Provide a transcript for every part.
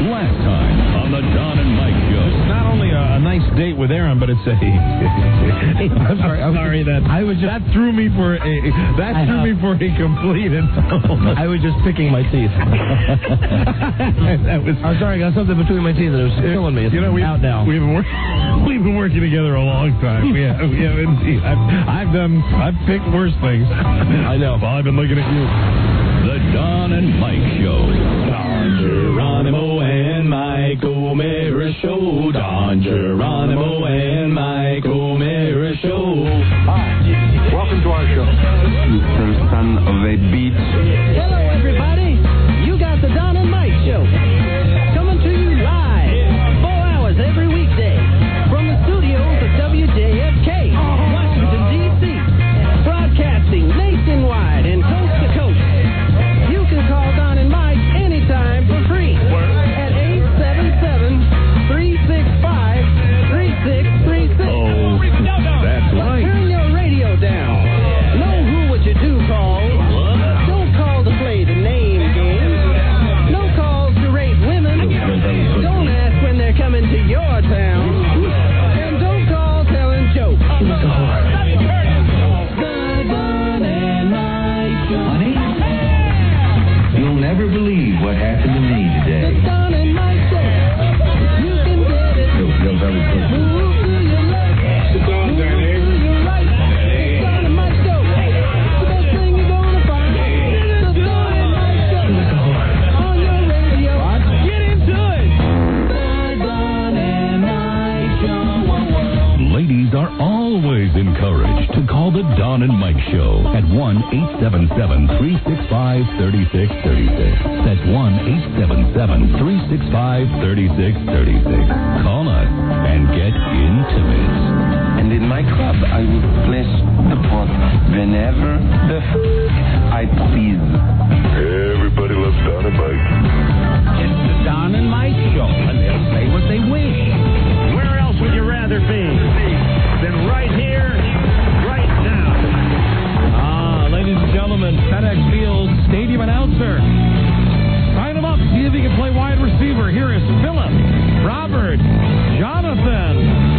Last time on the Don and Mike Show. It's not only a nice date with Aaron, but it's a... I'm sorry. That threw me for a complete insult. I was just picking my teeth. I'm sorry, I got something between my teeth and it was killing me. It's out now. We've been working together a long time. We have indeed. I've picked worse things. I know. Well, I've been looking at you. The Don and Mike Show. Don Geronimo and Mike O'Meara Show. Don Geronimo and Mike O'Meara Show. Hi. Welcome to our show. Mr. Son of a Beach. Hello, everybody. You got the Don and Mike Show. Coming to you live, 4 hours every weekday. From the studios of WJFK, Washington, D.C. Broadcasting nationwide and coast to coast. You can call Don and Mike anytime for free at 877-365-3636. Oh, that's right. Turn your radio down. Know who what you do call. Don't call to play the name game. No calls to rape women. Don't ask when they're coming to your town. And don't call telling jokes. You'll never believe what happened to me today. The Don and Mike Show. You can get it. You'll very quickly. Move to your left. Move to your right. The Don and Mike Show. The best thing you're gonna find. The Don and Mike Show. On your radio. Get into it. The Don and Mike Show. Ladies are always encouraged to call the Don and Mike Show at 1-877-365-3636. That's 1-877-365-3636. Call us and get intimate. And in my club, I will place the pot whenever I please. Everybody loves Don and Mike. It's the Don and Mike Show, and they'll say what they wish. Where else would you rather be than right here, right now? Ladies and gentlemen, FedEx Field Stadium announcer. Sign him up. See if he can play wide receiver. Here is Philip, Robert, Jonathan,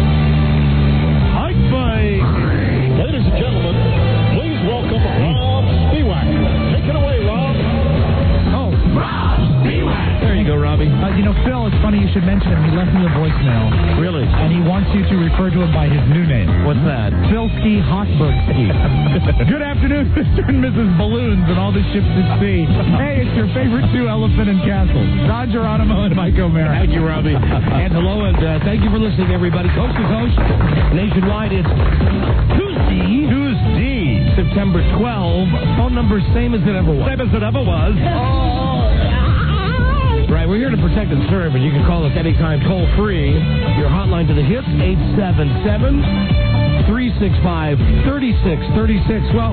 Mike Bay. Ladies and gentlemen, please welcome Rob Spiewak. Take it away, Rob. Oh, Rob Spiewak. There you go, Robbie. Phil, it's funny you should mention him. He left me a voicemail. Really? And he wants you to refer to him by his new name. What's that? Philski Hochbergski. Good afternoon, Mr. and Mrs. Balloons and all the ships at sea. Hey, it's your favorite two, Elephant and Castle. Don Geronimo and Mike O'Meara. Thank you, Robbie. And hello, and thank you for listening, everybody. Coast to coast, nationwide. It's Tuesday, September 12. Phone number same as it ever was. Same as it ever was. Right, we're here to protect and serve, and you can call us anytime toll-free. Your hotline to the hits, 877-365-3636. Well,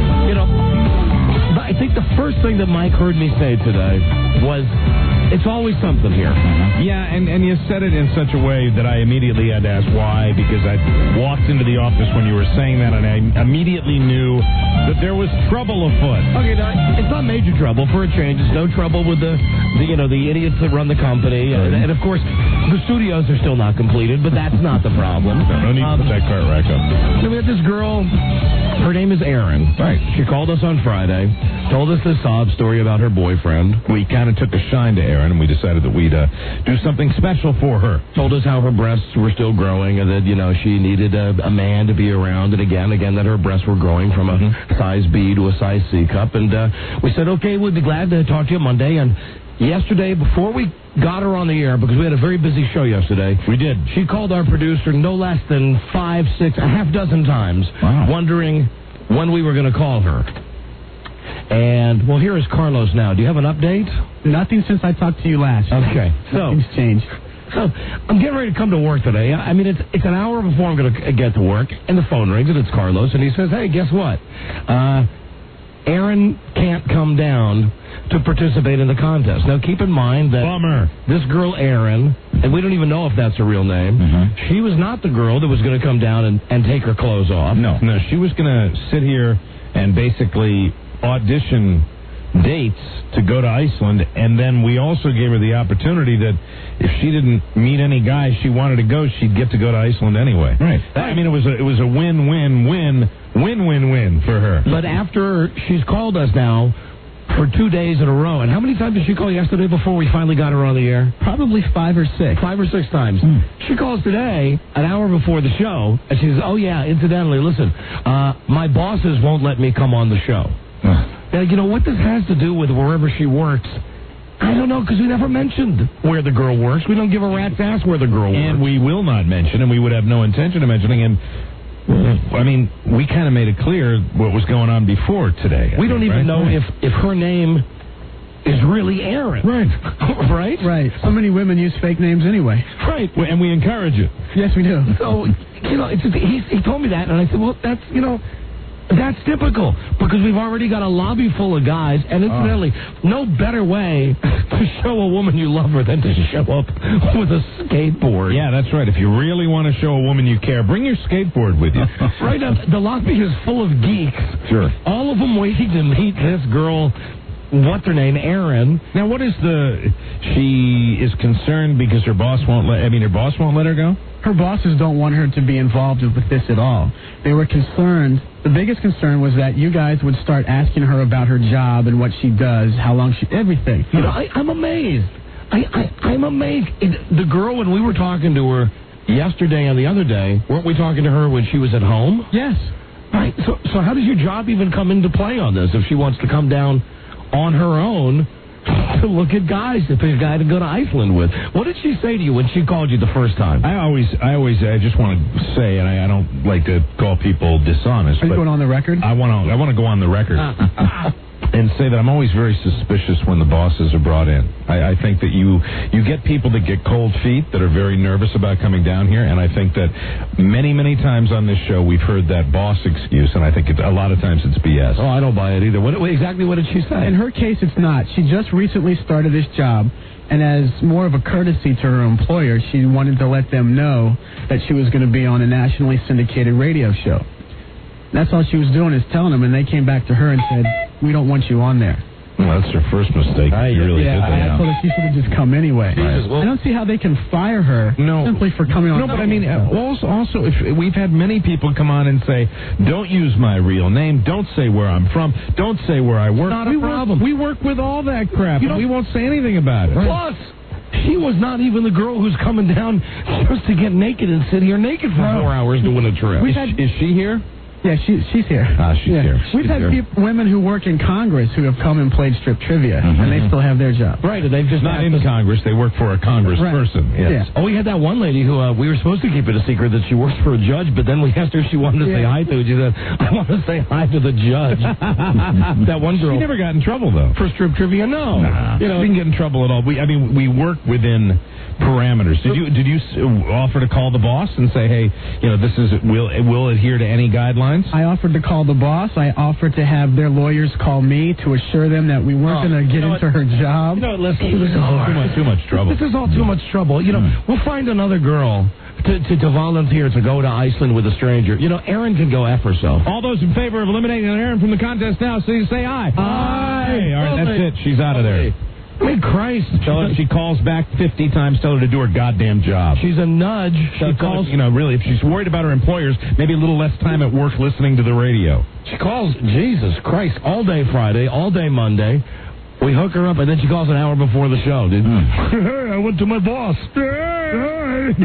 I think the first thing that Mike heard me say today was, it's always something here. Yeah, and you said it in such a way that I immediately had to ask why, because I walked into the office when you were saying that, and I immediately knew that there was trouble afoot. Okay, now, it's not major trouble for a change. It's no trouble with the idiots that run the company. And of course, the studios are still not completed, but that's not the problem. No need to put that cart rack up. So we had this girl, her name is Erin. Right. She called us on Friday, told us this sob story about her boyfriend. We kind of took a shine to Erin, and we decided that we'd do something special for her. Told us how her breasts were still growing, and that, she needed a man to be around, and again, that her breasts were growing from a size B to a size C cup. And we said, okay, we'd be glad to talk to you Monday. And yesterday, before we got her on the air, because we had a very busy show yesterday. We did. She called our producer no less than 5, 6, a half dozen times, wondering when we were going to call her. And, well, here is Carlos now. Do you have an update? Nothing since I talked to you last. Okay. Nothing's changed. So, I'm getting ready to come to work today. I mean, it's an hour before I'm going to get to work, and the phone rings, and it's Carlos, and he says, hey, guess what? Erin can't come down to participate in the contest. Now, keep in mind that this girl, Erin, and we don't even know if that's her real name, she was not the girl that was going to come down and take her clothes off. No, she was going to sit here and basically audition dates to go to Iceland, and then we also gave her the opportunity that if she didn't meet any guys she wanted to go, she'd get to go to Iceland anyway. Right. I mean, it was a win-win-win for her. But after she's called us now for 2 days in a row, and how many times did she call yesterday before we finally got her on the air? Probably 5 or 6. 5 or 6 times. She calls today, an hour before the show, and she says, oh, yeah, incidentally, listen, my bosses won't let me come on the show. Now, you know, what this has to do with wherever she works, I don't know, because we never mentioned where the girl works. We don't give a rat's ass where the girl works. And we will not mention, and we would have no intention of mentioning, and I mean, we kind of made it clear what was going on before today. We don't even know if her name is really Aaron. Right. Right? Right. So many women use fake names anyway. Right. And we encourage it. Yes, we do. So, you know, it's just, he told me that, and I said, well, that's, you know, that's typical, because we've already got a lobby full of guys, and incidentally, no better way to show a woman you love her than to show up with a skateboard. Yeah, that's right. If you really want to show a woman you care, bring your skateboard with you. Right now, the lobby is full of geeks. Sure. All of them waiting to meet this girl. What's her name? Erin. Now, what is she is concerned because her boss won't let her go? Her bosses don't want her to be involved with this at all. They were concerned. The biggest concern was that you guys would start asking her about her job and what she does, how long everything. You know, I'm amazed. I'm amazed. The girl, when we were talking to her yesterday and the other day, weren't we talking to her when she was at home? Yes. Right. So how does your job even come into play on this if she wants to come down on her own to look at guys, to pick a guy to go to Iceland with? What did she say to you when she called you the first time? I just want to say, and I don't like to call people dishonest. Are you going on the record? I want to go on the record and say that I'm always very suspicious when the bosses are brought in. I think that you get people that get cold feet that are very nervous about coming down here, and I think that many times on this show we've heard that boss excuse, and I think a lot of times it's BS. Oh, I don't buy it either. Exactly what did she say? In her case, it's not. She just recently started this job, and as more of a courtesy to her employer, she wanted to let them know that she was going to be on a nationally syndicated radio show. That's all she was doing, is telling them, and they came back to her and said, we don't want you on there. Well, that's her first mistake. You really did that. I told her she should have just come anyway. Right. I don't see how they can fire her simply for coming on. No, but I mean, also, if we've had many people come on and say, don't use my real name, don't say where I'm from, don't say where I work. Not a problem. We work with all that crap, and we won't say anything about it. Plus, she was not even the girl who's coming down just to get naked and sit here naked for 4 hours doing a trip. Is she here? Yeah, she's here. She's here. We've had women who work in Congress who have come and played strip trivia, and they still have their job. Right, and they've just not in Congress. They work for a congressperson. Right. Yes. Yeah. Oh, we had that one lady who we were supposed to keep it a secret that she works for a judge, but then we asked her if she wanted to say hi to. She said, I want to say hi to the judge. That one girl. She never got in trouble, though. For strip trivia, no. Nah. You know, she didn't get in trouble at all. We work within parameters. Did you offer to call the boss and say, hey, this is will adhere to any guidelines? I offered to call the boss. I offered to have their lawyers call me to assure them that we weren't going to get into her job. Listen, too much trouble. This is all too much trouble. We'll find another girl to volunteer to go to Iceland with a stranger. Erin can go F herself. All those in favor of eliminating Erin from the contest now, so you say aye. Aye. All right, that's it. She's out of there. Hey, Christ. Tell her if she calls back 50 times, tell her to do her goddamn job. She's a nudge. She calls, really, if she's worried about her employers, maybe a little less time at work listening to the radio. She calls, Jesus Christ, all day Friday, all day Monday. We hook her up, and then she calls an hour before the show, dude. Hey, I went to my boss. There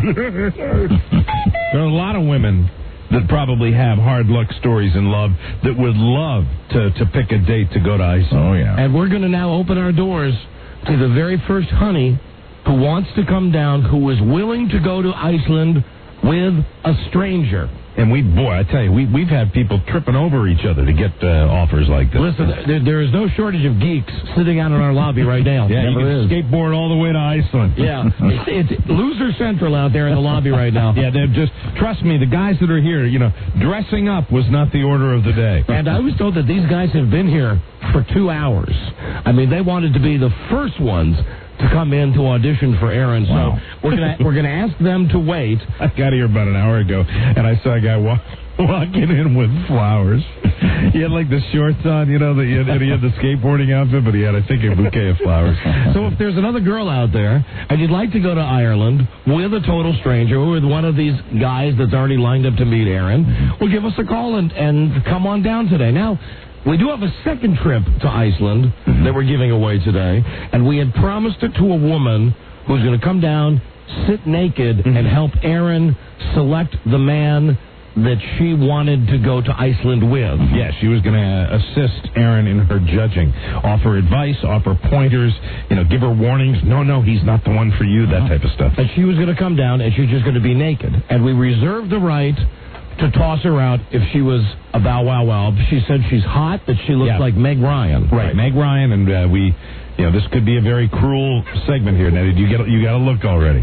are a lot of women that probably have hard luck stories in love that would love to pick a date to go to Iceland. Oh, yeah. And we're going to now open our doors to the very first honey who wants to come down, who is willing to go to Iceland with a stranger. And I tell you, we've had people tripping over each other to get offers like this. Listen, there is no shortage of geeks sitting out in our lobby right now. Yeah, you can skateboard all the way to Iceland. Yeah, it's loser central out there in the lobby right now. Yeah, trust me, the guys that are here, dressing up was not the order of the day. And I was told that these guys have been here for 2 hours. I mean, they wanted to be the first ones to come in to audition for Aaron. So we're gonna ask them to wait. I got here about an hour ago, and I saw a guy walking in with flowers. He had like the shorts on, and he had the skateboarding outfit, but he had, I think, a bouquet of flowers. So if there's another girl out there and you'd like to go to Ireland with a total stranger, or with one of these guys that's already lined up to meet Aaron, well, give us a call and come on down today. Now, we do have a second trip to Iceland that we're giving away today, and we had promised it to a woman who's going to come down, sit naked, and help Aaron select the man that she wanted to go to Iceland with. Yeah, she was going to assist Aaron in her judging, offer advice, offer pointers, give her warnings. No, he's not the one for you, that type of stuff. And she was going to come down, and she's just going to be naked. And we reserved the right to toss her out if she was a bow wow wow. She said she's hot, that she looks like Meg Ryan. Right, Meg Ryan, and this could be a very cruel segment here, Nettie. You got a look already.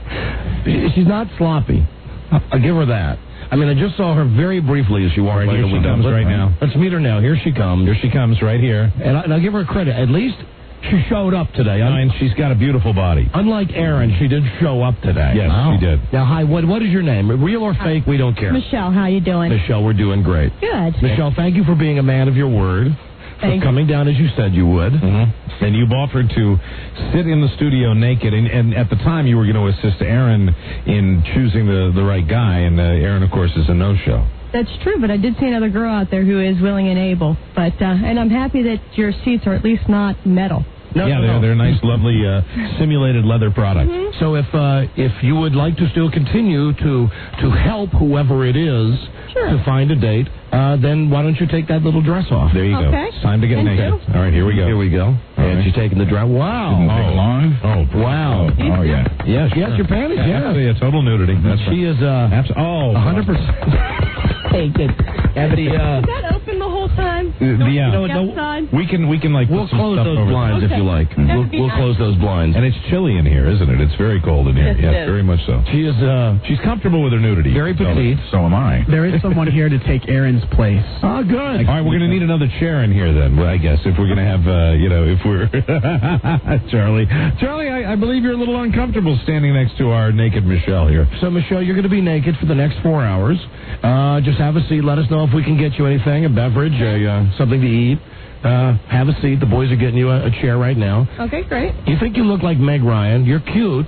She's not sloppy. I'll give her that. I mean, I just saw her very briefly as she walked by the window. Here she comes right now. Let's meet her now. Here she comes. Here she comes right here. And I'll give her credit. At least she showed up today. And she's got a beautiful body. Unlike Aaron, she did show up today. Yes, she did. Now, hi, what is your name? Real or fake? We don't care. Michelle, how you doing? Michelle, we're doing great. Good. Michelle, thank you for being a man of your word. For coming down as you said you would. Mm-hmm. And you've offered to sit in the studio naked, and at the time you were going to assist Aaron in choosing the right guy, and Aaron, of course, is a no-show. That's true, but I did see another girl out there who is willing and able. But and I'm happy that your seats are at least not metal. No. They're nice, lovely simulated leather products. Mm-hmm. So if you would like to still continue to help whoever it is to find a date, then why don't you take that little dress off? There you go. It's time to get naked. You. All right, here we go. Here we go. And she's taking the dress. Wow. Didn't take long. Oh, wow. Oh, yeah. Yes, yes, your panties, yes. Yeah, total nudity. That's she is 100%. Naked. And Is that open the whole time? We can like we'll put some close stuff those over blinds there. if you like. We'll close those blinds. And it's chilly in here, isn't it? It's very cold in here. Yes, very much so. She is she's comfortable with her nudity. very petite. So am I. There is someone here to take Aaron's place. Oh, good. All right, we're going to need another chair in here then, I guess, if we're going to have, if we're... Charlie, I believe you're a little uncomfortable standing next to our naked Michelle here. So, Michelle, you're going to be naked for the next 4 hours. Just have a seat. Let us know if we can get you anything, a beverage, something to eat. Have a seat. The boys are getting you a chair right now. Okay, great. You think you look like Meg Ryan. You're cute.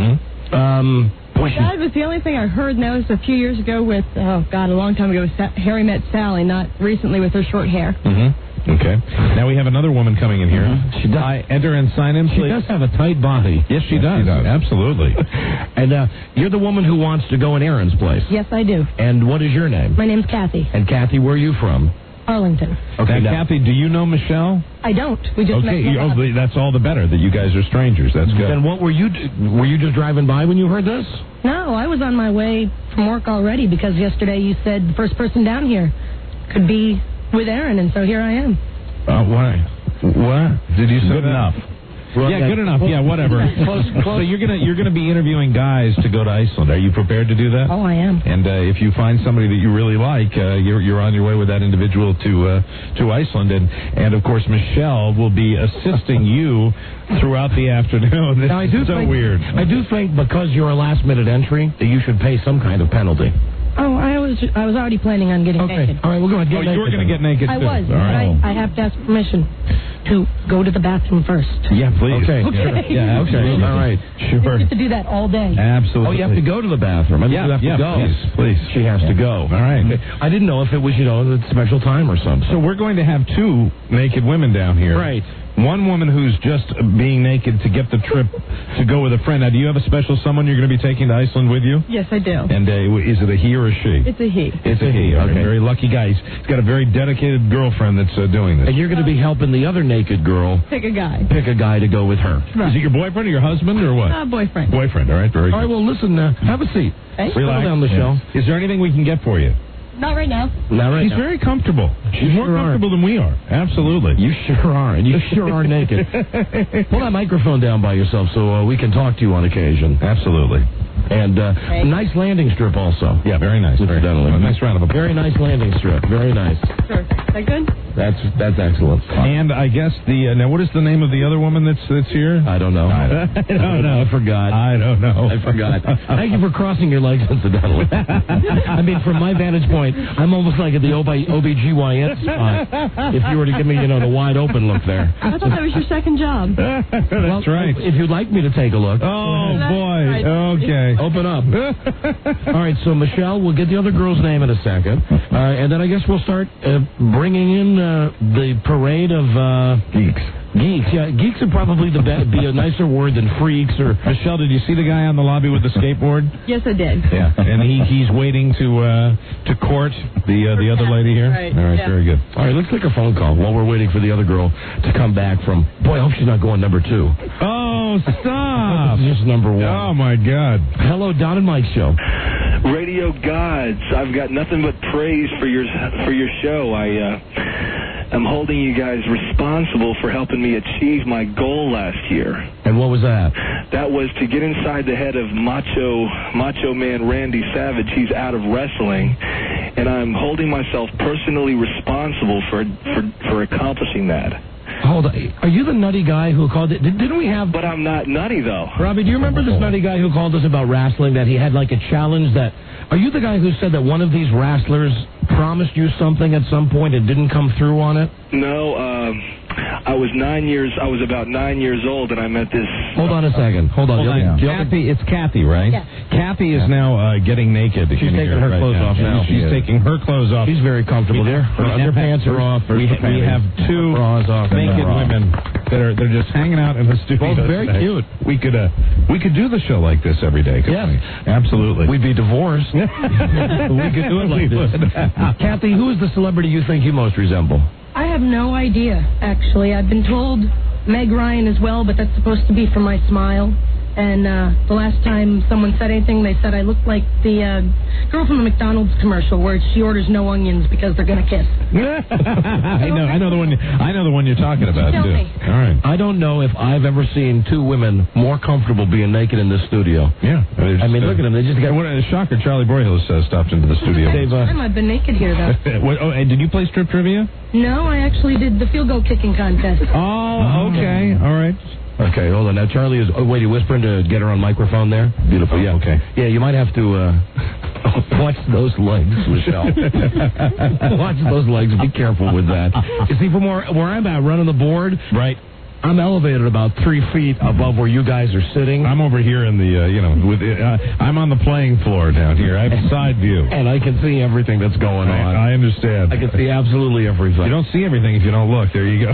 Mm-hmm. That was the only thing I heard and that was a few years ago with, a long time ago with Harry Met Sally, not recently with her short hair. Mm-hmm. Okay. Now we have another woman coming in here. She does. Enter and sign in, please. She does have a tight body. Yes, she does. Absolutely. And you're the woman who wants to go in Aaron's place. Yes, I do. And what is your name? My name's Kathy. And Kathy, where are you from? Arlington. Okay, now, Kathy, do you know Michelle? I don't. We just met. That's all the better that you guys are strangers. That's good. And what were you just driving by when you heard this? No, I was on my way from work already because yesterday you said the first person down here could be with Aaron, and so here I am. Why? What? Did you say good enough? Well, yeah, good enough. Yeah, whatever. Close. So you're gonna be interviewing guys to go to Iceland. Are you prepared to do that? Oh, I am. And if you find somebody that you really like, you're on your way with that individual to Iceland. And of course, Michelle will be assisting you throughout the afternoon. Now, I do think because you're a last minute entry that you should pay some kind of penalty. Oh, I was already planning on getting naked. All right, we'll go ahead. You were going to get naked too. I was. All right. I have to ask permission to go to the bathroom first. Yeah, please. Okay. Yeah, absolutely. All right. Sure. You have to do that all day. Absolutely. Oh, you have to go to the bathroom. I mean, you have to go. Please. She has to go. All right. I didn't know if it was, a special time or something. So we're going to have two naked women down here. Right. One woman who's just being naked to get the trip to go with a friend. Now, do you have a special someone you're going to be taking to Iceland with you? Yes, I do. And is it a he or a she? It's a he. It's a he. Okay. Very lucky guy. He's got a very dedicated girlfriend that's doing this. And you're going to be helping the other naked girl pick a guy to go with her. Right. Is it your boyfriend or your husband or what? Boyfriend. Boyfriend. All right. Very good. All right. Well, listen. Have a seat. Hey. Relax. Down the show. Is there anything we can get for you? Not right now. Not right She's now. very comfortable. She's more comfortable than we are. Absolutely. You sure are. And you sure are naked. Pull that microphone down by yourself so we can talk to you on occasion. Absolutely. And nice landing strip also. Yeah, very nice. Incidentally. Nice round of applause. Very nice landing strip. Very nice. Sure. Is that good? That's excellent. And I guess now what is the name of the other woman that's here? I don't know. I don't know. I forgot. I don't know. I forgot. Thank you for crossing your legs, incidentally. I mean, from my vantage point, I'm almost like at the OBGYN spot. If you were to give me, the wide open look there. I thought that was your second job. That's right. If you'd like me to take a look. Oh, boy. Right. Okay. Open up. All right, so Michelle, we'll get the other girl's name in a second. And then I guess we'll start bringing in the parade of Geeks. Geeks, yeah. Geeks would probably be a nicer word than freaks. Or Michelle, did you see the guy on the lobby with the skateboard? Yes, I did. Yeah, and he's waiting to court the other lady here. Right. All right, Yeah. very good. all right, let's take a phone call while we're waiting for the other girl to come back from. Boy, I hope she's not going number 2. Oh, stop! Just number 1. Oh my God! Hello, Don and Mike show. Radio gods, I've got nothing but praise for your show. I'm holding you guys responsible for helping me achieve my goal last year. And what was that? That was to get inside the head of Macho Man Randy Savage. He's out of wrestling, and I'm holding myself personally responsible for accomplishing that. Hold on. Are you the nutty guy who called it? Didn't we have... But I'm not nutty, though. Robbie, do you remember this nutty guy who called us about wrestling, that he had like a challenge that... Are you the guy who said that one of these wrestlers promised you something at some point and didn't come through on it? No, I was about 9 years old, and I met this... Hold on a second. Hold on. Kathy, it's Kathy, right? Yes. Kathy is now getting naked. She's taking her clothes off now. She's taking her clothes off. She's very comfortable there. Her underpants are off. We have 2 bras off. naked women they're just hanging out in the studio. Both very today. cute. We could do the show like this every day. Yes, absolutely. We'd be divorced. We could do it like this. Kathy, who is the celebrity you think you most resemble? I have no idea, actually. I've been told Meg Ryan as well, but that's supposed to be for my smile. And the last time someone said anything, they said I looked like the girl from the McDonald's commercial where she orders no onions because they're going to kiss. I know the one. I know the one you're talking about. Tell me. All right. I don't know if I've ever seen 2 women more comfortable being naked in this studio. Yeah. I mean, look at them. They just got... What a shocker. Charlie Broyhill stopped into the studio. I've been naked here, though. And did you play strip trivia? No, I actually did the field goal kicking contest. Oh, okay. All right. Okay, hold on. Now, Charlie is... Oh, wait, you whispering to get her on microphone there? Beautiful, yeah. Okay. Yeah, you might have to watch those legs, Michelle. Watch those legs. Be careful with that. You see, from where I'm at, running the board... Right. I'm elevated about 3 feet above where you guys are sitting. I'm over here in the, I'm on the playing floor down here. I have a side view. And I can see everything that's going on. I understand. I can see absolutely everything. You don't see everything if you don't look. There you go.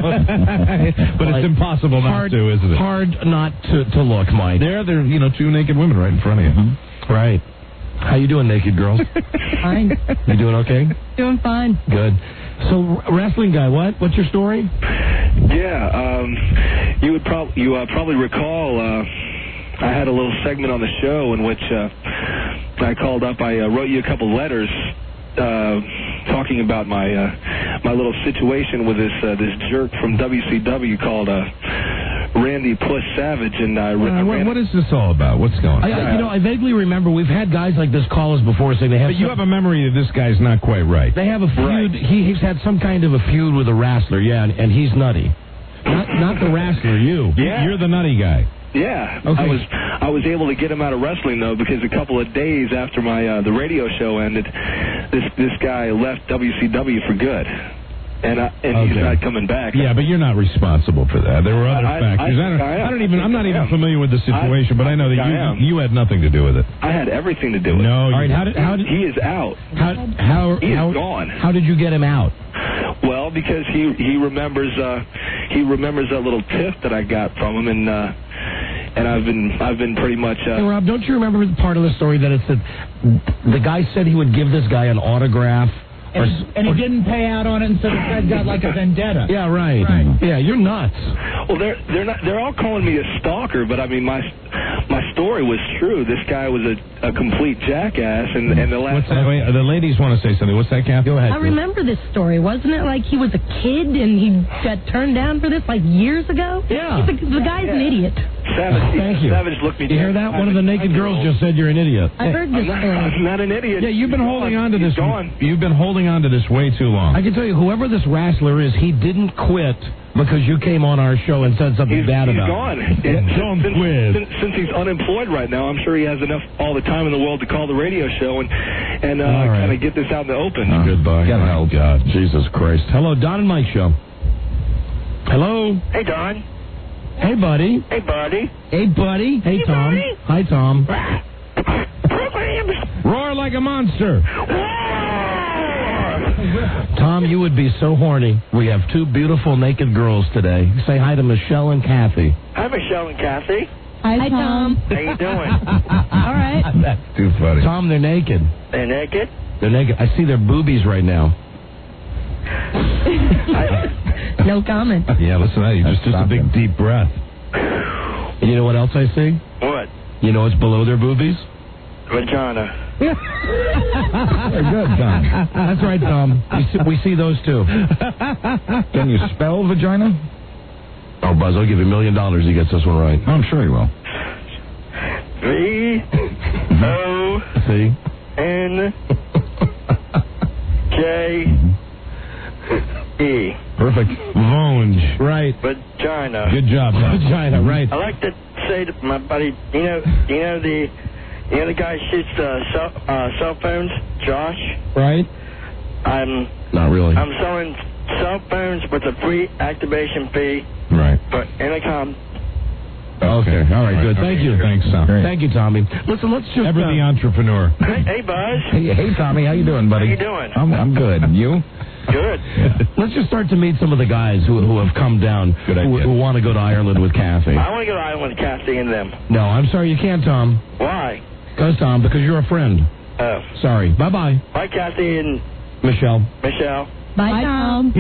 But it's impossible not to, isn't it? Hard not to look, Mike. There, 2 naked women right in front of you. Mm-hmm. Right. How you doing, naked girls? Fine. You doing okay? Doing fine. Good. So, wrestling guy, what's your story? Yeah, you probably recall I had a little segment on the show in which I called up. I wrote you a couple letters talking about my little situation with this jerk from WCW called Randy Puss Savage, and what is this all about? What's going on? I vaguely remember we've had guys like this call us before saying they have. But you have a memory that this guy's not quite right. They have a feud. Right. He's had some kind of a feud with a wrestler, yeah, and he's nutty. Not the wrestler, you. Yeah. You're the nutty guy. Yeah, Okay. I was able to get him out of wrestling though, because a couple of days after my the radio show ended, this guy left WCW for good. And he's not coming back. Yeah, but you're not responsible for that. There were other factors. I'm not even familiar with the situation, but I know that you had nothing to do with it. I had everything to do with it. No. All right. How did he is out? He is gone. How did you get him out? Well, because he remembers that little tip that I got from him, and I've been pretty much. Hey, Rob, don't you remember the part of the story that it said the guy said he would give this guy an autograph? And he didn't pay out on it, and so the Fed got like a vendetta. Yeah, right. Yeah, you're nuts. Well, they're all calling me a stalker, but I mean my story was true. This guy was a complete jackass, and the last. The ladies want to say something. What's that, Kathy? Go ahead. I remember this story. Wasn't it like he was a kid and he got turned down for this like years ago? Yeah. The guy's an idiot. Savage. Thank you. Savage looked me. You hear that? One of the naked girls just said you're an idiot. I've heard this story. I'm not an idiot. Yeah, you've been holding on to this. He's gone. You've been holding on to this way too long. I can tell you, whoever this wrestler is, he didn't quit because you came on our show and said something bad he's about gone. him. Don't quit. Since he's unemployed right now, I'm sure he has enough all the time in the world to call the radio show and All right. kind of get this out in the open. Goodbye. Oh, God. Jesus Christ. Hello, Don and Mike Show. Hello. Hey, Don. Hey, buddy. Hey, buddy. Hey, buddy. Hey, Tom. buddy. Hi, Tom. Programs. Roar like a monster. Tom, you would be so horny. We have two beautiful naked girls today. Say hi to Michelle and Kathy. Hi, Michelle and Kathy. Hi, Tom. How you doing? All right. That's too funny. Tom, they're naked. They're naked? They're naked. I see their boobies right now. No comment. Yeah, listen to that. You just a big deep breath. And you know what else I see? What? You know what's below their boobies? Vagina. Very good, Tom. That's right, Tom. We see those too. Can you spell vagina? Oh, Buzz, I'll give you $1 million if he gets this one right. I'm sure he will. See? VONJE. Perfect. Vonge. Right. Vagina. Good job, Tom. Vagina, right. I like to say to my buddy, you know the guy who shoots cell phones, Josh. Right? Not really. I'm selling cell phones with a free activation fee. Right. For Intercom. Okay. All right. Good. Thank you. Thanks, Tom. Thank you, Tommy. Listen, let's just. Ever the entrepreneur. Hey, Buzz. Hey, Tommy. How you doing, buddy? How you doing? I'm good. And you? Good. Let's just start to meet some of the guys who have come down Good idea. who want to go to Ireland with Kathy. I want to go to Ireland with Kathy and them. No, I'm sorry you can't, Tom. Why? Because you're a friend. Oh. Sorry. Bye-bye. Bye, Kathy and Michelle. Michelle. Bye, Tom.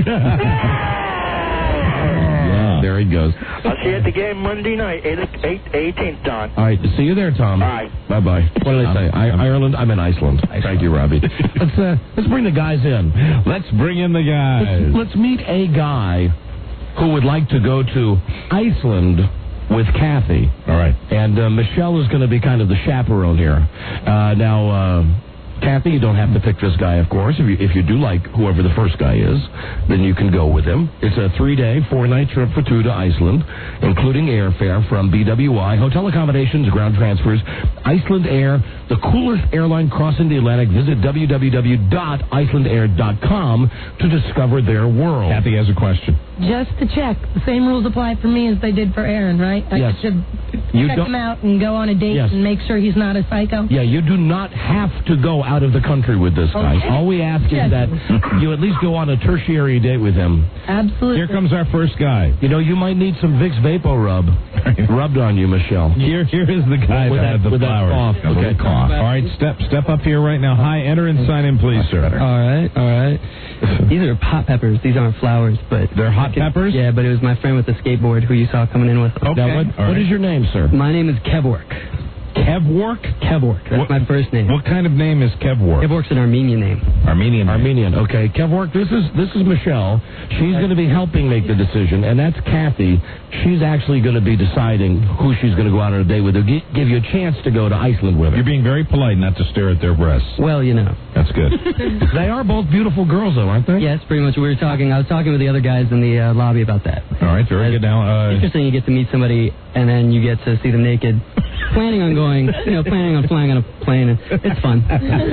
Yeah, there he goes. I'll see you at the game Monday night, 18th, Don. All right. See you there, Tom. Bye. Bye-bye. What did I say? Ireland? I'm in Iceland. Thank you, Robbie. Let's bring the guys in. Let's bring in the guys. Let's meet a guy who would like to go to Iceland with Kathy. All right. And Michelle is going to be kind of the chaperone here. Now, Kathy, you don't have to pick this guy, of course. If you do like whoever the first guy is, then you can go with him. It's a 3-day, 4-night trip for two to Iceland, including airfare from BWI, hotel accommodations, ground transfers, Iceland Air, the coolest airline crossing the Atlantic. Visit www.icelandair.com to discover their world. Kathy has a question. Just to check, the same rules apply for me as they did for Aaron, right? Yes. I should You check don't- him out and go on a date Yes. and make sure he's not a psycho? Yeah, you do not have to go out of the country with this guy. Okay. All we ask is Yes. that you at least go on a tertiary date with him. Absolutely. Here comes our first guy. You know, you might need some Vicks Vapo Rub rubbed on you, Michelle. Here is the guy With that that- had the with that flowers. cough. A little Okay. cough. All right, step up here right now. Hi, enter and sign in, please, sir. All right. These are hot peppers. These aren't flowers, but They're hot peppers? Yeah, but it was my friend with the skateboard who you saw coming in with. Okay. Now, what is your name, sir? My name is Kevwork. Kevwork? Kevwork. That's my first name. What kind of name is Kevwork? Kevwork's an Armenian name. Armenian. Okay, Kevwork. This is Michelle. She's going to be helping make the decision, and that's Kathy. She's actually going to be deciding who she's going to go out on a date with. They'll give you a chance to go to Iceland with her. You're being very polite not to stare at their breasts. Well, you know. That's good. They are both beautiful girls, though, aren't they? Yes, pretty much. I was talking with the other guys in the lobby about that. All right, very good. Now, Interesting, you get to meet somebody and then you get to see them naked. Planning on flying on a plane. And it's fun.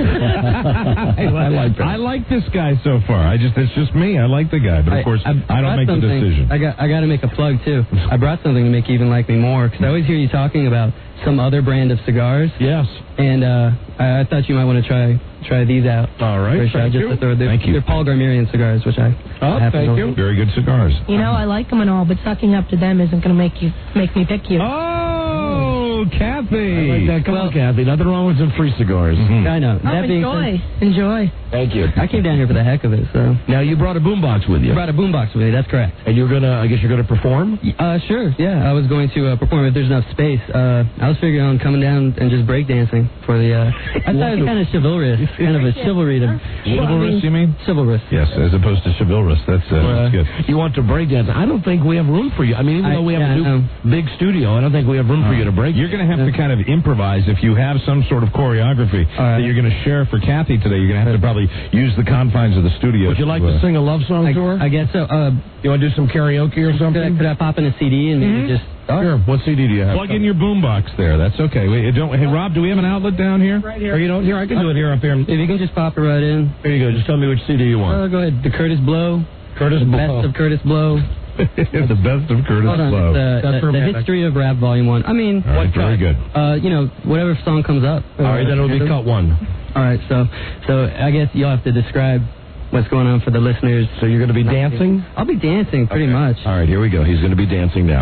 I like that. I like this guy so far. It's just me. I like the guy, but of course, I don't make the decision. I got to make a plug too. I brought something to make you even like me more because I always hear you talking about some other brand of cigars. Yes. And I thought you might want to try these out. All right. Thank you. They're Paul Garmirian cigars, which I happen to know. Very good cigars. You know, I like them and all, but sucking up to them isn't going to make me pick you. Oh, Oh, Kathy. I like that. Come on, Kathy. Nothing wrong with some free cigars. I know. Oh, enjoy. Thank you. I came down here for the heck of it, so. Now, you brought a boombox with you. I brought a boombox with me, that's correct. And I guess you're going to perform? Sure, yeah. I was going to perform if there's enough space. I was figuring on coming down and just breakdancing for the, I thought it was kind of chivalrous, kind of a chivalry to... Chivalrous, you mean? Chivalrous. Yes, as opposed to chivalrous. That's good. You want to breakdance. I don't think we have room for you. I mean, even though we have a new big studio, I don't think we have room for you to break. You're going to have to kind of improvise if you have some sort of choreography that you're going to share for Kathy today. You're going to have to probably use the confines of the studio. Would you like to sing a love song to her? I guess so. You want to do some karaoke or something? Could I pop in a CD and maybe just... Sure. What CD do you have? Plug in your boombox there. That's okay. Hey, Rob, do we have an outlet down here? Right here. Or you don't? Here, I can do it here up here. If you can just pop it right in. Here you go. Just tell me which CD you want. Go ahead. The Curtis Blow. Curtis Blow. Best of Curtis Blow. The best of Curtis Blow. The history of rap, volume 1. I mean, all right, very good. Whatever song comes up. All right, then it'll be cut 1. All right, so I guess you'll have to describe what's going on for the listeners. So you're going to be dancing? I'll be dancing pretty much. All right, here we go. He's going to be dancing now.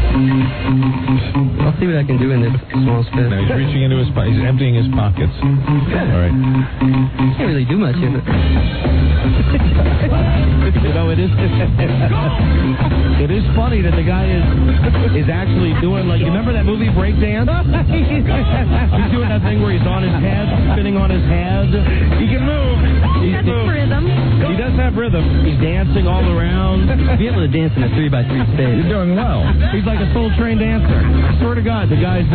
I'll see what I can do in this small space. Now he's reaching into his pockets. He's emptying his pockets. All right. Can't really do much here. It is funny that the guy is actually doing, like, you remember that movie Breakdance? He's doing that thing where he's on his head, spinning on his head. He can move. He has rhythm. He does have rhythm. He's dancing all around. Be able to dance in a 3x3 space. You're doing well. He's like a Soul Train dancer. I swear to God, the guy's...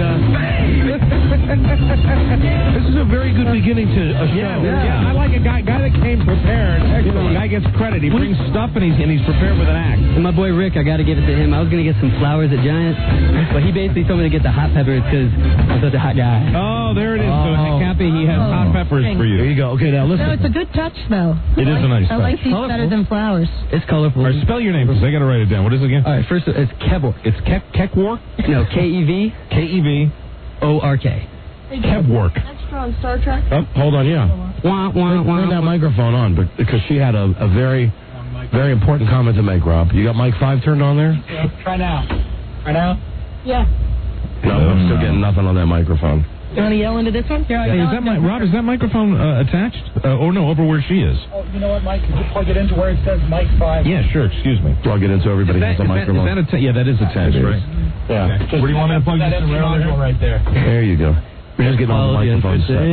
This is a very good beginning to a show. Yeah, I like a guy that came prepared. You know, the guy gets credit. He brings stuff and he's prepared with an act. And my boy Rick, I got to give it to him. I was going to get some flowers at Giant, but he basically told me to get the hot peppers because I'm such a hot guy. Oh, there it is. So, Kathy, he has hot peppers for you. There you go. Okay, now listen. No, it's a good touch, though. It is a nice touch. I like these better than flowers. It's colorful. All right, spell your name, because I got to write it down. What is it again? All right, first it's Kevwork. It's Kekwork? No, Kev. Kevork. Kevwork. Extra on Star Trek. Oh, hold on, yeah. Turn that microphone on, because she had a very, very important comment to make, Rob. You got mic 5 turned on there? Yeah, try now. Right now? Yeah. No, I'm still getting nothing on that microphone. You want to yell into this one? Hey, Rob, is that microphone attached? No, over where she is. Oh, you know what, Mike? Could you plug it into where it says mic 5? Yeah, sure. Excuse me. Plug it in so everybody has a microphone. Yeah, that is attached, right? Yeah. Okay. Where do you want me to plug this in right there? There you go. We're just getting all the microphones set.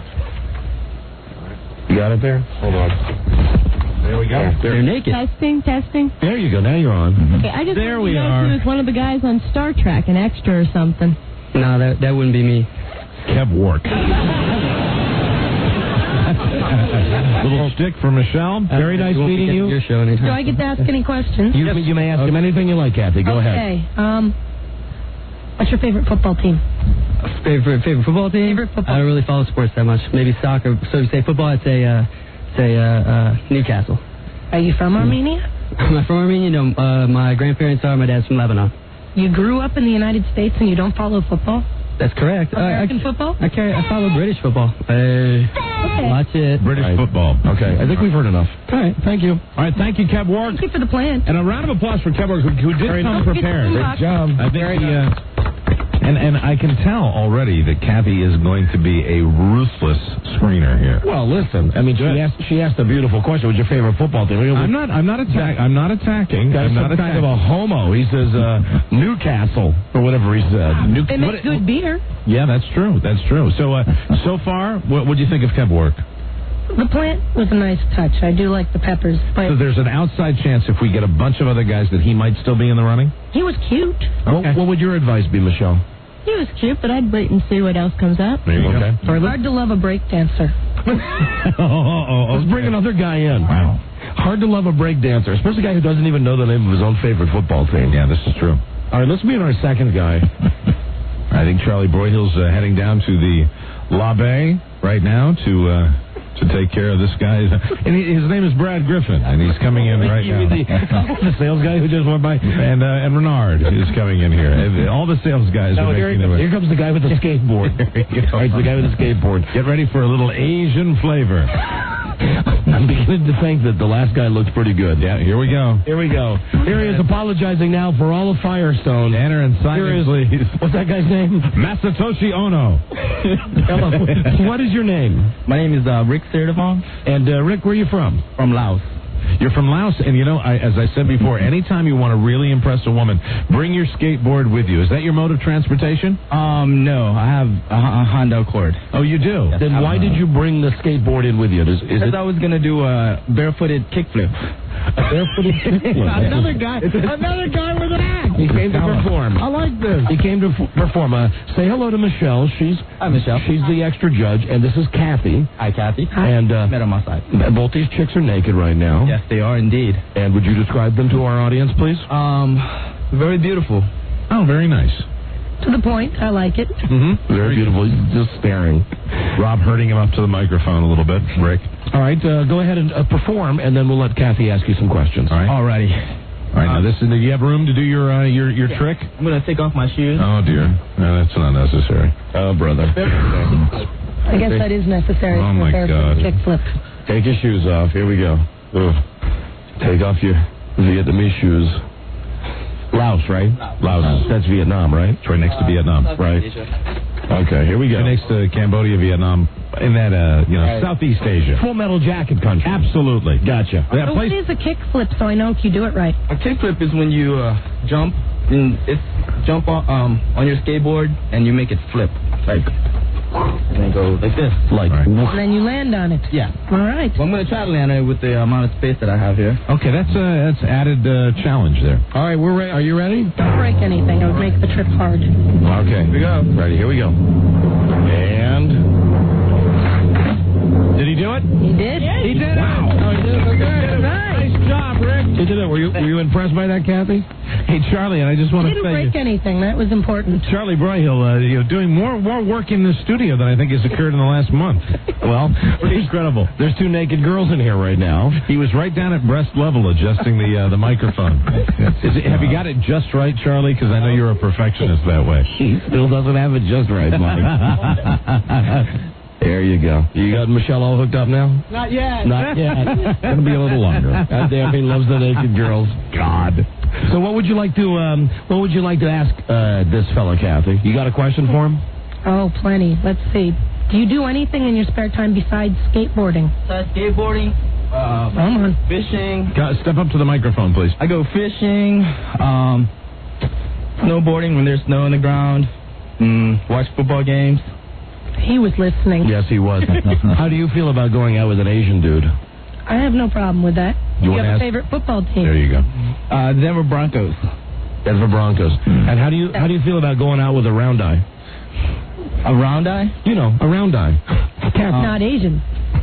You got it there? Hold on. There we go. They're naked. Testing. There you go. Now you're on. Okay, I just There wanted we to know are. if he was one of the guys on Star Trek, an extra or something. No, that wouldn't be me. Kevwork. Little stick for Michelle. Very nice meeting you. Your show anytime. Do I get to ask any questions? You may ask him anything you like, Kathy. Go ahead. Okay. What's your favorite football team? Favorite football team? Favorite football. I don't really follow sports that much. Maybe soccer. So if you say football, I'd say Newcastle. Are you from Armenia? Am I from Armenia? No, my grandparents are. My dad's from Lebanon. You grew up in the United States and you don't follow football? That's correct. American football? I follow British football. Watch it. British football. Okay, I think we've heard enough. All right, thank you. All right, thank you, Kevwork. Thank you for the plan. And a round of applause for Kevwork, who did come prepared. Great job. I think and I can tell already that Kathy is going to be a ruthless screener here. Well, listen. I mean, she asked a beautiful question. What's your favorite football team? I'm not attacking. I'm not attacking. Kind of a homo. He says Newcastle or whatever he said. They make good beer. Yeah, that's true. That's true. So far, what do you think of Kevwork? The plant was a nice touch. I do like the peppers. But So there's an outside chance if we get a bunch of other guys that he might still be in the running? he was cute. Okay. What would your advice be, Michelle? He was cute, but I'd wait and see what else comes up. There you go. Hard to love a break dancer. Let's bring another guy in. Wow. Hard to love a break dancer, especially a guy who doesn't even know the name of his own favorite football team. Yeah, this is true. All right, let's meet our second guy. I think Charlie Broyhill's heading down to the La Bay right now to take care of this guy. And his name is Brad Griffin, and he's coming in right now. The sales guy who just went by. And Renard is coming in here. All the sales guys are making their way. Here comes the guy with the skateboard. All right, the guy with the skateboard. Get ready for a little Asian flavor. I'm beginning to think that the last guy looks pretty good. Yeah, here we go. Here we go. Here he is apologizing now for all of Firestone. Enter and sign in, please. What's that guy's name? Masatoshi Ono. Hello. What is your name? My name is Rick Serdavon. And Rick, where are you from? From Laos. You're from Laos, and you know, as I said before, anytime you want to really impress a woman, bring your skateboard with you. Is that your mode of transportation? No, I have a Honda Accord. Oh, you do? Yes, then why did you bring the skateboard in with you? Because I was going to do a barefooted kickflip. A barefooted kickflip? Another guy with an axe. He came to perform. I like this. He came to perform. Say hello to Michelle. Hi, Michelle. She's the extra judge, and this is Kathy. Hi, Kathy. And met on my side. Both these chicks are naked right now. Yes, they are indeed. And would you describe them to our audience, please? Very beautiful. Oh, very nice. To the point. I like it. Mm-hmm. Very beautiful. He's just staring. Rob herding him up to the microphone a little bit. Rick. All right, go ahead and perform, and then we'll let Kathy ask you some questions. All right. Alrighty. All right, now do you have room to do your trick? I'm going to take off my shoes. Oh, dear. No, that's not necessary. Oh, brother. I guess that is necessary Oh, for my a barefoot God. kickflip. Take your shoes off. Here we go. Ugh. Take off your Vietnamese shoes. Laos, right? Laos. That's Vietnam, right? It's right next to Vietnam. Right. Okay, here we go. Right next to Cambodia, Vietnam, in that, Southeast Asia. Full Metal Jacket country. Absolutely. Gotcha. So what is a kickflip so I know if you do it right? A kickflip is when you jump on your skateboard and you make it flip. Like, and then go like this. Like, And then you land on it. Yeah. All right. Well, I'm going to try to land on it with the amount of space that I have here. Okay, that's added challenge there. all right, we're ready. Are you ready? Don't break anything. It would make the trip hard. Okay. Here we go. Ready, here we go. And... Did he do it? He did? He did it. Wow. Oh, he did it. Okay. Nice job, Rick. He did it. Were you impressed by that, Kathy? Hey, Charlie, and I just want to Didn't say... break anything. That was important. Charlie Broyhill, doing more work in the studio than I think has occurred in the last month. Well, Pretty incredible. there's two naked girls in here right now. He was right down at breast level adjusting the microphone. Have you got it just right, Charlie? Because I know you're a perfectionist that way. He still doesn't have it just right, Mike. There you go. You got Michelle all hooked up now? Not yet. Not yet. It'll be a little longer. God damn, he loves the naked girls. God. So what would you like to ask this fella, Kathy? You got a question for him? Oh, plenty. Let's see. Do you do anything in your spare time besides skateboarding? Skateboarding, Come on. fishing. Step up to the microphone, please. I go fishing, snowboarding when there's snow on the ground, watch football games. He was listening. Yes, he was. How do you feel about going out with an Asian dude? I have no problem with that. You You wanna have a ask- favorite football team? There you go. Denver Broncos. Denver Broncos. And how do you feel about going out with a round eye? A round eye? You know, a round eye. Not Asian.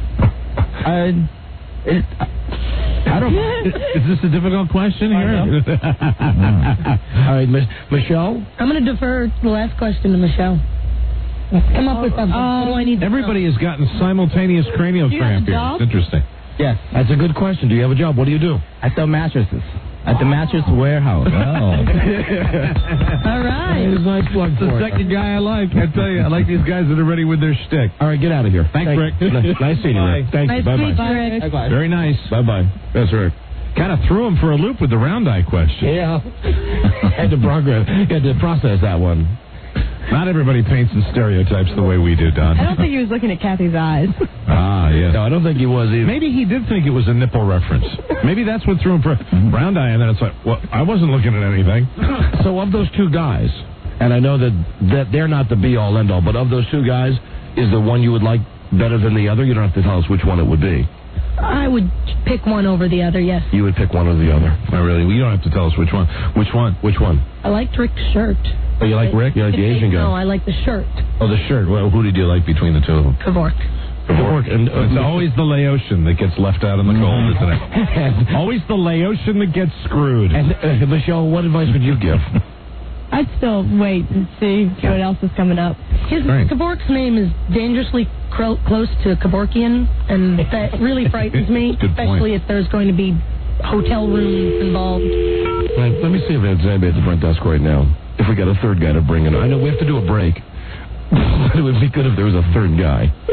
I don't. Is this a difficult question here? All right, Michelle? I'm going to defer the last question to Michelle. Come up with something. What do I need to Everybody has gotten simultaneous cranial Do you have cramp a here. job? It's interesting. Yes. That's a good question. Do you have a job? What do you do? I sell mattresses at the mattress warehouse. Oh. All right. That's a nice plug It's the for it. second guy I like. I tell you, I like these guys that are ready with their shtick. All right, get out of here. Thanks, Rick. Nice seeing you, Rick. Thank Nice you. to meet Bye-bye. you, Rick. Very nice. Bye-bye. That's Rick. Kind of threw him for a loop with the round eye question. Yeah. had to process that one. Not everybody paints in stereotypes the way we do, Don. I don't think he was looking at Kathy's eyes. Ah, yes. No, I don't think he was either. Maybe he did think it was a nipple reference. Maybe that's what threw him for round eye, and then it's like, well, I wasn't looking at anything. So of those two guys, and I know that they're not the be-all, end-all, but of those two guys, is there one you would like better than the other? You don't have to tell us which one it would be. I would pick one over the other, yes. You would pick one or the other. Oh, really? Well, you don't have to tell us which one. Which one? Which one? I liked Rick's shirt. Oh, you like Rick? You like the Asian guy? No, I like the shirt. Oh, the shirt. Well, who did you like between the two of them? Kavork. And, It's always the Laotian that gets left out in the cold, isn't it? Always the Laotian that gets screwed. And Michelle, what advice would you give? I'd still wait and see what else is coming up. Kavork's name is dangerously close to Kevorkian, and that really frightens me, Good point. especially if there's going to be hotel rooms involved. Right, let me see if there's anybody at the front desk right now. If we got a third guy to bring in. I know we have to do a break, but it would be good if there was a third guy.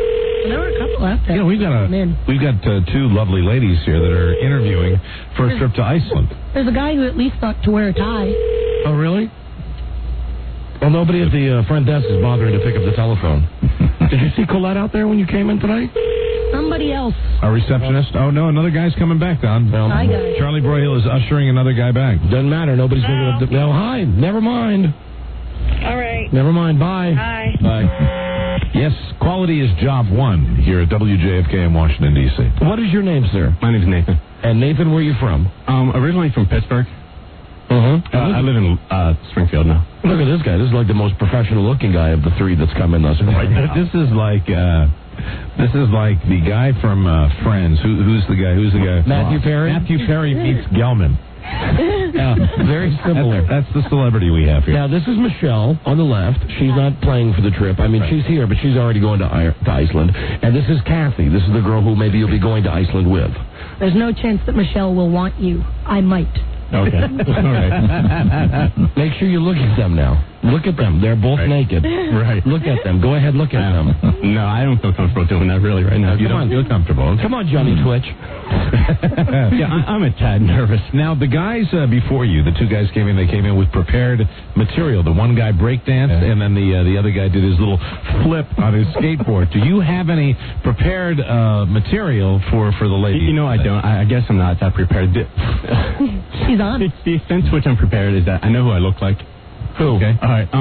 There were a couple out there. You know, we've got two lovely ladies here that are interviewing for a trip to Iceland. There's a guy who at least thought to wear a tie. Oh, really? Well, nobody at the front desk is bothering to pick up the telephone. Did you see Colette out there when you came in today? Somebody else. A receptionist? Oh, no, another guy's coming back, Don. Hi, guys. Charlie Broyhill is ushering another guy back. Doesn't matter. Nobody's picking up the... No, hi. Never mind. All right. Never mind. Bye. Bye. Bye. Yes, quality is job one here at WJFK in Washington, D.C. What is your name, sir? My name's Nathan. And Nathan, where are you from? Originally from Pittsburgh. Uh-huh. I live in Springfield now. Look at this guy. This is like the most professional-looking guy of the three that's come in thus far. This is like the guy from Friends. Who's the guy? Matthew Perry? Matthew Perry meets Gelman. Yeah, very similar. That's the celebrity we have here. Now, this is Michelle on the left. She's not playing for the trip. I mean, she's here, but she's already going to Iceland. And this is Kathy. This is the girl who maybe you'll be going to Iceland with. There's no chance that Michelle will want you. I might. Okay. All right. Make sure you look at them now. Look at them. They're both naked. Right. Look at them. Go ahead, look at them. No, I don't feel comfortable doing that really right now. You don't feel comfortable. Come on, Johnny Twitch. Yeah, I'm a tad nervous. Now, the guys before you, the two guys came in. They came in with prepared material. The one guy breakdanced, and then the other guy did his little flip on his skateboard. Do you have any prepared material for the ladies? You know, I don't. I guess I'm not that prepared. She's on. The extent to which I'm prepared is that I know who I look like. Who? Okay. All right.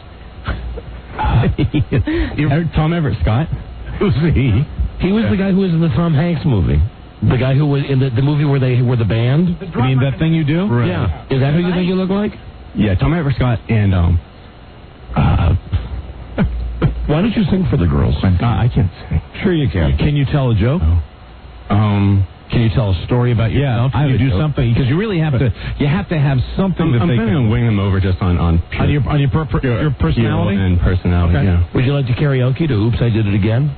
Tom Everett Scott. Who's he? He was the guy who was in the Tom Hanks movie. The guy who was in the movie where they were the band. You mean that thing you do? Right. Yeah. Is that who you think you look like? Yeah, Tom Everett Scott and Why don't you sing for the girls? I can't sing. Sure you can. Can you tell a joke? No. Can you tell a story about yourself? I Can you do joke. something? Because you really have to. You have to have something I'm that they planning can. on winging them over just on Your personality and personality. Okay. Yeah. Would you like to karaoke to Oops, I Did It Again?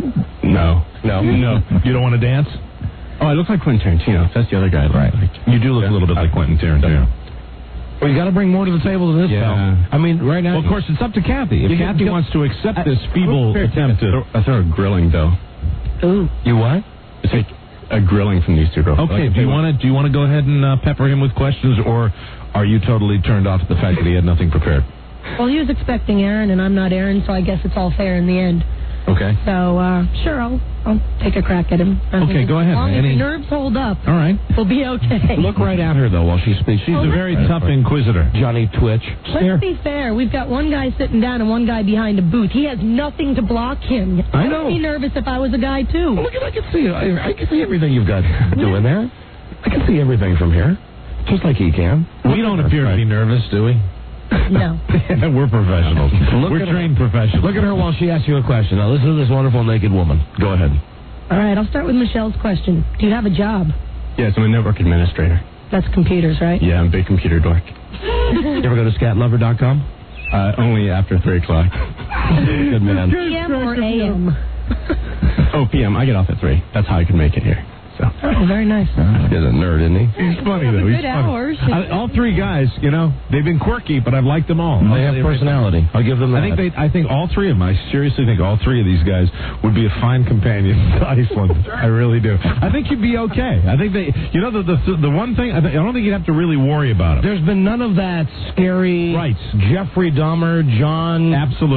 No. You don't want to dance? Oh, I look like Quentin Tarantino. That's the other guy. Right. You do look a little bit like Quentin Tarantino. Well, you got to bring more to the table than this, Yeah. pal. I mean, right now. Well, of course, it's up to Kathy. If Kathy wants to accept this feeble attempt to. I throw a grilling though. Ooh. You what? It's like a grilling from these two girls. Okay. Like, Do you want to go ahead and pepper him with questions, or are you totally turned off at the fact that he had nothing prepared? Well, he was expecting Aaron, and I'm not Aaron, so I guess it's all fair in the end. Okay. So, sure, I'll take a crack at him. Okay, go ahead. As long as your nerves hold up, All right. we'll be okay. Look right at her, though, while she speaks. She's Oh, a very tough inquisitor. Johnny Twitch. Let's be fair. We've got one guy sitting down and one guy behind a booth. He has nothing to block him. I know. I'd be nervous if I was a guy, too. Look, I can see. I can see everything you've got doing there. I can see everything from here, just like he can. We don't appear to be nervous, do we? No. We're professionals. We're trained professionals. Look at her while she asks you a question. Now listen to this wonderful naked woman. Go ahead. All right, I'll start with Michelle's question. Do you have a job? Yes, I'm a network administrator. That's computers, right? Yeah, I'm a big computer dork. You ever go to scatlover.com? Only after 3 o'clock. Good man. PM or AM? Oh, PM. I get off at 3. That's how I can make it here. So. Oh, very nice. He's a nerd, isn't he? He's funny, though. He's Good funny. hours. All three guys, they've been quirky, but I've liked them all. They have personality. I'll give them that. I think all three of them. I seriously think all three of these guys would be a fine companion to Iceland. I really do. I think you'd be okay. I think the one thing I don't think you'd have to really worry about it. There's been none of that scary Jeffrey Dahmer, John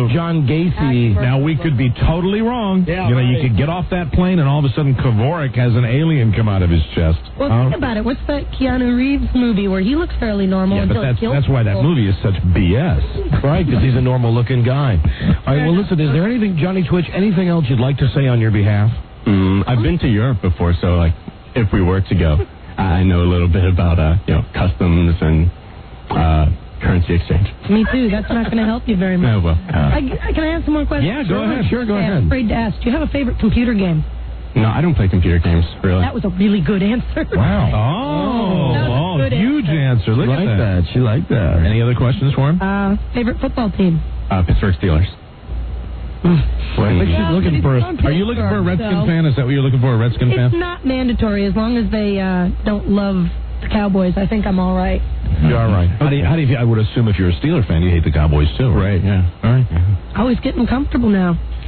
Gacy. Now we could be totally wrong. Yeah, you could get off that plane and all of a sudden Kevorkian has an alien come out of his chest. Well, think about it. What's that Keanu Reeves movie where he looks fairly normal Yeah, but until he kills that's why that people? movie is such BS. Right, because he's a normal-looking guy. All right, well, listen, is there anything, Johnny Twitch, anything else you'd like to say on your behalf? I've been to Europe before, so if we were to go, I know a little bit about customs and currency exchange. Me too. That's not going to help you very much. Oh, well. Can I ask some more questions? Yeah, go ahead. Sure, go ahead. I'm afraid to ask. Do you have a favorite computer game? No, I don't play computer games, really. That was a really good answer. Wow. Good huge answer. Look at that. She liked that. Any other questions for him? Favorite football team? Pittsburgh Steelers. Well, I think she's looking for Are you looking for a Redskin fan? Is that what you're looking for, a Redskin fan? It's not mandatory. As long as they don't love the Cowboys, I think I'm all right. You're all right. How do you feel? I would assume if you're a Steeler fan, you hate the Cowboys too, right? Yeah. All right. Always getting comfortable now.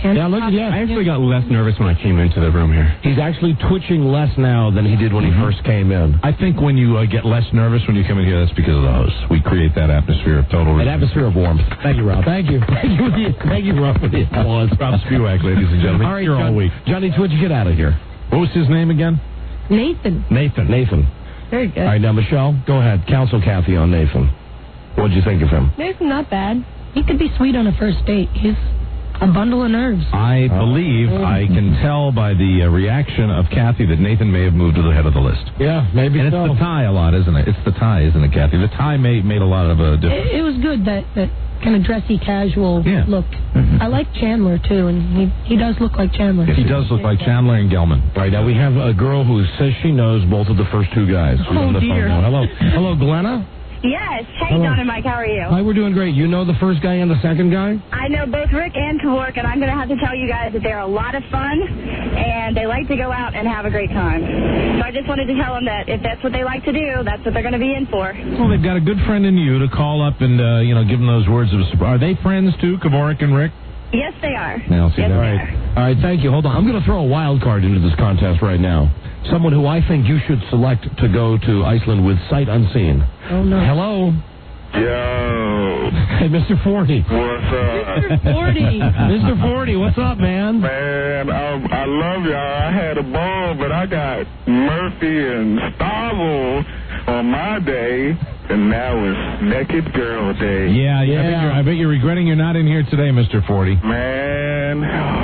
Yeah, look, yeah. I actually got less nervous when I came into the room here. He's actually twitching less now than he did when he first came in. I think when you get less nervous when you come in here, that's because of the host. We create that atmosphere of total... An atmosphere of warmth. Thank you, Rob. Thank you. Thank you, Rob, for the applause. Rob Spewak, ladies and gentlemen. All right, here all week. Johnny Twitch, get out of here. What was his name again? Nathan. Nathan. Very good. All right, now, Michelle, go ahead. Counsel Kathy on Nathan. What'd you think of him? Nathan, not bad. He could be sweet on a first date. He's a bundle of nerves. I believe I can tell by the reaction of Kathy that Nathan may have moved to the head of the list. Yeah, maybe and so. It's the tie a lot, isn't it? It's the tie, isn't it, Kathy? The tie made a lot of a difference. It was good, that kind of dressy, casual look. I like Chandler, too, and he does look like Chandler. He does look like Chandler and Gelman. Right, now we have a girl who says she knows both of the first two guys. Who's on the dear. phone now. Hello, Glenna? Yes. Hey, Hello. Don and Mike, how are you? Hi, we're doing great. You know the first guy and the second guy? I know both Rick and Kavork, and I'm going to have to tell you guys that they're a lot of fun, and they like to go out and have a great time. So I just wanted to tell them that if that's what they like to do, that's what they're going to be in for. Well, they've got a good friend in you to call up and, give them those words of support. Are they friends, too, Kavork and Rick? Yes, they are. Yeah, yes, they are. All right, thank you. Hold on. I'm going to throw a wild card into this contest right now. Someone who I think you should select to go to Iceland with sight unseen. Oh, no. Hello? Yo. Hey, Mr. Forty. What's up? Mr. Forty. Mr. Forty, what's up, man? Man, I love y'all. I had a ball, but I got Murphy and Stavo on my day, and now it's Naked Girl Day. Yeah. I bet you're regretting you're not in here today, Mr. Forty. Man.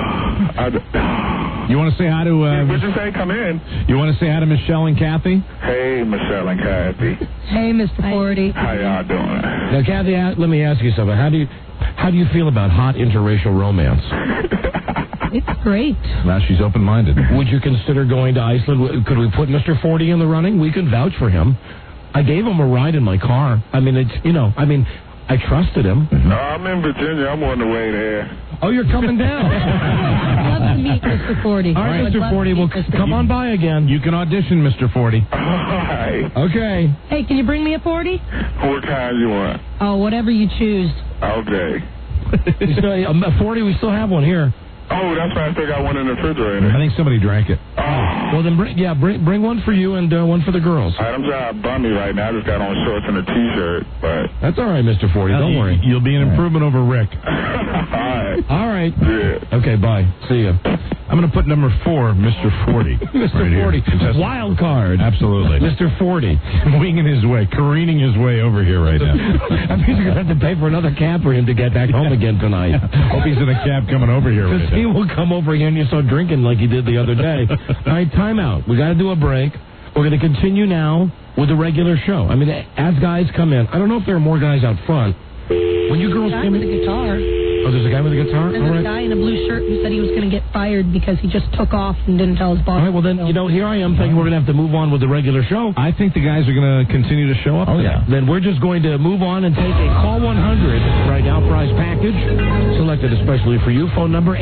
You want to say hi to... what'd you say? Come in. You want to say hi to Michelle and Kathy? Hey, Michelle and Kathy. Hey, Mr. Forty. How y'all doing? Now, Kathy, let me ask you something. How do you feel about hot interracial romance? It's great. Now she's open-minded. Would you consider going to Iceland? Could we put Mr. Forty in the running? We could vouch for him. I gave him a ride in my car. I mean, I trusted him. No, I'm in Virginia. I'm on the way there. Oh, you're coming down. I'd love to meet Mr. Forty. All right, Mr. Forty, well, come on by again. You can audition, Mr. Forty. All right. Okay. Hey, can you bring me a 40? What kind you want? Oh, whatever you choose. Okay. A 40, we still have one here. Oh, that's why I still got one in the refrigerator. I think somebody drank it. Well, then bring one for you and one for the girls. All right, I'm trying to bum me right now. I just got on shorts and a T-shirt, but... That's all right, Mr. Forty. Don't worry. You'll be an improvement over Rick. All right. Yeah. Okay, bye. See ya. I'm going to put number 4, Mr. 40. Mr. Right 40. Wild card. Absolutely. Mr. 40. Winging his way, careening his way over here right now. I mean, you're going to have to pay for another cab for him to get back home again tonight. Hope he's in a cab coming over here right Because he will come over here and you start drinking like he did the other day. All right, time out. We got to do a break. We're going to continue now with the regular show. I mean, as guys come in, I don't know if there are more guys out front. When you girls Guy came with in... a guitar. Oh, there's a guy with a guitar? And All there's right. a guy in a blue shirt who said he was going to get fired because he just took off and didn't tell his boss. All right, well then, here I am thinking we're going to have to move on with the regular show. I think the guys are going to continue to show up. Oh, yeah. Then we're just going to move on and take a Call 100 right now prize package selected especially for you. Phone number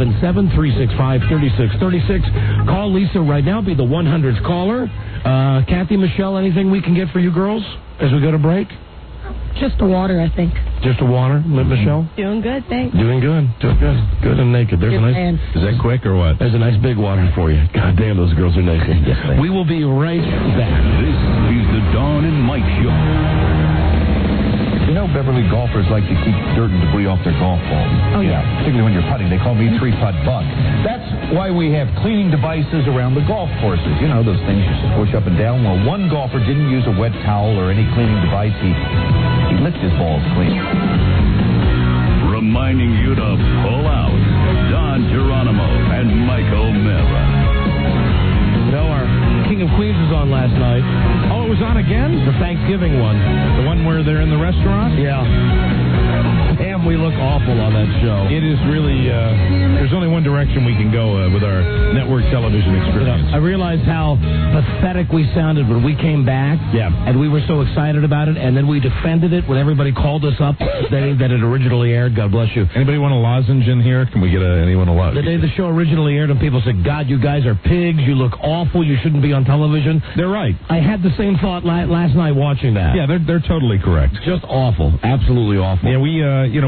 877-365-3636. Call Lisa right now. Be the 100th caller. Kathy, Michelle, anything we can get for you girls as we go to break? Just the water, I think. Just a water, Michelle? Doing good, thanks. Doing good. Good and naked. There's Good a nice. man. Is that quick or what? There's a nice big water for you. God damn, those girls are naked. Yes, we will be right back. This is the Dawn and Mike Show. You know, Beverly golfers like to keep dirt and debris off their golf balls. Oh, yeah. Particularly when you're putting. They call me three-putt bug. That's why we have cleaning devices around the golf courses. You know, those things you just push up and down. Well, one golfer didn't use a wet towel or any cleaning device. He licked his balls clean. Reminding you to pull out. Don Geronimo and Mike O'Mara. Our King of Queens was on last night. Oh, it was on again? The Thanksgiving one. The one where they're in the restaurant? Yeah. Damn, we look awful on that show. It is really, there's only one direction we can go with our network television experience. I realized how pathetic we sounded when we came back. Yeah. And we were so excited about it, and then we defended it when everybody called us up the day that it originally aired. God bless you. Anybody want a lozenge in here? Can we get anyone a lozenge? The day the show originally aired, and people said, God, you guys are pigs. You look awful. You shouldn't be on television. They're right. I had the same thought last night watching that. Yeah, they're totally correct. Just awful. Absolutely awful. Yeah, we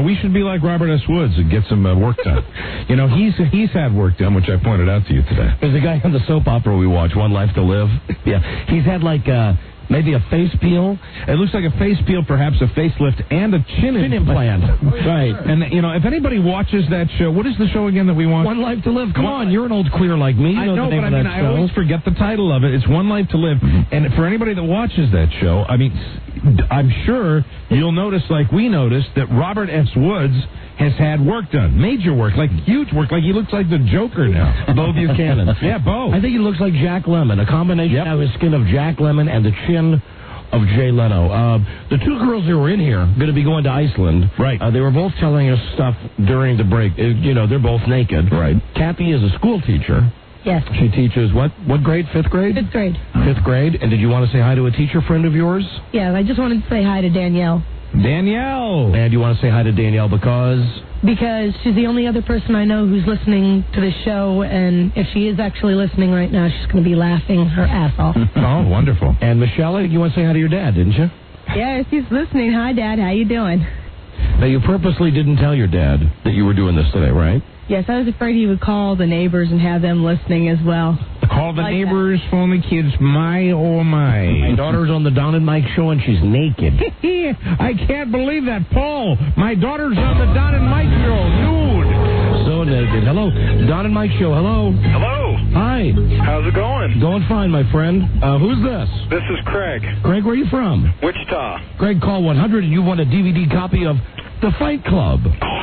we should be like Robert S. Woods and get some work done. You know, he's had work done, which I pointed out to you today. There's a guy on the soap opera we watch, One Life to Live. Yeah, he's had like maybe a face peel. It looks like a face peel, perhaps a facelift, and a chin implant. Right. And, you know, if anybody watches that show, what is the show again that we watch? One Life to Live. Come on, you're an old queer like me. You I know know, the name but of I mean, that I show. always forget the title of it. It's One Life to Live. And for anybody that watches that show, I mean, I'm sure you'll notice, like we noticed, that Robert S. Woods has had work done. Major work, like huge work. Like he looks like the Joker now. Bo Buchanan. Yeah, Bo. I think he looks like Jack Lemmon, a combination of his skin of Jack Lemmon and the chin of Jay Leno. The two girls who were in here going to be going to Iceland. Right. They were both telling us stuff during the break. You know, they're both naked. Right. Kathy is a school teacher. Yes. She teaches what grade? Fifth grade? Fifth grade. Fifth grade. And did you want to say hi to a teacher friend of yours? Yeah, I just wanted to say hi to Danielle. Danielle. And you want to say hi to Danielle because she's the only other person I know who's listening to the show, and if she is actually listening right now, she's going to be laughing her ass off. Oh, wonderful. And Michelle, you want to say hi to your dad, didn't you? Yes, he's listening. Hi, Dad. How you doing? Now, you purposely didn't tell your dad that you were doing this today, right? Yes, I was afraid he would call the neighbors and have them listening as well. Call the Like neighbors, phone the kids, my oh my. My daughter's on the Don and Mike show, and she's naked. I can't believe that, Paul. My daughter's on the Don and Mike show, nude. So naked. Hello, Don and Mike show. Hello. Hello. Hi. How's it going? Going fine, my friend. Who's this? This is Craig. Craig, where are you from? Wichita. Craig, call 100 and you won a DVD copy of The Fight Club.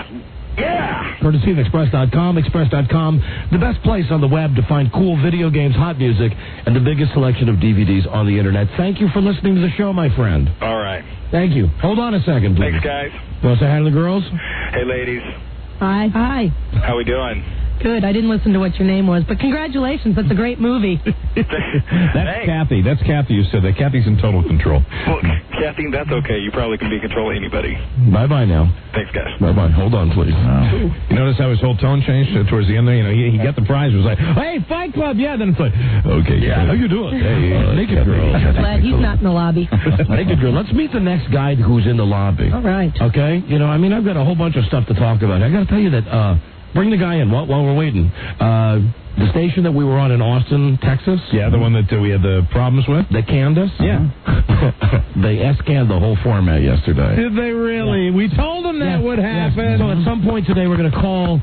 Yeah. Courtesy of Express.com. Express.com, the best place on the web to find cool video games, hot music, and the biggest selection of DVDs on the Internet. Thank you for listening to the show, my friend. All right. Thank you. Hold on a second, please. Thanks, guys. You want to say hi to the girls? Hey, ladies. Hi. Hi. How we doing? Good. I didn't listen to what your name was, but congratulations. That's a great movie. That's Kathy. That's Kathy who said that. Kathy's in total control. Well, Kathy, that's okay. You probably can be in control of anybody. Bye-bye now. Thanks, guys. Bye-bye. Hold on, please. You notice how his whole tone changed towards the end there? You know, he got the prize. It was like, hey, Fight Club. Yeah, then it's like, okay. Yeah. How you doing? Hey, naked girl. Glad he's not in the lobby. Naked girl. Let's meet the next guy who's in the lobby. All right. Okay? You know, I mean, I've got a whole bunch of stuff to talk about. I got to tell you that, bring the guy in while we're waiting. The station that we were on in Austin, Texas. Yeah, the one that we had the problems with? They canned us? Yeah. They S-canned the whole format yesterday. Did they really? Yeah. We told them that would happen. So at some point today, we're going to call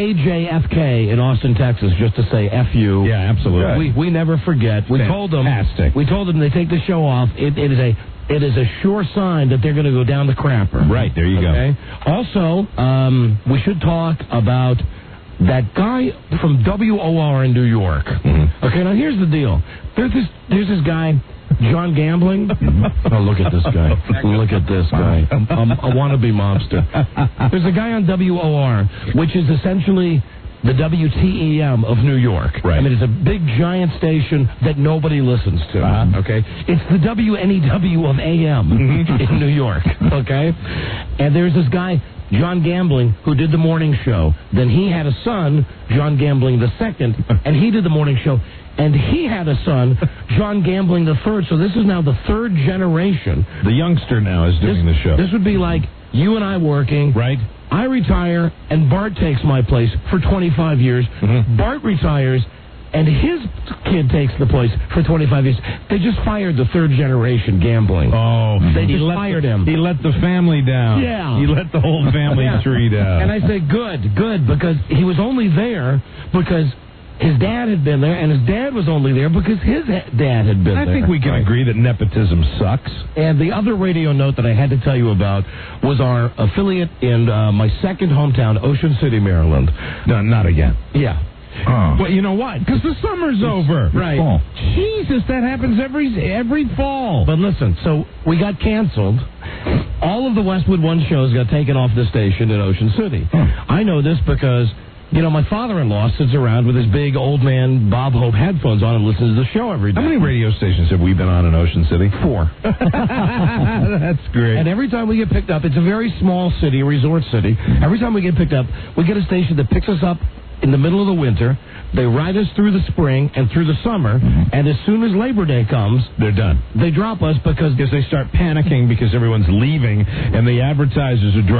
KJFK in Austin, Texas, just to say F you. Yeah, absolutely. We never forget. We told them they take the show off. It is a sure sign that they're going to go down the crapper. Right, there you go. Also, we should talk about that guy from WOR in New York. Mm-hmm. Okay, now here's the deal. There's this guy, John Gambling. Oh, look at this guy. Look at this guy. A wannabe mobster. There's a guy on WOR, which is essentially the WTEM of New York. Right. I mean, it's a big, giant station that nobody listens to. Okay? It's the WNEW of AM in New York. Okay? And there's this guy, John Gambling, who did the morning show. Then he had a son, John Gambling II, and he did the morning show. And he had a son, John Gambling III. So this is now the third generation. The youngster now is doing the show. This would be like you and I working. Right. I retire, and Bart takes my place for 25 years. Mm-hmm. Bart retires, and his kid takes the place for 25 years. They just fired the third generation Gambling. Oh. They just fired him. He let the family down. Yeah. He let the whole family tree down. And I say, good, because he was only there because his dad had been there, and his dad was only there because his dad had been there. I think we can agree that nepotism sucks. And the other radio note that I had to tell you about was our affiliate in my second hometown, Ocean City, Maryland. No, not again. Yeah. Oh. Well, you know what? Because the summer's over. Right. Fall. Jesus, that happens every fall. But listen, so we got canceled. All of the Westwood One shows got taken off the station in Ocean City. I know this because, you know, my father-in-law sits around with his big old man Bob Hope headphones on and listens to the show every day. How many radio stations have we been on in Ocean City? 4. That's great. And every time we get picked up, it's a very small city, a resort city. Every time we get picked up, we get a station that picks us up in the middle of the winter. They ride us through the spring and through the summer, and as soon as Labor Day comes, they're done. They drop us because they start panicking because everyone's leaving, and the advertisers are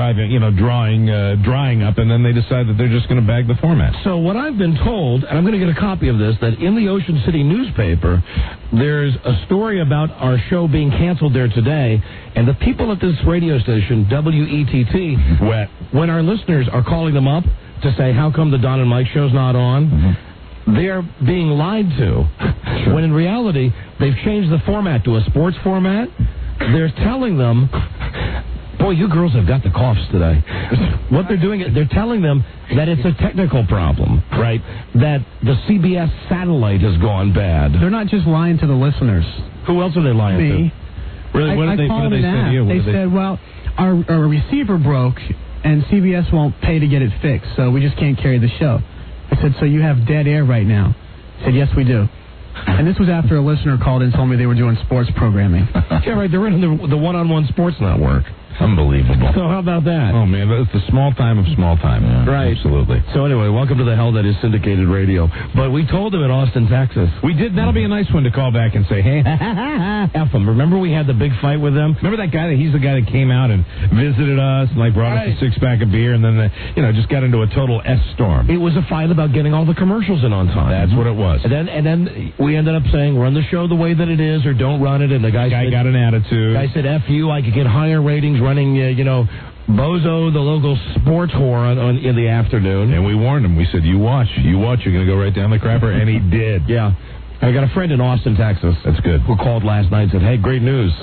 drying up, and then they decide that they're just going to bag the format. So what I've been told, and I'm going to get a copy of this, that in the Ocean City newspaper, there's a story about our show being canceled there today, and the people at this radio station, WETT, when our listeners are calling them up to say, how come the Don and Mike show's not on? They're being lied to. When in reality, they've changed the format to a sports format. They're telling them, boy, you girls have got the coughs today. What they're doing, they're telling them that it's a technical problem, right? That the CBS satellite has gone bad. They're not just lying to the listeners. Who else are they lying to? Me. Really? What did they say to you? They said, well, our receiver broke, and CBS won't pay to get it fixed, so we just can't carry the show. I said, so you have dead air right now? I said, yes, we do. And this was after a listener called and told me they were doing sports programming. Yeah, right. They're in the one-on-one sports network. Unbelievable. So how about that? Oh, man, that's the small time of small time. Yeah, right. Absolutely. So anyway, welcome to the hell that is syndicated radio. But we told them in Austin, Texas. We did. That'll be a nice one to call back and say, hey, F them. Remember we had the big fight with them? Remember that guy? He's the guy that came out and visited us and brought us a six-pack of beer and then just got into a total S-storm. It was a fight about getting all the commercials in on time. That's what it was. And then we ended up saying, run the show the way that it is or don't run it. And the guy said, got an attitude. The guy said, F you, I could get higher ratings running, Bozo, the local sports whore in the afternoon. And we warned him. We said, you watch, you're going to go right down the crapper. And he did. Yeah. I got a friend in Austin, Texas. That's good. Who called last night and said, hey, great news.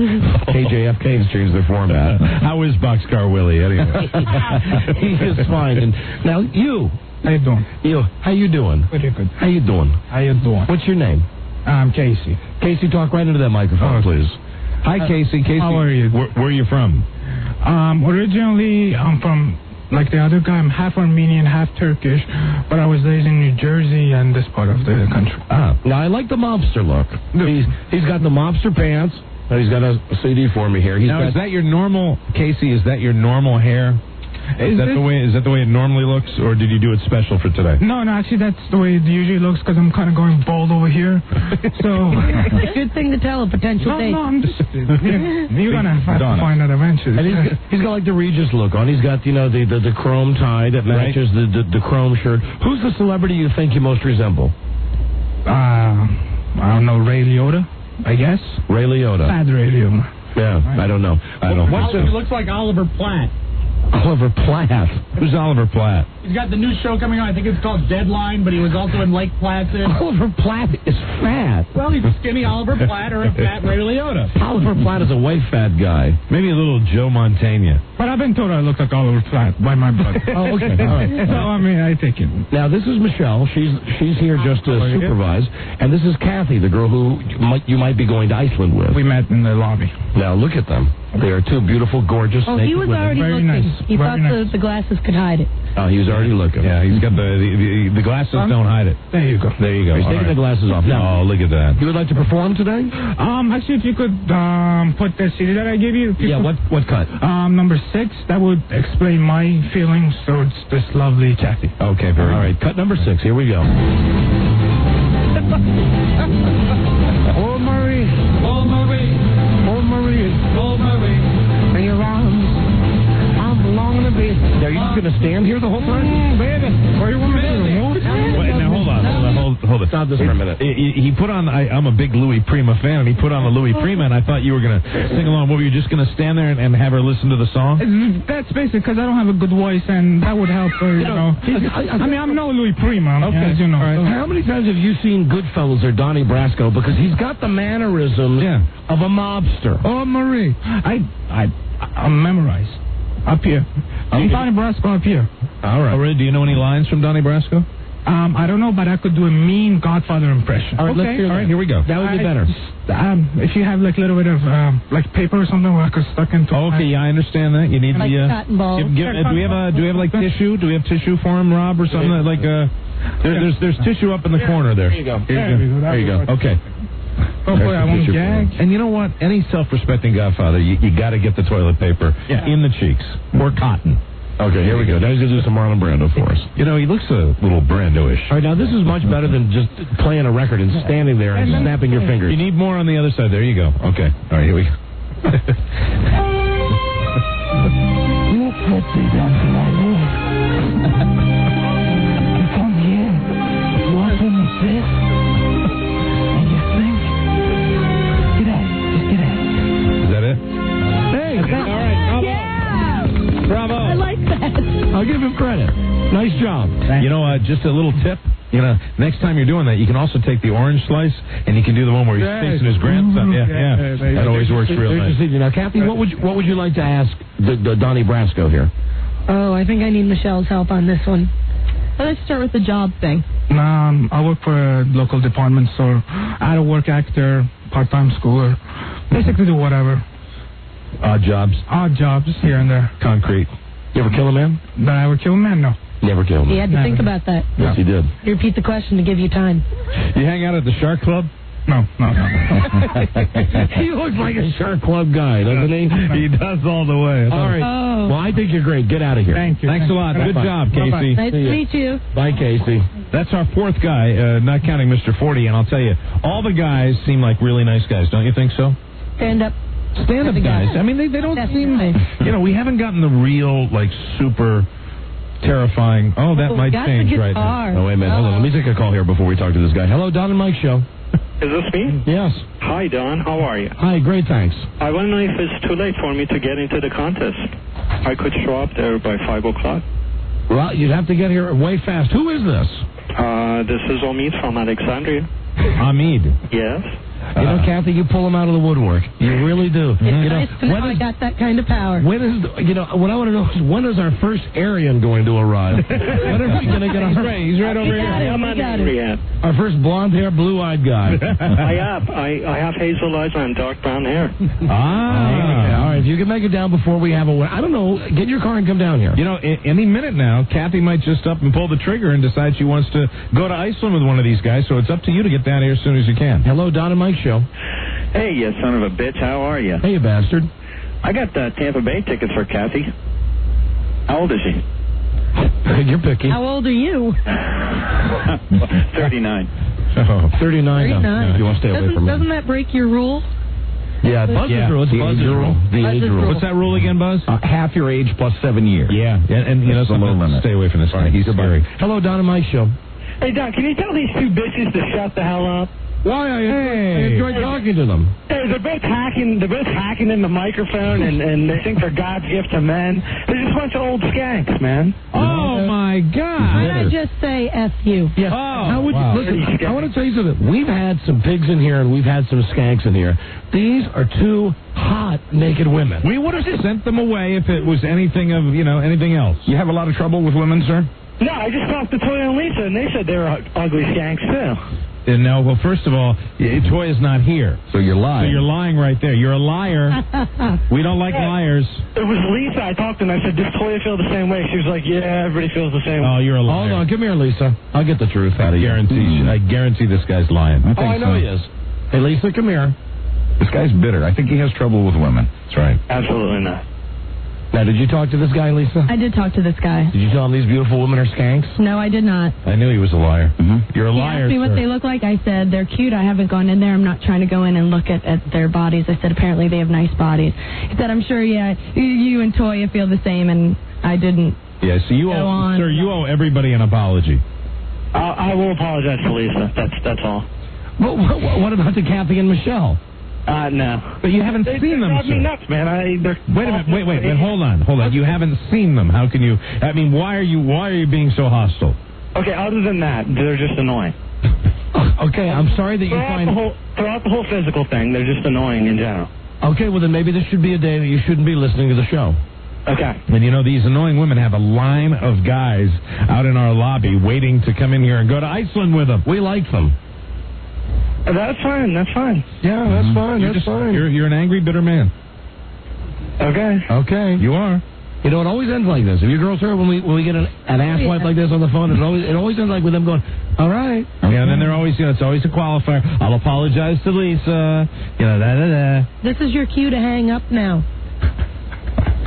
KJFK has changed their format. How is Boxcar Willie, anyway? He is fine. And now, you. How you doing? How you doing? Pretty good. How you doing? How you doing? What's your name? I'm Casey. Casey, talk right into that microphone, please. Hi, Casey. Casey. How are you? Where are you from? Originally, I'm from, like the other guy, I'm half Armenian, half Turkish, but I was raised in New Jersey and this part of the country. Now, I like the mobster look. He's got the mobster pants, and he's got a CD for me here. Is that your normal, Casey, is that your normal hair? Is that the way it normally looks, or did you do it special for today? No, actually, that's the way it usually looks, because I'm kind of going bald over here. So it's a good thing to tell a potential date. No, I'm just... You're going to have to find out eventually. And he's got, like, the Regis look on. He's got, the chrome tie that matches the chrome shirt. Who's the celebrity you think you most resemble? I don't know, Ray Liotta, I guess. Ray Liotta. Bad Ray Liotta. Yeah, I don't know. He looks like Oliver Platt. Oliver Platt. Who's Oliver Platt? He's got the new show coming on. I think it's called Deadline, but he was also in Lake Placid. Oliver Platt is fat. Well, he's a skinny Oliver Platt or a fat Ray Liotta. Oliver Platt is a way fat guy. Maybe a little Joe Montana. But I've been told I look like Oliver Platt by my brother. Oh, okay. All right. So, I take it. Now, this is Michelle. She's here just to supervise. And this is Kathy, the girl who you might be going to Iceland with. We met in the lobby. Now, look at them. They are two beautiful, gorgeous, naked he was women. already Very looking. nice. He thought the glasses could hide it. Oh, he was already looking. Yeah, he's got the glasses don't hide it. There you go. There you go. He's taking the glasses off. Now, look at that. You would like to perform today? Actually, if you could put the CD that I gave you. What cut? Number 6. That would explain my feelings towards this lovely Kathy. Okay, very all right. Cut number 6. Here we go. Oh, Marie. Oh, Marie. Oh, Marie. Oh, Marie. In your arms, I belong to be. Are you just going to stand here the whole time? Baby. What do you want me to do? Wait, now, hold on. Hold it. Stop this for a minute. He put on, I'm a big Louis Prima fan, and he put on the Louis Prima, and I thought you were going to sing along. What, were you just going to stand there and have her listen to the song? That's basic, because I don't have a good voice, and that would help her, I'm no Louis Prima, okay. as you know. Right. How many times have you seen Goodfellas or Donnie Brasco? Because he's got the mannerisms of a mobster. Oh, Marie. I'm memorized. Up here. I'm Donnie Brasco up here. All right. Already, do you know any lines from Donnie Brasco? I don't know, but I could do a mean Godfather impression. All right, let's hear that. All right, here we go. That would be better. If you have like a little bit of like paper or something where I could stuck into. Okay, I understand that. You need like cotton balls. do we have like tissue? Do we have tissue for him, Rob, or something like there's tissue up in the corner there. There you go. There you go. Okay. Hopefully I won't gag. And you know what? Any self-respecting Godfather, you got to get the toilet paper in the cheeks or cotton. Okay, here we go. Now he's going to do some Marlon Brando for us. You know, he looks a little Brando-ish. All right, now this is much better than just playing a record and standing there and snapping your fingers. You need more on the other side. There you go. Okay. All right, here we go. Let's sit down to my room. You come here, you open the this, and you think, get out, just get out. Is that it? Hey, all right, bravo. Yeah. Bravo. I like that. I'll give him credit. Nice job. You know, just a little tip. You know, next time you're doing that, you can also take the orange slice and you can do the one where he's facing his grandson. Yeah. That always works real nice. Now, Kathy, what would you like to ask the Donnie Brasco here? Oh, I think I need Michelle's help on this one. Let's start with the job thing. I work for a local department store. Out-of-work actor, part-time schooler. Basically do whatever. Odd jobs. Odd jobs here and there. Concrete. You ever kill a man? Did I ever kill a man? No. Never kill him. He had to think about that. Yes, he did. Repeat the question to give you time. You hang out at the Shark Club? No. He looks like a Shark Club guy, doesn't he? He does all the way. All right. Oh. Well, I think you're great. Get out of here. Thank you. Thanks a lot. Good job, Casey. Nice to meet you. Bye, Casey. That's our fourth guy, not counting Mr. 40. And I'll tell you, all the guys seem like really nice guys. Don't you think so? Stand up. Stand-up guys. I mean, they don't seem... You know, we haven't gotten the real, like, super... terrifying. Oh, that might change right now. Oh, wait a minute. Hold on. Let me take a call here before we talk to this guy. Hello, Don and Mike Show. Is this me? Yes. Hi, Don. How are you? Hi, great, thanks. I want to know if it's too late for me to get into the contest. I could show up there by 5 o'clock. Well, you'd have to get here way fast. Who is this? This is Omid from Alexandria. Hamid. Yes. You know, Kathy, you pull him out of the woodwork. You really do. It's You know, nice to know I got that kind of power. when is what I want to know is when is our first Aryan going to arrive? When are we going to get our... He's right over here. I'm not angry yet. Our first blonde-haired, blue-eyed guy. I have hazel eyes and dark brown hair. All right. If you can make it down before we have a... I don't know. Get in your car and come down here. You know, any minute now, Kathy might just up and pull the trigger and decide she wants to go to Iceland with one of these guys, so it's up to you to get down here as soon as you can. Hello, Don and Mike Show. Hey, you son of a bitch. How are you? Hey, you bastard. I got Tampa Bay tickets for Kathy. How old is she? You're picky. How old are you? 39. Oh, 39. 39. You want to stay away from me. Doesn't that break your rule? Yeah, Buzz's rule. It's Buzz's rule. The age rule. What's that rule again, Buzz? Half your age plus 7 years. Yeah, and you know, That's the low limit. Stay away from this guy. He's scary. Hello, Don and Mike Show. Hey, Don, can you tell these two bitches to shut the hell up? Why? I enjoy talking to them. Hey, they're both hacking in the microphone, and they think they're God's gift to men. They're just a bunch of old skanks, man. Oh, my God. Might I just say F you? Yes. Oh, How would you, listen, I want to tell you something. We've had some pigs in here, and we've had some skanks in here. These are two hot, naked women. We would have sent them away if it was anything of, anything else. You have a lot of trouble with women, sir? No, I just talked to Toya and Lisa, and they said they were ugly skanks, too. No, well, first of all, Toya's not here. So you're lying. So you're lying right there. You're a liar. We don't like liars. It was Lisa. I talked to her, and I said, does Toya feel the same way? She was like, yeah, everybody feels the same way. Oh, you're a liar. Hold on. Come here, Lisa. I'll get the truth out of you. I guarantee this guy's lying. I know he is. Hey, Lisa, come here. This guy's bitter. I think he has trouble with women. That's right. Absolutely not. Now, did you talk to this guy, Lisa? I did talk to this guy. Did you tell him these beautiful women are skanks? No, I did not. I knew he was a liar. Mm-hmm. You're a He liar, asked me what sir. they look like. I said, they're cute. I haven't gone in there. I'm not trying to go in and look at their bodies. I said, apparently they have nice bodies. He said, I'm sure, yeah, you and Toya feel the same, and I didn't. Yeah, so you Go owe, on. sir, you owe everybody an apology. I will apologize to Lisa. That's all. What about the Kathy and Michelle? No. But you haven't seen them, drive me sir. nuts, man. Wait a minute. Wait. Hold on. You haven't seen them. How can you? I mean, why are you being so hostile? Okay, other than that, they're just annoying. Okay, I'm sorry that you find... Throughout the whole physical thing, they're just annoying in general. Okay, well then maybe this should be a day that you shouldn't be listening to the show. Okay. And these annoying women have a line of guys out in our lobby waiting to come in here and go to Iceland with them. We like them. That's fine. Yeah, that's fine. That's fine. You're an angry, bitter man. Okay. You are. You know, it always ends like this. Have you girls heard when we get an ass wipe like this on the phone? It always ends like with them going, all right. Yeah, and then they're always, it's always a qualifier. I'll apologize to Lisa. This is your cue to hang up now.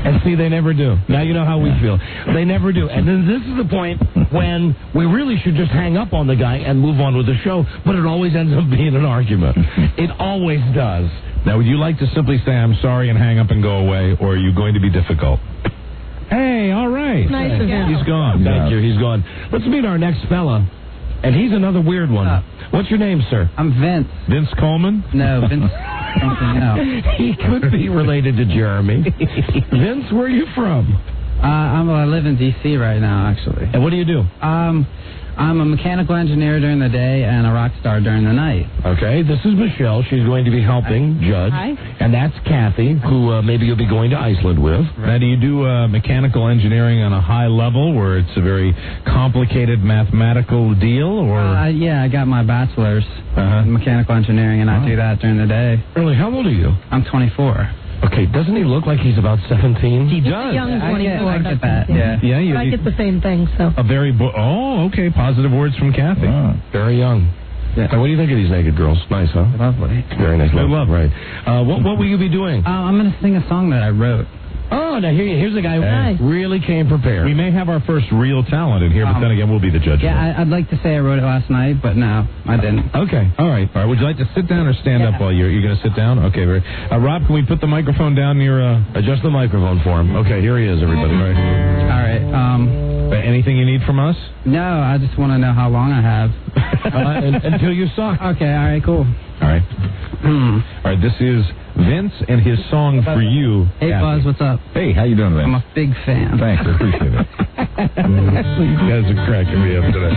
And see, they never do. Now you know how we feel. They never do. And then this is the point when we really should just hang up on the guy and move on with the show, but it always ends up being an argument. It always does. Now, would you like to simply say, I'm sorry, and hang up and go away, or are you going to be difficult? Hey, all right. Nice of him. He's gone. Thank you. He's gone. Let's meet our next fella. And he's another weird one. What's your name, sir? I'm Vince. Vince Coleman? No, Vince something else. He could be related to Jeremy. Vince, where are you from? I live in D.C. right now, actually. And what do you do? I'm a mechanical engineer during the day and a rock star during the night. Okay, this is Michelle. She's going to be helping Judge. Hi. And that's Kathy, who maybe you'll be going to Iceland with. Now, do you do mechanical engineering on a high level where it's a very complicated mathematical deal? Or Yeah, I got my bachelor's in mechanical engineering, and I do that during the day. Really? How old are you? I'm 24. Okay, doesn't he look like he's about 17? He He's does. a young 24. I get that, yeah. But I get the same thing, so. A very... okay, positive words from Kathy. Very young. Yeah. What do you think of these naked girls? Nice, huh? Lovely. Very nice. Good love. Right. What will you be doing? I'm going to sing a song that I wrote. Oh, now here's a guy who really came prepared. We may have our first real talent in here, but then again, we'll be the judge. Yeah, I'd like to say I wrote it last night, but no, I didn't. Okay. All right. Would you like to sit down or stand up while you're going to sit down? Okay. Rob, can we put the microphone down near... Adjust the microphone for him. Okay, here he is, everybody. All right. Anything you need from us? No, I just want to know how long I have. Until you suck. Okay, all right, cool. All right. All right, this is Vince and his song for you. Hey, Kathy. Buzz, what's up? Hey, how you doing, Vince? I'm a big fan. Thanks, I appreciate it. You guys are cracking me up today.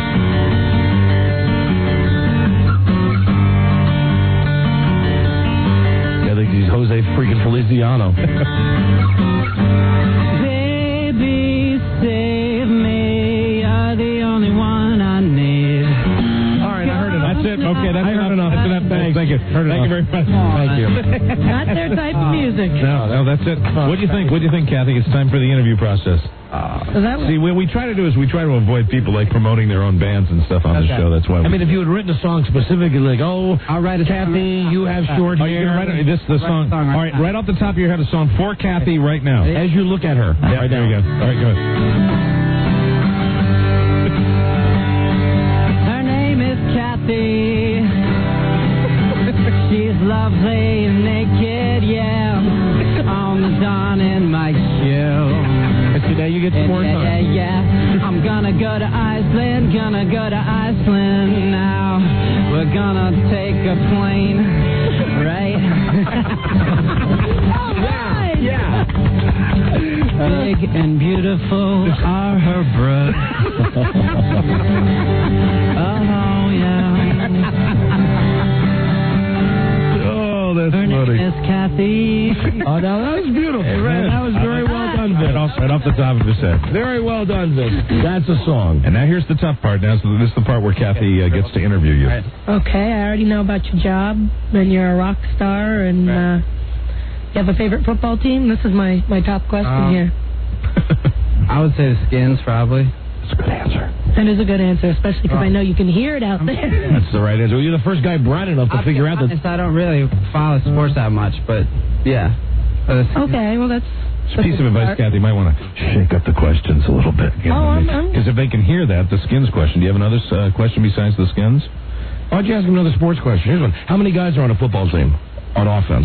I think he's Jose freaking Feliciano. Baby, save me. You're the only one I need. All right, I heard it. That's it. Okay, that's enough. That's enough. Thanks. Thank you. Thank you very much. Thank you. Not their type of music. No, that's it. What do you think? What do you think, Kathy? It's time for the interview process. See, what we try to do is we try to avoid people like promoting their own bands and stuff on the show. That's why. I mean, if you had written a song specifically, like, I'll write a Kathy, you have short hair. This the song. All right, right off the top of your head, a song for Kathy right now. As you look at her. Yeah, right there you go. All right, go ahead. Her name is Kathy. She's lovely and naked, yeah. On the Don and Mike show. Now you get some more time. Yeah. I'm gonna go to Iceland now. We're gonna take a plane, right? All right. Yeah. Big and beautiful are her breasts. Oh, yeah. Oh, that's her funny. name is Kathy. Oh, now that was beautiful. That was very well done, Vince. Right off the top of his head. Very well done, Vince. That's a song. And now here's the tough part. Now this is the part where Kathy gets to interview you. Okay, I already know about your job, and you're a rock star, and you have a favorite football team? This is my top question here. I would say the Skins, probably. That's a good answer. That is a good answer, especially because I know you can hear it out there. That's the right answer. Well, you're the first guy bright enough to figure out that. I don't really follow sports that much, but yeah. Okay, well, that's... It's a piece of advice, Kathy. You might want to shake up the questions a little bit. Because if they can hear that, the Skins question. Do you have another question besides the Skins? Why don't you ask him another sports question? Here's one. How many guys are on a football team on offense?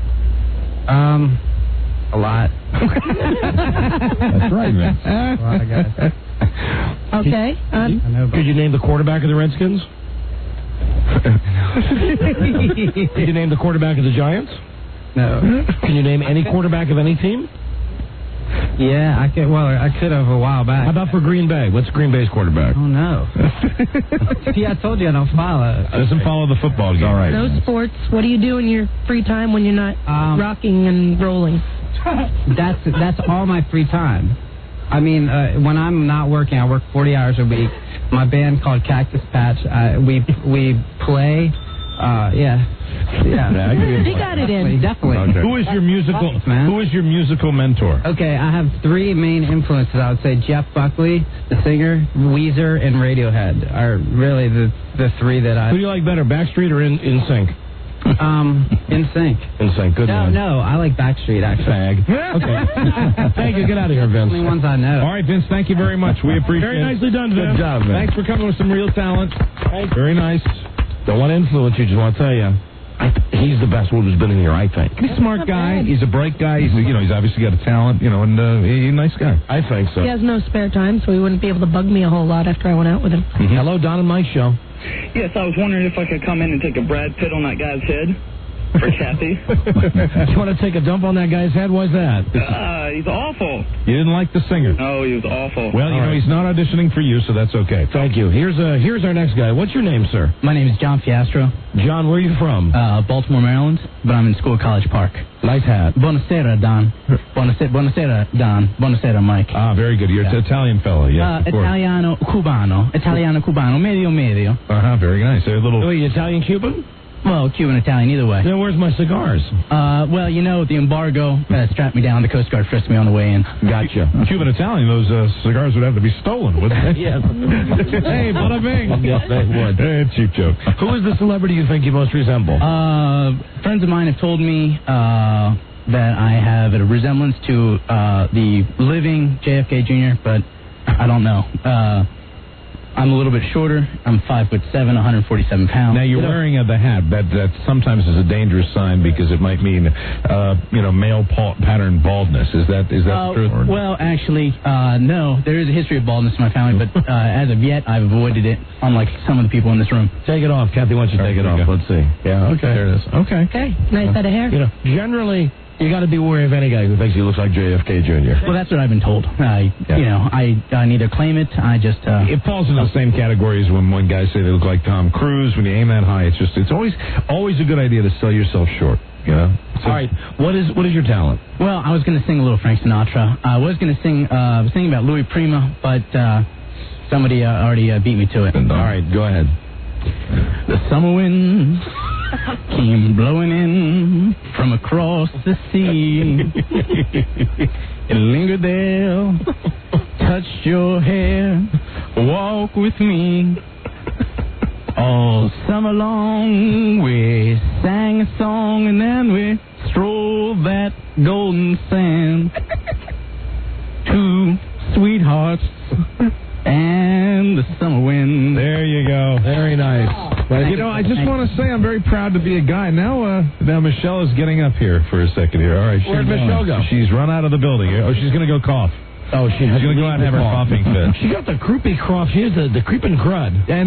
A lot. That's right, Vince. A lot of guys. Okay. Could you name the quarterback of the Redskins? Could you name the quarterback of the Giants? No. Can you name any quarterback of any team? Yeah, I could. Well, I could have a while back. How about for Green Bay? What's Green Bay's quarterback? Oh no. See, I told you I don't follow. Doesn't follow the football game. All right. No sports. What do you do in your free time when you're not rocking and rolling? That's all my free time. I mean, when I'm not working, I work 40 hours a week. My band called Cactus Patch. We play. Yeah. He got it in. Definitely. Okay. Who is your musical mentor? Okay, I have three main influences. I would say Jeff Buckley, the singer, Weezer, and Radiohead are really the three that I... Who do you like better, Backstreet or In Sync? NSYNC. NSYNC, good one. No, I like Backstreet, actually. Fag. Okay. Thank you. Get out of here, Vince. The only ones I know. All right, Vince, thank you very much. We appreciate it. Very nicely done, Vince. Good job, Vince. Thanks for coming with some real talent. Very nice. Don't want to influence you, just want to tell you. He's the best one who's been in here, I think. He's a smart guy. He's a bright guy. He's obviously got a talent, and he's a nice guy. I think so. He has no spare time, so he wouldn't be able to bug me a whole lot after I went out with him. Mm-hmm. Hello, Don and Mike Show. Yes, I was wondering if I could come in and take a Brad Pitt on that guy's head for Kathy. You want to take a dump on that guy's head? Why's that? He's awful. You didn't like the singer? Oh, he was awful. Well, he's not auditioning for you, so that's okay. Thank you. Here's our next guy. What's your name, sir? My name is John Fiastro. John, where are you from? Baltimore, Maryland, but I'm in school at College Park. Nice hat. Buonasera, Don. Buonasera, Don. Buonasera, Mike. Ah, very good. You're an Italian fellow, yes. Italiano Cubano. Medio. Very nice. Wait, Italian-Cuban? Well, Cuban, Italian, either way. Then where's my cigars? Well, the embargo strapped me down. The Coast Guard frisked me on the way in. Gotcha. Cuban, Italian, those cigars would have to be stolen, wouldn't they? Yes. Hey, bada bing. Yes, they would. Cheap joke. Who is the celebrity you think you most resemble? Friends of mine have told me that I have a resemblance to the living JFK Jr., but I don't know. I'm a little bit shorter. I'm 5'7", 147 pounds. Now, you're wearing the hat. That sometimes is a dangerous sign because it might mean, male pattern baldness. Is that the truth? Well, actually, no. There is a history of baldness in my family, but as of yet, I've avoided it, unlike some of the people in this room. Take it off. Kathy, why don't you take it off? Let's see. Yeah, okay. There it is. Okay. Okay, nice head of hair. Generally, you got to be wary of any guy who thinks he looks like JFK Jr. Well, that's what I've been told. I neither claim it. I just. It falls into the same category as when guys say they look like Tom Cruise. When you aim that high, it's always a good idea to sell yourself short. All right. What is your talent? Well, I was going to sing a little Frank Sinatra. I was going to sing about Louis Prima, but somebody already beat me to it. All right, go ahead. The summer wind came blowing in from across the sea. It lingered there, touched your hair, walk with me. All summer long we sang a song and then we strolled that golden sand. Two sweethearts and the summer wind. There you go. Very nice. I just want to say I'm very proud to be a guy. Now Michelle is getting up here for a second here. All right. Where'd Michelle go? She's run out of the building. Oh, she's going to go cough. Oh, she's going to go out and have her coughing fit. She got the croupy cough. She has the creeping crud. And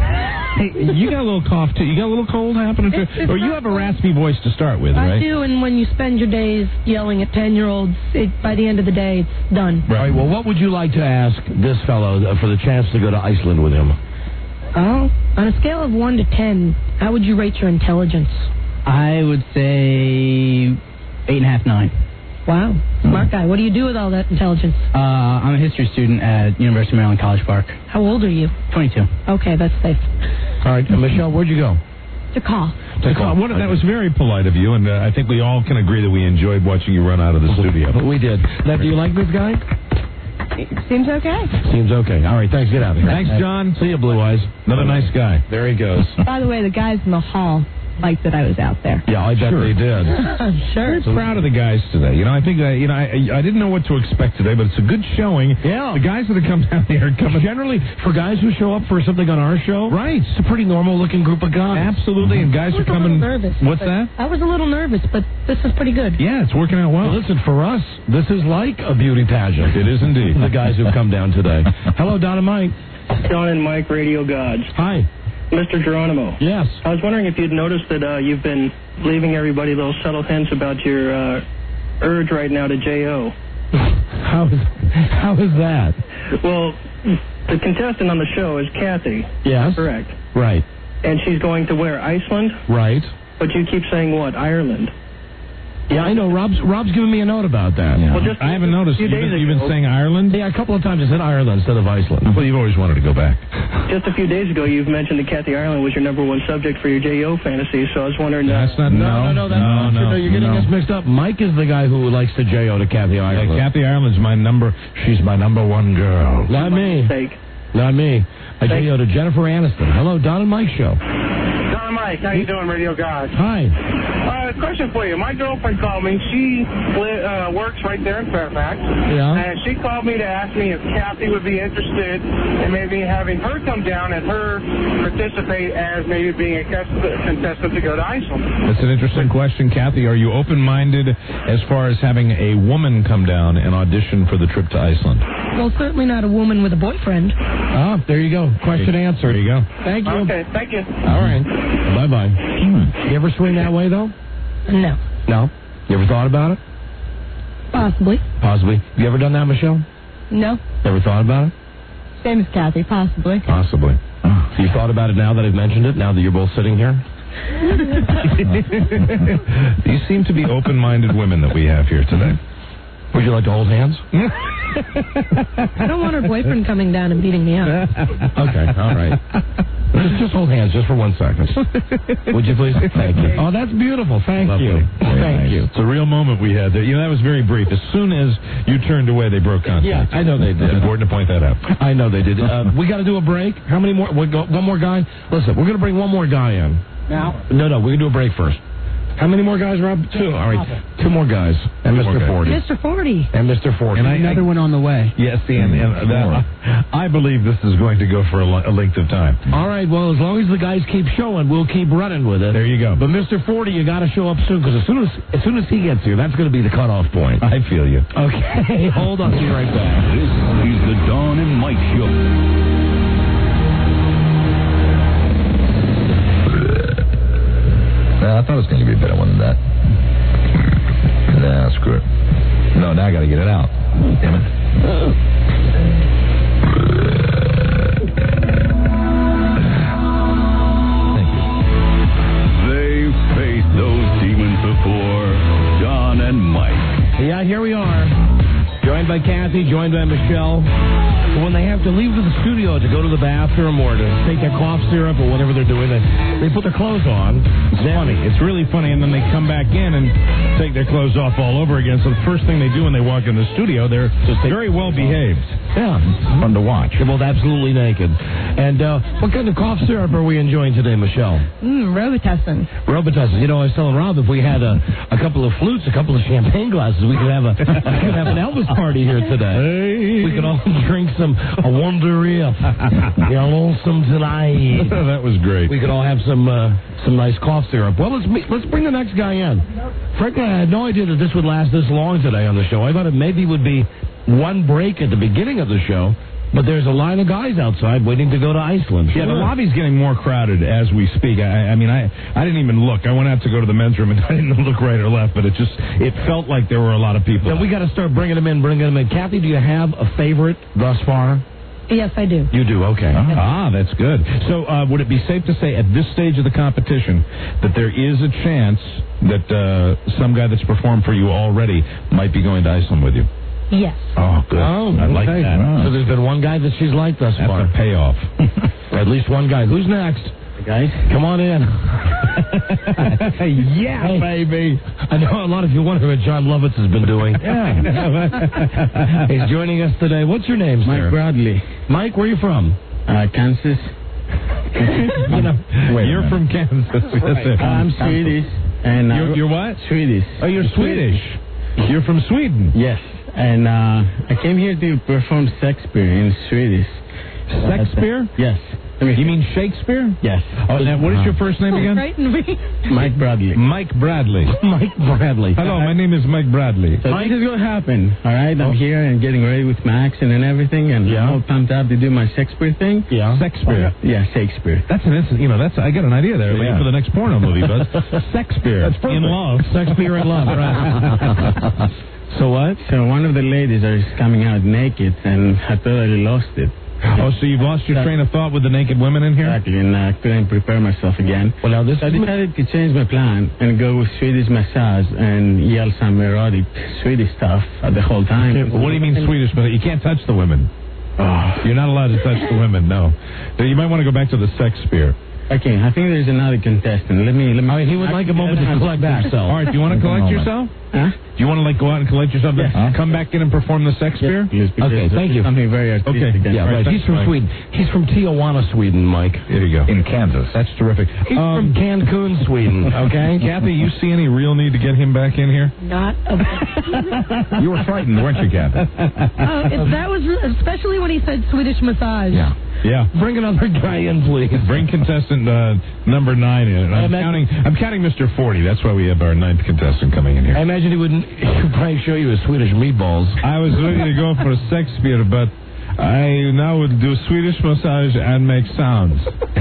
hey, you got a little cough, too. You got a little cold happening, too? Or you have a raspy voice to start with, right? I do, and when you spend your days yelling at 10-year-olds, by the end of the day, it's done. Right. Well, what would you like to ask this fellow for the chance to go to Iceland with him? Oh, on a scale of 1 to 10, how would you rate your intelligence? I would say 8.5, 9. Wow, smart guy. What do you do with all that intelligence? I'm a history student at University of Maryland, College Park. How old are you? 22. Okay, that's safe. All right, Michelle, where'd you go? To call. That was very polite of you, and I think we all can agree that we enjoyed watching you run out of the studio. We did. Now, do you like this guy? Seems okay. Seems okay. All right, thanks. Get out of here. Thanks, John. See you, Blue Eyes. Another nice guy. There he goes. By the way, the guys in the hall liked that I was out there. Yeah, I bet they did. Sure. We're proud of the guys today. I think I didn't know what to expect today, but it's a good showing. Yeah. The guys that have come down here are coming. Generally, for guys who show up for something on our show, right? It's a pretty normal-looking group of guys. Absolutely, and guys are coming. Nervous. What's that? I was a little nervous, but this is pretty good. Yeah, it's working out well. Listen, for us, this is like a beauty pageant. It is indeed. The guys who've come down today. Hello, Don and Mike. Don and Mike, Radio Gods. Hi. Mr. Geronimo. Yes. I was wondering if you'd noticed that you've been leaving everybody little subtle hints about your urge right now to J.O. How is that? Well, the contestant on the show is Kathy. Yes. Correct. Right. And she's going to where? Iceland? Right. But you keep saying what? Ireland. Yeah, I know. Rob's giving me a note about that. Yeah. Well, I haven't noticed. You've been saying Ireland? Yeah, a couple of times I said Ireland instead of Iceland. Well, you've always wanted to go back. Just a few days ago, you've mentioned that Kathy Ireland was your number one subject for your J.O. fantasy, so I was wondering... That's not... No, you're getting us mixed up. Mike is the guy who likes to J.O. to Kathy Ireland. Yeah, Kathy Ireland's she's my number one girl. Not me. Mistake. Not me. I J.O. to Jennifer Aniston. Hello, Don and Mike Show. Don Mike, how you doing, radio guys? Hi. Question for you. My girlfriend called me. She works right there in Fairfax. Yeah. And she called me to ask me if Kathy would be interested in maybe having her come down and her participate as maybe being a contestant to go to Iceland. That's an interesting question, Kathy. Are you open-minded as far as having a woman come down and audition for the trip to Iceland? Well, certainly not a woman with a boyfriend. Ah, there you go. Question answered. There you go. Thank you. Okay, thank you. All right. Bye-bye. You ever swing that way, though? No. No? You ever thought about it? Possibly. Possibly. You ever done that, Michelle? No. Ever thought about it? Same as Kathy, possibly. Possibly. So you thought about it now that I've mentioned it, now that you're both sitting here? These seem to be open-minded women that we have here today. Would you like to hold hands? I don't want her boyfriend coming down and beating me up. Okay, all right. Just hold hands just for 1 second. Would you please? Thank you. Oh, that's beautiful. Thank you. Thank you. It's a real moment we had there. You know, that was very brief. As soon as you turned away, they broke contact. Yeah, I know they did. It's important to point that out. I know they did. We got to do a break. How many more? One more guy? Listen, we're going to bring one more guy in. Now? No, we're going to do a break first. How many more guys, Rob? 2. All right. 2 more guys. And Mr. 40. Mr. 40. And Mr. 40. And another one on the way. Yes, and I believe this is going to go for a length of time. All right, well, as long as the guys keep showing, we'll keep running with it. There you go. But Mr. 40, you got to show up soon, because as soon as he gets here, that's going to be the cutoff point. I feel you. Okay, hold on. Be right back. This is the Dawn and Mike Show. I thought it was going to be a better one than that. Nah, screw it. No, now I got to get it out. Damn it. Thank you. They've faced those demons before. Don and Mike. Yeah, here we are. Joined by Kathy, joined by Michelle. When they have to leave the studio to go to the bathroom or to take their cough syrup or whatever they're doing, they put their clothes on. It's funny. It's really funny. And then they come back in and take their clothes off all over again. So the first thing they do when they walk in the studio, they're just very well behaved. Yeah. Fun to watch. They're both absolutely naked. And what kind of cough syrup are we enjoying today, Michelle? Robitussin. Robitussin. You know, I was telling Rob, if we had a couple of flutes, a couple of champagne glasses, we could have an Elvis party here today. Hey. We could all drink a wonder if you're lonesome tonight. That was great. We could all have some nice cough syrup. Well, let's bring the next guy in. Frankly, I had no idea that this would last this long today on the show. I thought it maybe would be one break at the beginning of the show, but there's a line of guys outside waiting to go to Iceland. Yeah, the lobby's getting more crowded as we speak. I mean, I didn't even look. I went out to go to the men's room, and I didn't look right or left, but it felt like there were a lot of people. So we got to start bringing them in. Kathy, do you have a favorite thus far? Yes, I do. You do, okay. That's good. So would it be safe to say at this stage of the competition that there is a chance that some guy that's performed for you already might be going to Iceland with you? Yes. Oh, good. Oh, I like okay. that. Wow. So there's been one guy that she's liked thus far. That's a payoff. At least one guy. Who's next? Guys, come on in. Yeah, baby. I know a lot of you wonder what John Lovitz has been doing. Yeah. He's joining us today. What's your name, sir? Mike Bradley. Mike, where are you from? Kansas. You're from Kansas. Right. I'm Swedish. And you're what? Swedish. Oh, you're Swedish. You're from Sweden. Yes. And I came here to perform Shakespeare in Swedish. Shakespeare? Yes. You mean Shakespeare? Yes. Oh, and what is your first name again? Mike Bradley. Mike Bradley. Mike Bradley. Hello, my name is Mike Bradley. So this is what happened, all right? I'm here and getting ready with Max and everything, and I'm all pumped up to do my Shakespeare thing. Yeah. Shakespeare. Yeah, Shakespeare. That's an instant, I got an idea there for the next porno movie, but Shakespeare. That's perfect. In love. Shakespeare in love, right. So what? So one of the ladies is coming out naked, and I totally lost it. Oh, so you've lost your train of thought with the naked women in here? Exactly, and I couldn't prepare myself again. Well, now this so I decided to change my plan and go with Swedish massage and yell some erotic Swedish stuff the whole time. Okay, what do you mean Swedish? But you can't touch the women. Oh. You're not allowed to touch the women, no. You might want to go back to the Shakespeare. Okay, I think there's another contestant. Let me. He would like a moment to collect himself. All right, do you want to collect yourself? Huh? Do you want to go out and collect yourself? Come back in and perform the sex spear? Okay, thank you. Something very artistic. Okay. Yeah, right. He's from Sweden. He's from Tijuana, Sweden, Mike. There you go. In Kansas. That's terrific. He's from Cancun, Sweden. Okay, Kathy, you see any real need to get him back in here? Not a bit. You were frightened, weren't you, Kathy? That was especially when he said Swedish massage. Yeah. Bring another guy in, please. Bring contestant number 9 in. I'm counting Mr. 40. That's why we have our 9th contestant coming in here. I imagine he would probably show you his Swedish meatballs. I was ready to go for a sex spear, but I now would do Swedish massage and make sounds.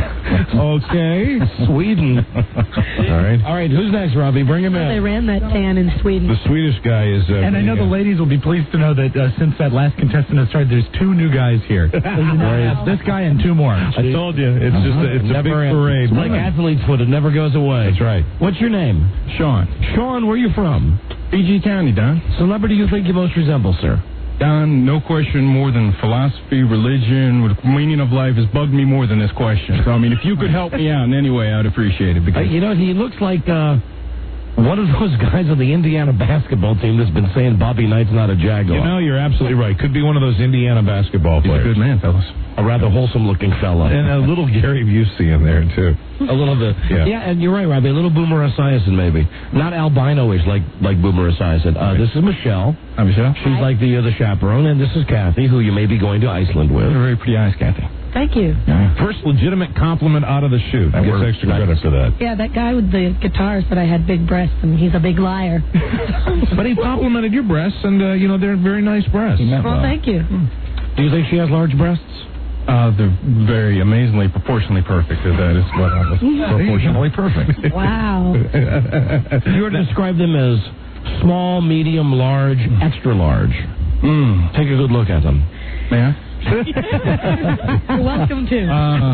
Okay. Sweden. All right. Who's next, Robbie? Bring him They in. ran that tan in Sweden. The Swedish guy is... and I know the ladies will be pleased to know that since that last contestant has started, there's 2 new guys here. This guy and 2 more. I told you, it's just it's a big parade. It's like athlete's foot. It never goes away. That's right. What's your name? Sean. Sean, where are you from? PG County, Don. Celebrity you think you most resemble, sir? Don, no question more than philosophy, religion, the meaning of life has bugged me more than this question. So, I mean, if you could help me out in any way, I'd appreciate it. Because he looks like one of those guys on the Indiana basketball team that's been saying Bobby Knight's not a Jaguar. You know, you're absolutely right. Could be one of those Indiana basketball players. He's a good man, fellas. A rather wholesome-looking fella. And a little Gary Busey in there, too. A little bit. Yeah, and you're right, Robbie. A little Boomer Esiason, maybe. Not albino-ish like Boomer Esiason. This is Michelle. Hi, Michelle. She's like the chaperone, and this is Kathy, who you may be going to Iceland with. Very pretty eyes, Kathy. Thank you. First legitimate compliment out of the chute. That gets extra credit for that. Yeah, that guy with the guitar said I had big breasts, and he's a big liar. But he complimented your breasts, and, they're very nice breasts. Well, thank you. Do you think she has large breasts? They're very amazingly proportionally perfect. That is what I was proportionally perfect. Wow. You were to describe them as small, medium, large, extra large. Take a good look at them. May I? You're welcome to.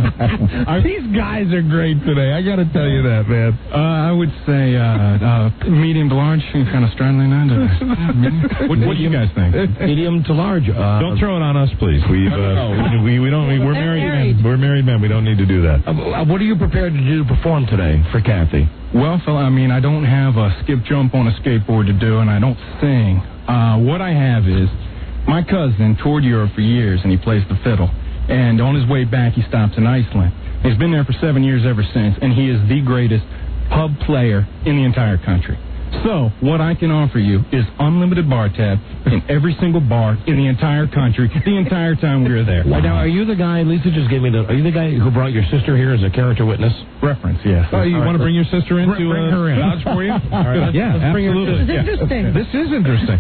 These guys are great today. I got to tell you that, man. I would say medium to large. Kind of straddling that. What do you guys think? Medium to large. Don't throw it on us, please. We don't. We're married men. We're married men. We don't need to do that. What are you prepared to do to perform today for Kathy? Well, fella, I mean, I don't have a skip jump on a skateboard to do, and I don't sing. What I have is my cousin toured Europe for years, and he plays the fiddle. And on his way back, he stops in Iceland. He's been there for 7 years ever since, and he is the greatest pub player in the entire country. So, what I can offer you is unlimited bar tab in every single bar in the entire country, the entire time we were there. Wow. Now, are you the guy, Lisa just gave me are you the guy who brought your sister here as a character witness? Reference, yes. Oh, you want to bring your sister in to bring her in. vouch for you? All right, let's bring her in. This is interesting. This is interesting.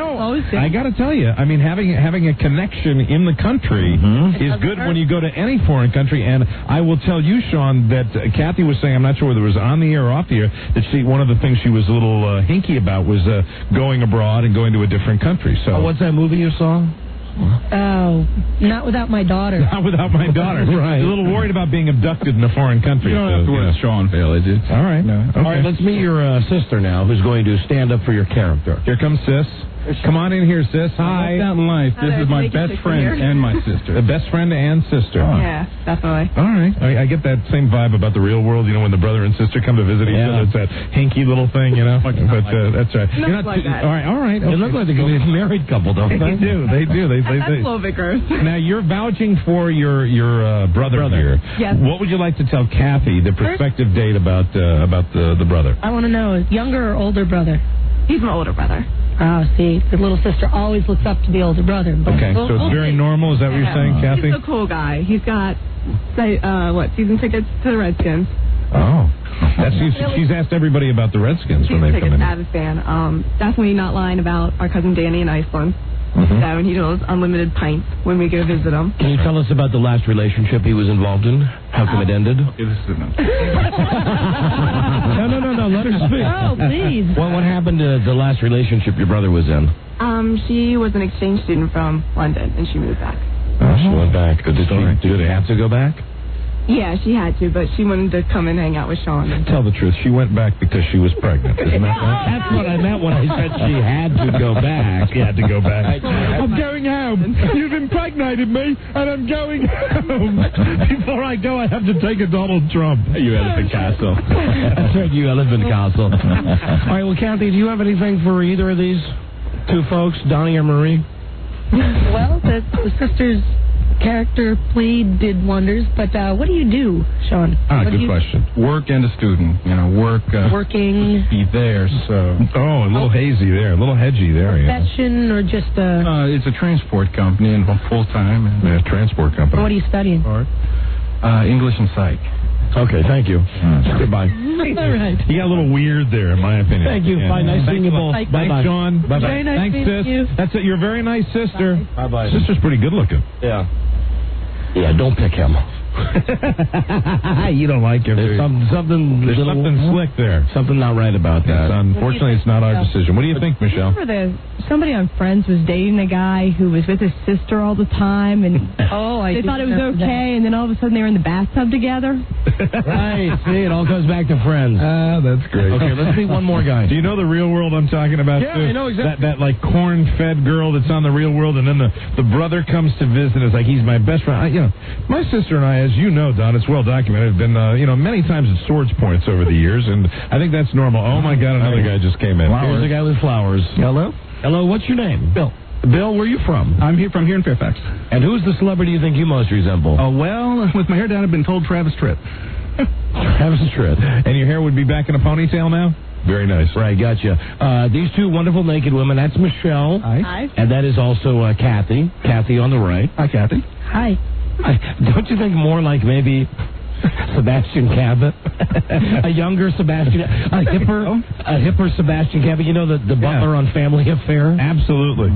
I got to tell you, I mean, having a connection in the country is good when you go to any foreign country. And I will tell you, Sean, that Kathy was saying, I'm not sure whether it was on the air or off the air, that one of the things she was a little hinky about was going abroad and going to a different country. So, what's that movie you saw? Oh, not without my daughter. Not without my daughter. Right. A little worried about being abducted in a foreign country. You don't have to wear the Sean veil, is it? All right. No. Okay. All right, let's meet your sister now, who's going to stand up for your character. Here comes Sis. Come on in here, Sis. Hi. Out in life, this is my best friend and my sister. The best friend and sister. Yeah, definitely. All right. I get that same vibe about the real world, when the brother and sister come to visit each other. It's that hinky little thing, But that's right. Not like that. All right. They look like they're going to be a married couple, don't they? They do. That's a little bit gross. Now, you're vouching for your brother here. Yes. What would you like to tell Kathy, the prospective date, about the brother? I want to know, younger or older brother? He's my older brother. Oh, see, the little sister always looks up to the older brother. Okay, so it's very normal. Is that what you're saying, Kathy? He's a cool guy. He's got, season tickets to the Redskins. Oh. She's asked everybody about the Redskins when they come in. Avid fan. Definitely not lying about our cousin Danny in Iceland. Mm-hmm. So, and he knows unlimited pints when we go visit him. Can you tell us about the last relationship he was involved in? How come it ended? No. Let her speak. Oh, please. What happened to the last relationship your brother was in? She was an exchange student from London, and she moved back. Oh, she went back. Did they have to go back? Yeah, she had to, but she wanted to come and hang out with Sean. Tell the truth. She went back because she was pregnant. Isn't that right? That's what I meant when I said she had to go back. She had to go back. I'm going home. You've impregnated me, and I'm going home before I go, I have to take a Donald Trump. You Elephant Castle. That's right, you Elephant Castle. All right, well, Kathy, do you have anything for either of these two folks, Donnie or Marie? Well, the sister's character plea did wonders, but what do you do, Sean? Good question. Work and a student. Working. Be there, so. Oh, a little hazy there, a little hedgy there. Profession or just a... It's a transport company and full-time. Yeah, transport company. What are you studying? English and psych. Okay, thank you. Goodbye. All right. You got a little weird there, in my opinion. Thank you. Bye. Nice seeing you both. Thanks, Bye-bye. Sean. Bye-bye. Very nice Thanks, meeting sis. you. That's it. You're a very nice sister. Bye-bye. Sister's pretty good looking. Yeah. Yeah, don't pick him. You don't like him. There's something slick there. Something not right about that. Unfortunately, it's not our decision. What do you think, Michelle? Somebody on Friends was dating a guy who was with his sister all the time, and they thought it was okay, and then all of a sudden they were in the bathtub together. Right. See, it all comes back to Friends. That's great. Okay, let's meet one more guy. Do you know the Real World I'm talking about? Yeah, too? I know exactly. That like corn-fed girl that's on the Real World, and then the brother comes to visit. It's like he's my best friend. My sister and I, as you know, Don, it's well documented, have been many times at swords points over the years, and I think that's normal. Oh my God, another guy just came in. Here's the guy with flowers. Hello? Hello, what's your name? Bill. Bill, where are you from? I'm from here in Fairfax. And who's the celebrity you think you most resemble? Oh, well, with my hair down, I've been told Travis Tritt. Travis Tritt. And your hair would be back in a ponytail now? Very nice. Right, gotcha. These two wonderful naked women, that's Michelle. Hi. And that is also Kathy. Kathy on the right. Hi, Kathy. Hi. Don't you think more like maybe Sebastian Cabot? A younger Sebastian, a hipper Sebastian Cabot. You know, the butler on Family Affair? Absolutely.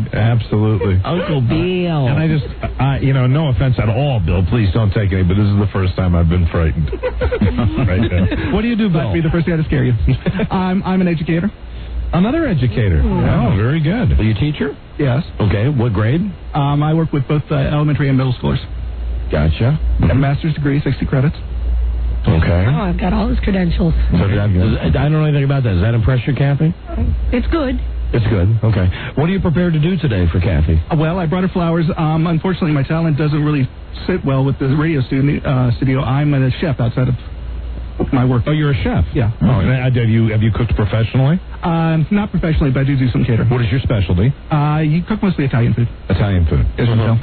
Uncle Bill. And I just, no offense at all, Bill. Please don't take any, but this is the first time I've been frightened. Right now. What do you do, Bill? I'll be the first guy to scare you. I'm an educator. Another educator. Oh, very good. Are you a teacher? Yes. Okay, what grade? I work with both elementary and middle schoolers. Gotcha. A master's degree, 60 credits. Okay. Oh, I've got all his credentials. So I don't know anything about that. Does that impress you, Kathy? It's good. It's good. Okay. What are you prepared to do today for Kathy? Well, I brought her flowers. Unfortunately, my talent doesn't really sit well with the radio studio. I'm a chef outside of my work. Oh, you're a chef? Yeah. Oh, have you cooked professionally? Not professionally, but I do some catering. What is your specialty? You cook mostly Italian food. Italian food. Yes, Michelle.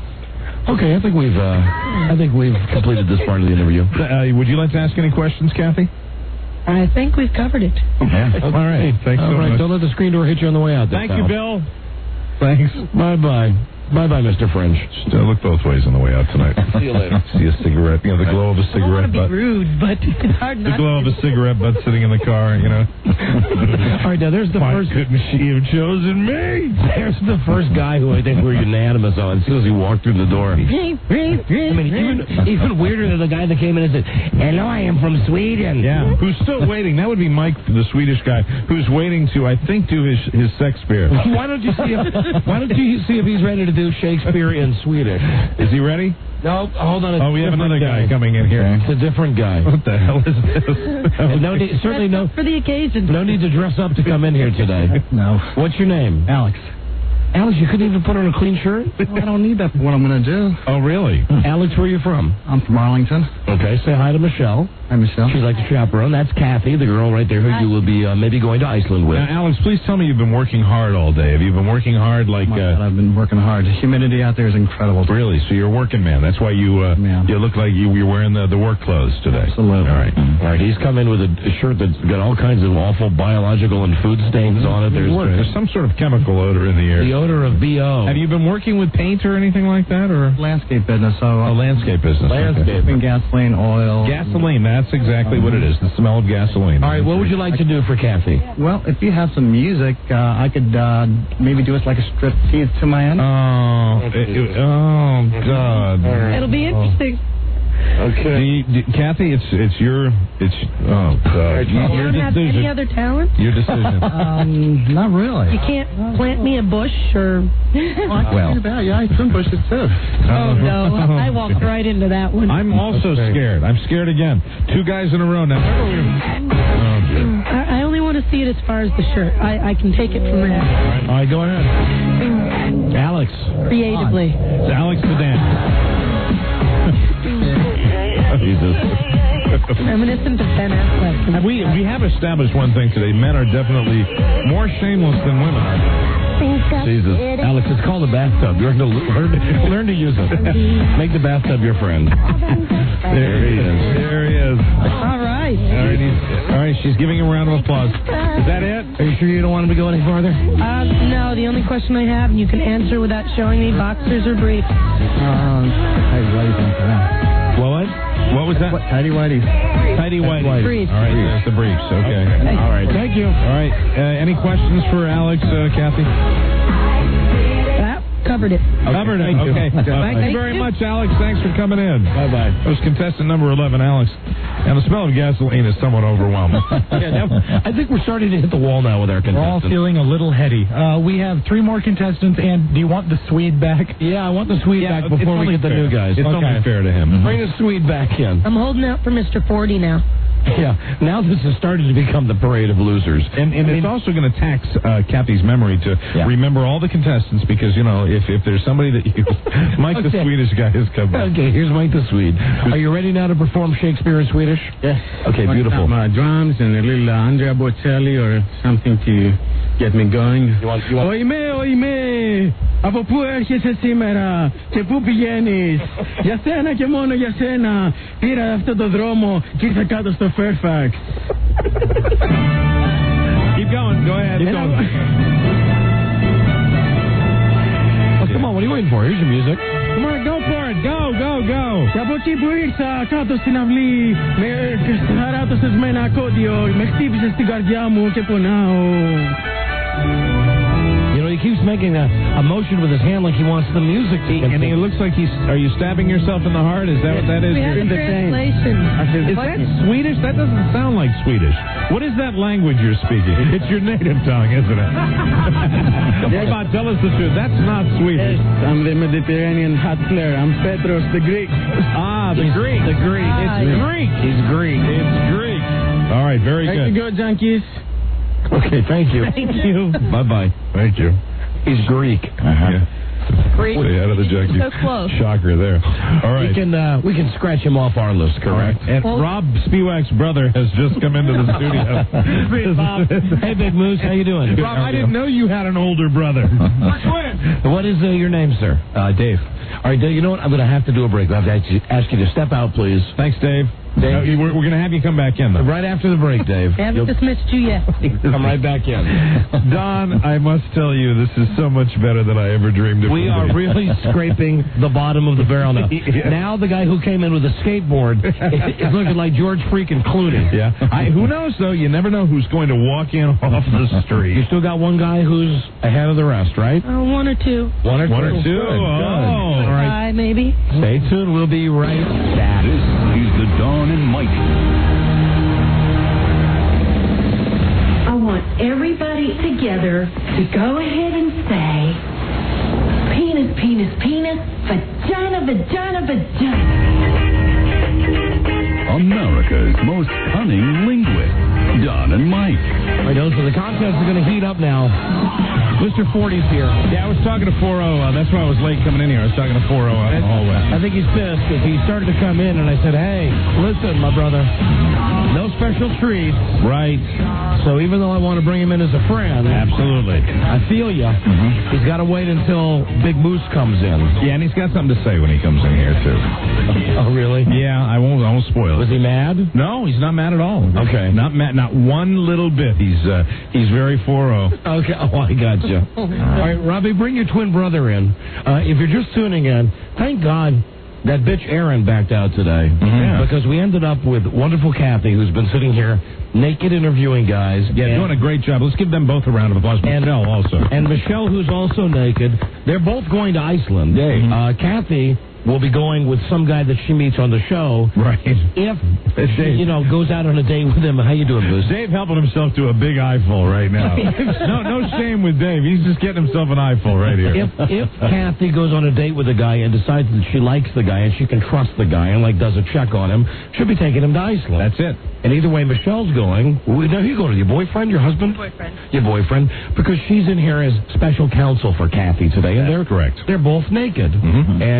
Okay, I think we've completed this part of the interview. Would you like to ask any questions, Kathy? I think we've covered it. Yeah. All right. Thanks so much. Don't let the screen door hit you on the way out. Thank you, Bill. Thanks. Bye-bye. Bye-bye, Mr. Fringe. Just look both ways on the way out tonight. See you later. See a cigarette, the glow of a cigarette butt. I don't want to be rude, but it's hard The not glow of a cigarette butt sitting in the car, All right, now there's the first... Couldn't she have chosen me? There's the first guy who I think we're unanimous on as soon as he walked through the door. I mean, even weirder than the guy that came in and said, "Hello, I am from Sweden." Yeah, who's still waiting. That would be Mike, the Swedish guy, who's waiting to, I think, do his Shakespeare. Why don't you see if he's ready to do Shakespeare in Swedish? Is he ready? No, hold on. Oh, we have another guy coming in here. It's a different guy. What the hell is this? No, for the occasion. No need to dress up to come in here today. No. What's your name? Alex. Alex, you couldn't even put on a clean shirt? I don't need that for what I'm going to do. Oh, really? Alex, where are you from? I'm from Arlington. Okay, say hi to Michelle. Hi, Michelle. She's like the chaperone. That's Kathy, the girl right there who you will be maybe going to Iceland with. Now, Alex, please tell me you've been working hard all day. Have you been working hard like... God, I've been working hard. The humidity out there is incredible. Really? So you're a working man. That's why you look like you're wearing the work clothes today. Absolutely. All right. He's come in with a shirt that's got all kinds of awful biological and food stains on it. There's some sort of chemical odor in the air. The odor of B.O. Have you been working with paint or anything like that? Or landscape business. So landscape business. Landscape. Okay. Gasoline, oil. Gasoline, that's exactly what it is. The smell of gasoline. All right, what would you like to do for Kathy? Well, if you have some music, I could maybe do it like a strip tease to my end. Oh, God. It'll be interesting. Okay. Kathy, it's your... oh, God. You don't have any other talent? Your decision. Not really. You can't plant me a bush or... well. Yeah, I can push it too. Oh, no. I walked right into that one. I'm also scared. I'm scared again. 2 guys in a row now. I only want to see it as far as the shirt. I can take it from there. All right, go ahead. Alex. Creatively. It's Alex the Dance. Jesus. Reminiscent of Ben Affleck. We have established one thing today. Men are definitely more shameless than women. Jesus. Alex, it's called a bathtub. You're going to learn to use it. Make the bathtub your friend. There he is. There he is. All right. All right, she's giving him a round of applause. Is that it? Are you sure you don't want him to go any farther? No, the only question I have, and you can answer without showing me boxers or briefs. What was that? Tidy whities. Tidy whities. Briefs. All right, that's the briefs. Okay. All right. Thank you. All right. Any questions for Alex, Kathy? Covered it. Covered it. Okay. Thank you very much, Alex. Thanks for coming in. Bye-bye. That was contestant number 11, Alex. And the smell of gasoline is somewhat overwhelming. I think we're starting to hit the wall now with our We're all contestants. feeling a little heady. We have 3 more contestants, and do you want the Swede back? Yeah, I want the Swede back before we get the new guys. It's only fair to him. Bring the Swede back in. I'm holding out for Mr. 40 now. Yeah, now this is starting to become the parade of losers. And it's also going to tax Kathy's memory to remember all the contestants because, you know, if there's somebody that you... Mike the Swedish guy has come back. Okay, here's Mike the Swede. Are you ready now to perform Shakespeare in Swedish? Yes. Okay, beautiful. My drums and a little Andrea Bocelli or something to get me going. You want... Oime! Από πού έρχεσαι σήμερα και πού πηγαίνεις? Για σένα και μόνο για σένα πήρα αυτό το δρόμο και ήρθα κάτω στο Fairfax. Keep going. Go ahead. Keep going. Come on, what are you waiting for? Here's your music. Come on, go for it. Go, go, go. Και από εκεί που ήρθα κάτω στην αυλή με χαράτωσες με ένα ακόρντιο, με χτύπησες στην καρδιά μου και πονάω. You know, he keeps making a motion with his hand like he wants the music to And it looks like he's... Are you stabbing yourself in the heart? Is that what that is? We have a translation. Is that Swedish? That doesn't sound like Swedish. What is that language you're speaking? It's your native tongue, isn't it? Come on, tell us the truth. That's not Swedish. Yes, I'm the Mediterranean hot flair. I'm Petros, the Greek. Ah, the Greek. The Greek. It's Greek. He's Greek. It's Greek. All right, very good. Thank you, good junkies. Okay, thank you. Thank you. Bye-bye. Thank you. He's Greek. Yeah. Greek. Way out of the junkie. So close. Shocker there. All right. We can scratch him off our list, correct? And Rob Spiewak's brother has just come into the studio. Hey, Big Moose, how you doing? Rob, I didn't know you had an older brother. What is your name, sir? Dave. All right, Dave, you know what? I'm going to have to do a break. I have to ask you to step out, please. Thanks, Dave. Dave, we're going to have you come back in, though. Right after the break, Dave. They haven't dismissed you yet. Come right back in. Don, I must tell you, this is so much better than I ever dreamed it would be. We are really scraping the bottom of the barrel now. Yeah. Now the guy who came in with a skateboard is looking like George freaking Clooney. Yeah. Who knows, though? You never know who's going to walk in off the street. You still got one guy who's ahead of the rest, right? 1 or 2. One or two. Good. All right. 5, maybe. Stay tuned. We'll be right back. This is the Dawn and Mike. I want everybody together to go ahead and say, penis, penis, penis, vagina, vagina, vagina. America's most cunning linguist, Don and Mike. All right, so the contest is going to heat up now. Mr. 40's here. Yeah, I was talking to 4-0. That's why I was late coming in here. I was talking to 4-0 out in the hallway. I think he's pissed because he started to come in, and I said, hey, listen, my brother, no special treats. Right. So even though I want to bring him in as a friend, absolutely, I feel you. He's got to wait until Big Moose comes in. Yeah, and he's got something to say when he comes in here, too. Oh, really? Yeah, I won't spoil it. Was he mad? No, he's not mad at all. Okay. Not mad, not one little bit. He's very 4-0. Okay, oh, I got you. All right, Robbie, bring your twin brother in. If you're just tuning in, thank God that bitch Aaron backed out today. Because we ended up with wonderful Kathy, who's been sitting here naked interviewing guys. Yeah, doing a great job. Let's give them both a round of applause. And Michelle also. And Michelle, who's also naked. They're both going to Iceland. Kathy will be going with some guy that she meets on the show. Right. If she, goes out on a date with him. How you doing, Moose? Dave helping himself to a big eyeful right now. No shame with Dave. He's just getting himself an eyeful right here. If Kathy goes on a date with a guy and decides that she likes the guy and she can trust the guy and does a check on him, she'll be taking him to Iceland. That's it. And either way, Michelle's going. Now you go to your boyfriend, your husband, your boyfriend, because she's in here as special counsel for Kathy today, and they're correct. They're both naked, and you've noticed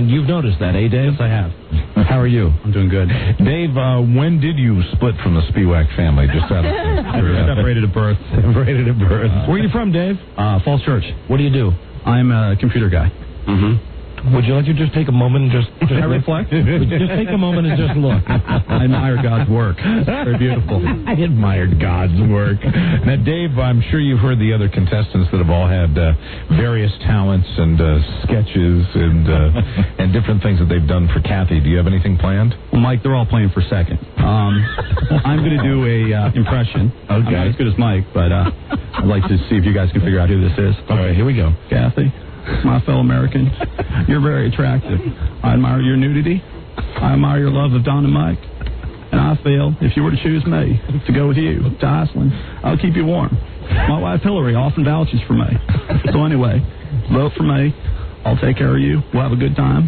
noticed that, Dave? Yes, I have. How are you? I'm doing good. Dave, when did you split from the Spiewak family? Just out of Separated at birth. Separated at birth. Where are you from, Dave? Falls Church. What do you do? I'm a computer guy. Mm-hmm. Would you like to just take a moment and just I reflect? Just take a moment and just look. I admire God's work. It's very beautiful. I admired God's work. Now, Dave, I'm sure you've heard the other contestants that have all had various talents and sketches and different things that they've done for Kathy. Do you have anything planned? Well, Mike, they're all playing for second. I'm going to do a impression. Okay. I'm not as good as Mike, but I'd like to see if you guys can figure out who this is. All right, here we go. Kathy, my fellow American, you're very attractive. I admire your nudity. I admire your love of Don and Mike. And I feel if you were to choose me to go with you to Iceland, I'll keep you warm. My wife Hillary often vouches for me. So anyway, vote for me. I'll take care of you. We'll have a good time.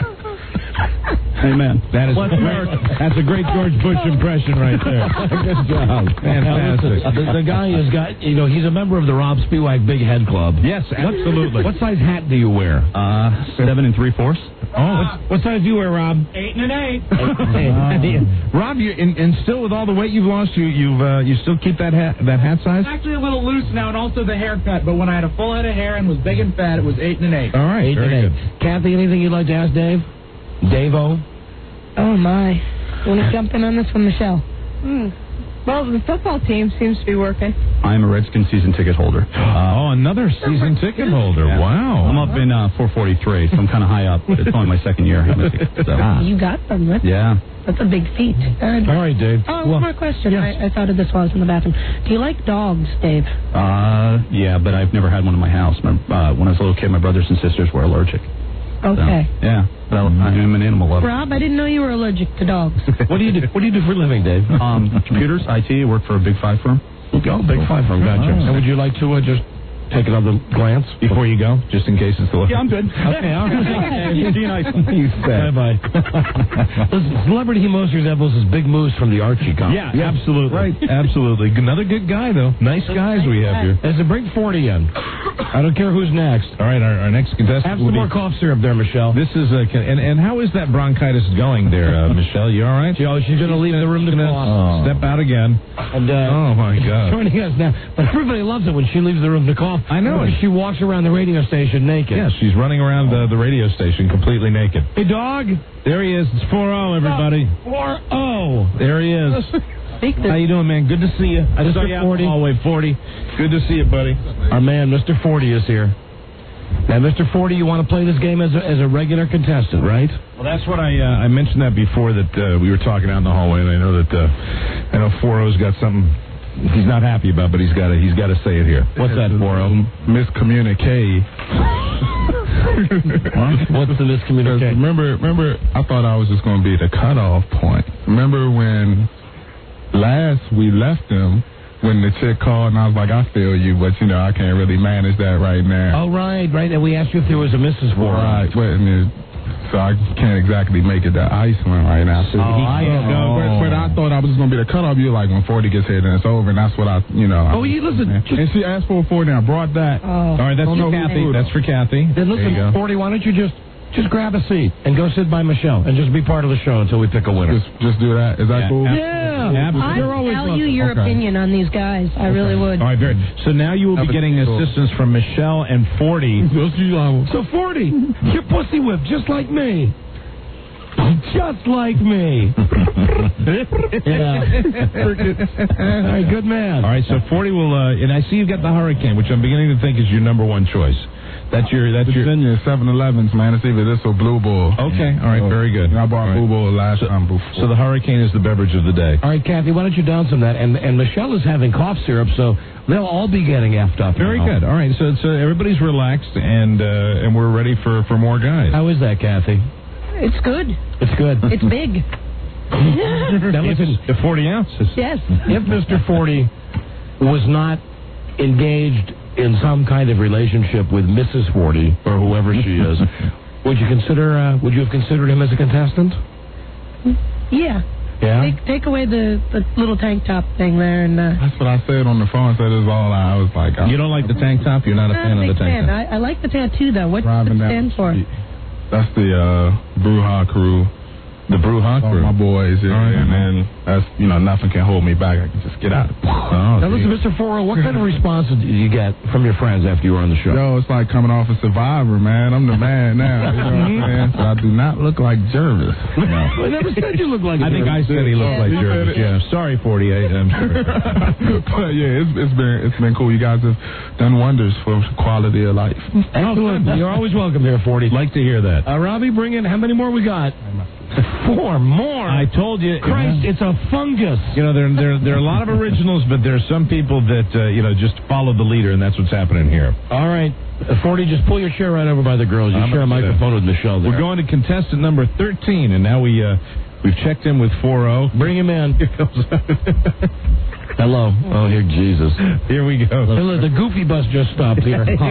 Amen. That's a great George Bush impression right there. Good job. Fantastic. The guy has got, he's a member of the Rob Spiewak Big Head Club. Yes, absolutely. What size hat do you wear? 7 3/4. Oh, what size do you wear, Rob? 8 and 8. Rob, and still with all the weight you've lost, you still keep that hat size? It's actually a little loose now, and also the haircut. But when I had a full head of hair and was big and fat, it was 8 and 8. All right, 8 and 8. Kathy, anything you'd like to ask Dave? Dave-O? Oh, my. You want to jump in on this one, Michelle? Well, the football team seems to be working. I'm a Redskins season ticket holder. Another season ticket holder. Yeah. Wow. I'm up in 443, so I'm kind of high up, but it's only my second year. You got them. That's a big feat. All right, Dave. Oh, one more question. Yes. I thought of this while I was in the bathroom. Do you like dogs, Dave? Yeah, but I've never had one in my house. When I was a little kid, my brothers and sisters were allergic. Okay. So, yeah, but I'm an animal lover. Rob, I didn't know you were allergic to dogs. What do you do? What do you do for a living, Dave? Computers, IT. I work for a Big Five firm. Oh, Big Five firm. Gotcha. And would you like to just take another glance before you go, just in case it's the... Yeah, I'm good. Okay, all right. See you nice. You said. Bye-bye. Listen, Celebrity Most resembles his Big Moose from the Archie comic. Yeah, absolutely. Right, absolutely. Another good guy, though. Nice guys we have here. As a bring 40 in. I don't care who's next. All right, our next contestant... Have some more cough syrup there, Michelle. This is... and how is that bronchitis going there, Michelle? You all right? She's going to leave the room to cough. Step out again. And, oh, my God. Joining us now. But everybody loves it when she leaves the room to cough. I know. She walks around the radio station naked. Yeah, she's running around the radio station completely naked. Hey, dog. There he is. It's 4-0, everybody. 4-0. There he is. How you doing, man? Good to see you. I saw you out in the hallway, 40. Good to see you, buddy. Our man, Mr. 40, is here. Now, Mr. 40, you want to play this game as a regular contestant, right? Well, that's what I mentioned that before that we were talking out in the hallway, and I know that 4-0's got something he's not happy about, but he's got to say it here. What's that, 4-0? Miscommunicate. What's the miscommunication? Remember, I thought I was just going to be the cutoff point. Remember when last we left him, when the chick called and I was like, I feel you, but I can't really manage that right now. Oh, right. And we asked you if there was a Mrs. Warren. Right. So I can't exactly make it to Iceland right now. But I thought I was just going to be the cutoff. You're like, when 40 gets here, then it's over, and that's what listen. And she asked for a 40, and I brought that. All right, that's for Kathy. That's for Kathy. Then listen, 40, why don't you just grab a seat and go sit by Michelle and just be part of the show until we pick a winner. Just do that. Is that cool? Yeah. I value your opinion on these guys. I really would. All right, very. So now you will be getting assistance from Michelle and 40. So 40, you're pussy whipped just like me. Just like me. Yeah. All right, good man. All right, so 40 will, and I see you've got the Hurricane, which I'm beginning to think is your number one choice. That's your 7-Elevens, man. It's either this or Blue Bull. Okay, all right, very good. I bought Blue Bull last time before. So the Hurricane is the beverage of the day. All right, Kathy, why don't you down some of that? And Michelle is having cough syrup, so they'll all be getting effed up. Very good. All right, so everybody's relaxed, and we're ready for more guys. How is that, Kathy? It's good. It's good. It's big. Now listen, the 40 ounces. Yes. If Mr. 40 was not engaged in some kind of relationship with Mrs. 40 or whoever she is, would you have considered him as a contestant? Yeah. Yeah. Take away the little tank top thing there, and that's what I said on the phone. Said it's all I was like. You don't like the tank top? You're not a fan of the tank top? I like the tattoo though. What does it stand for? That's the Bruja crew. The Bruja crew. My boys, yeah. Right. And then that's, nothing can hold me back. I can just get out. Now listen, Mr. Foro, what kind of response did you get from your friends after you were on the show? Yo, it's like coming off a Survivor, man. I'm the man now. You know what I'm saying? But I do not look like Jervis. I never said you look like I think I said he looked like Jervis. Yeah. Sorry, 48. I'm sorry. But yeah, it's been cool. You guys have done wonders for quality of life. Excellent. You're always welcome here, 40. Like to hear that. Robbie, bring in, how many more we got? 4 more. I told you. Christ, it's a fungus. There are a lot of originals, but there are some people that, just follow the leader, and that's what's happening here. All right. 40, just pull your chair right over by the girls. You share a microphone with Michelle there. We're going to contestant number 13, and now we've checked in with 4-0. Bring him in. Hello. Oh, here, Jesus. Here we go. Hello, the Goofy Bus just stopped here. Hey.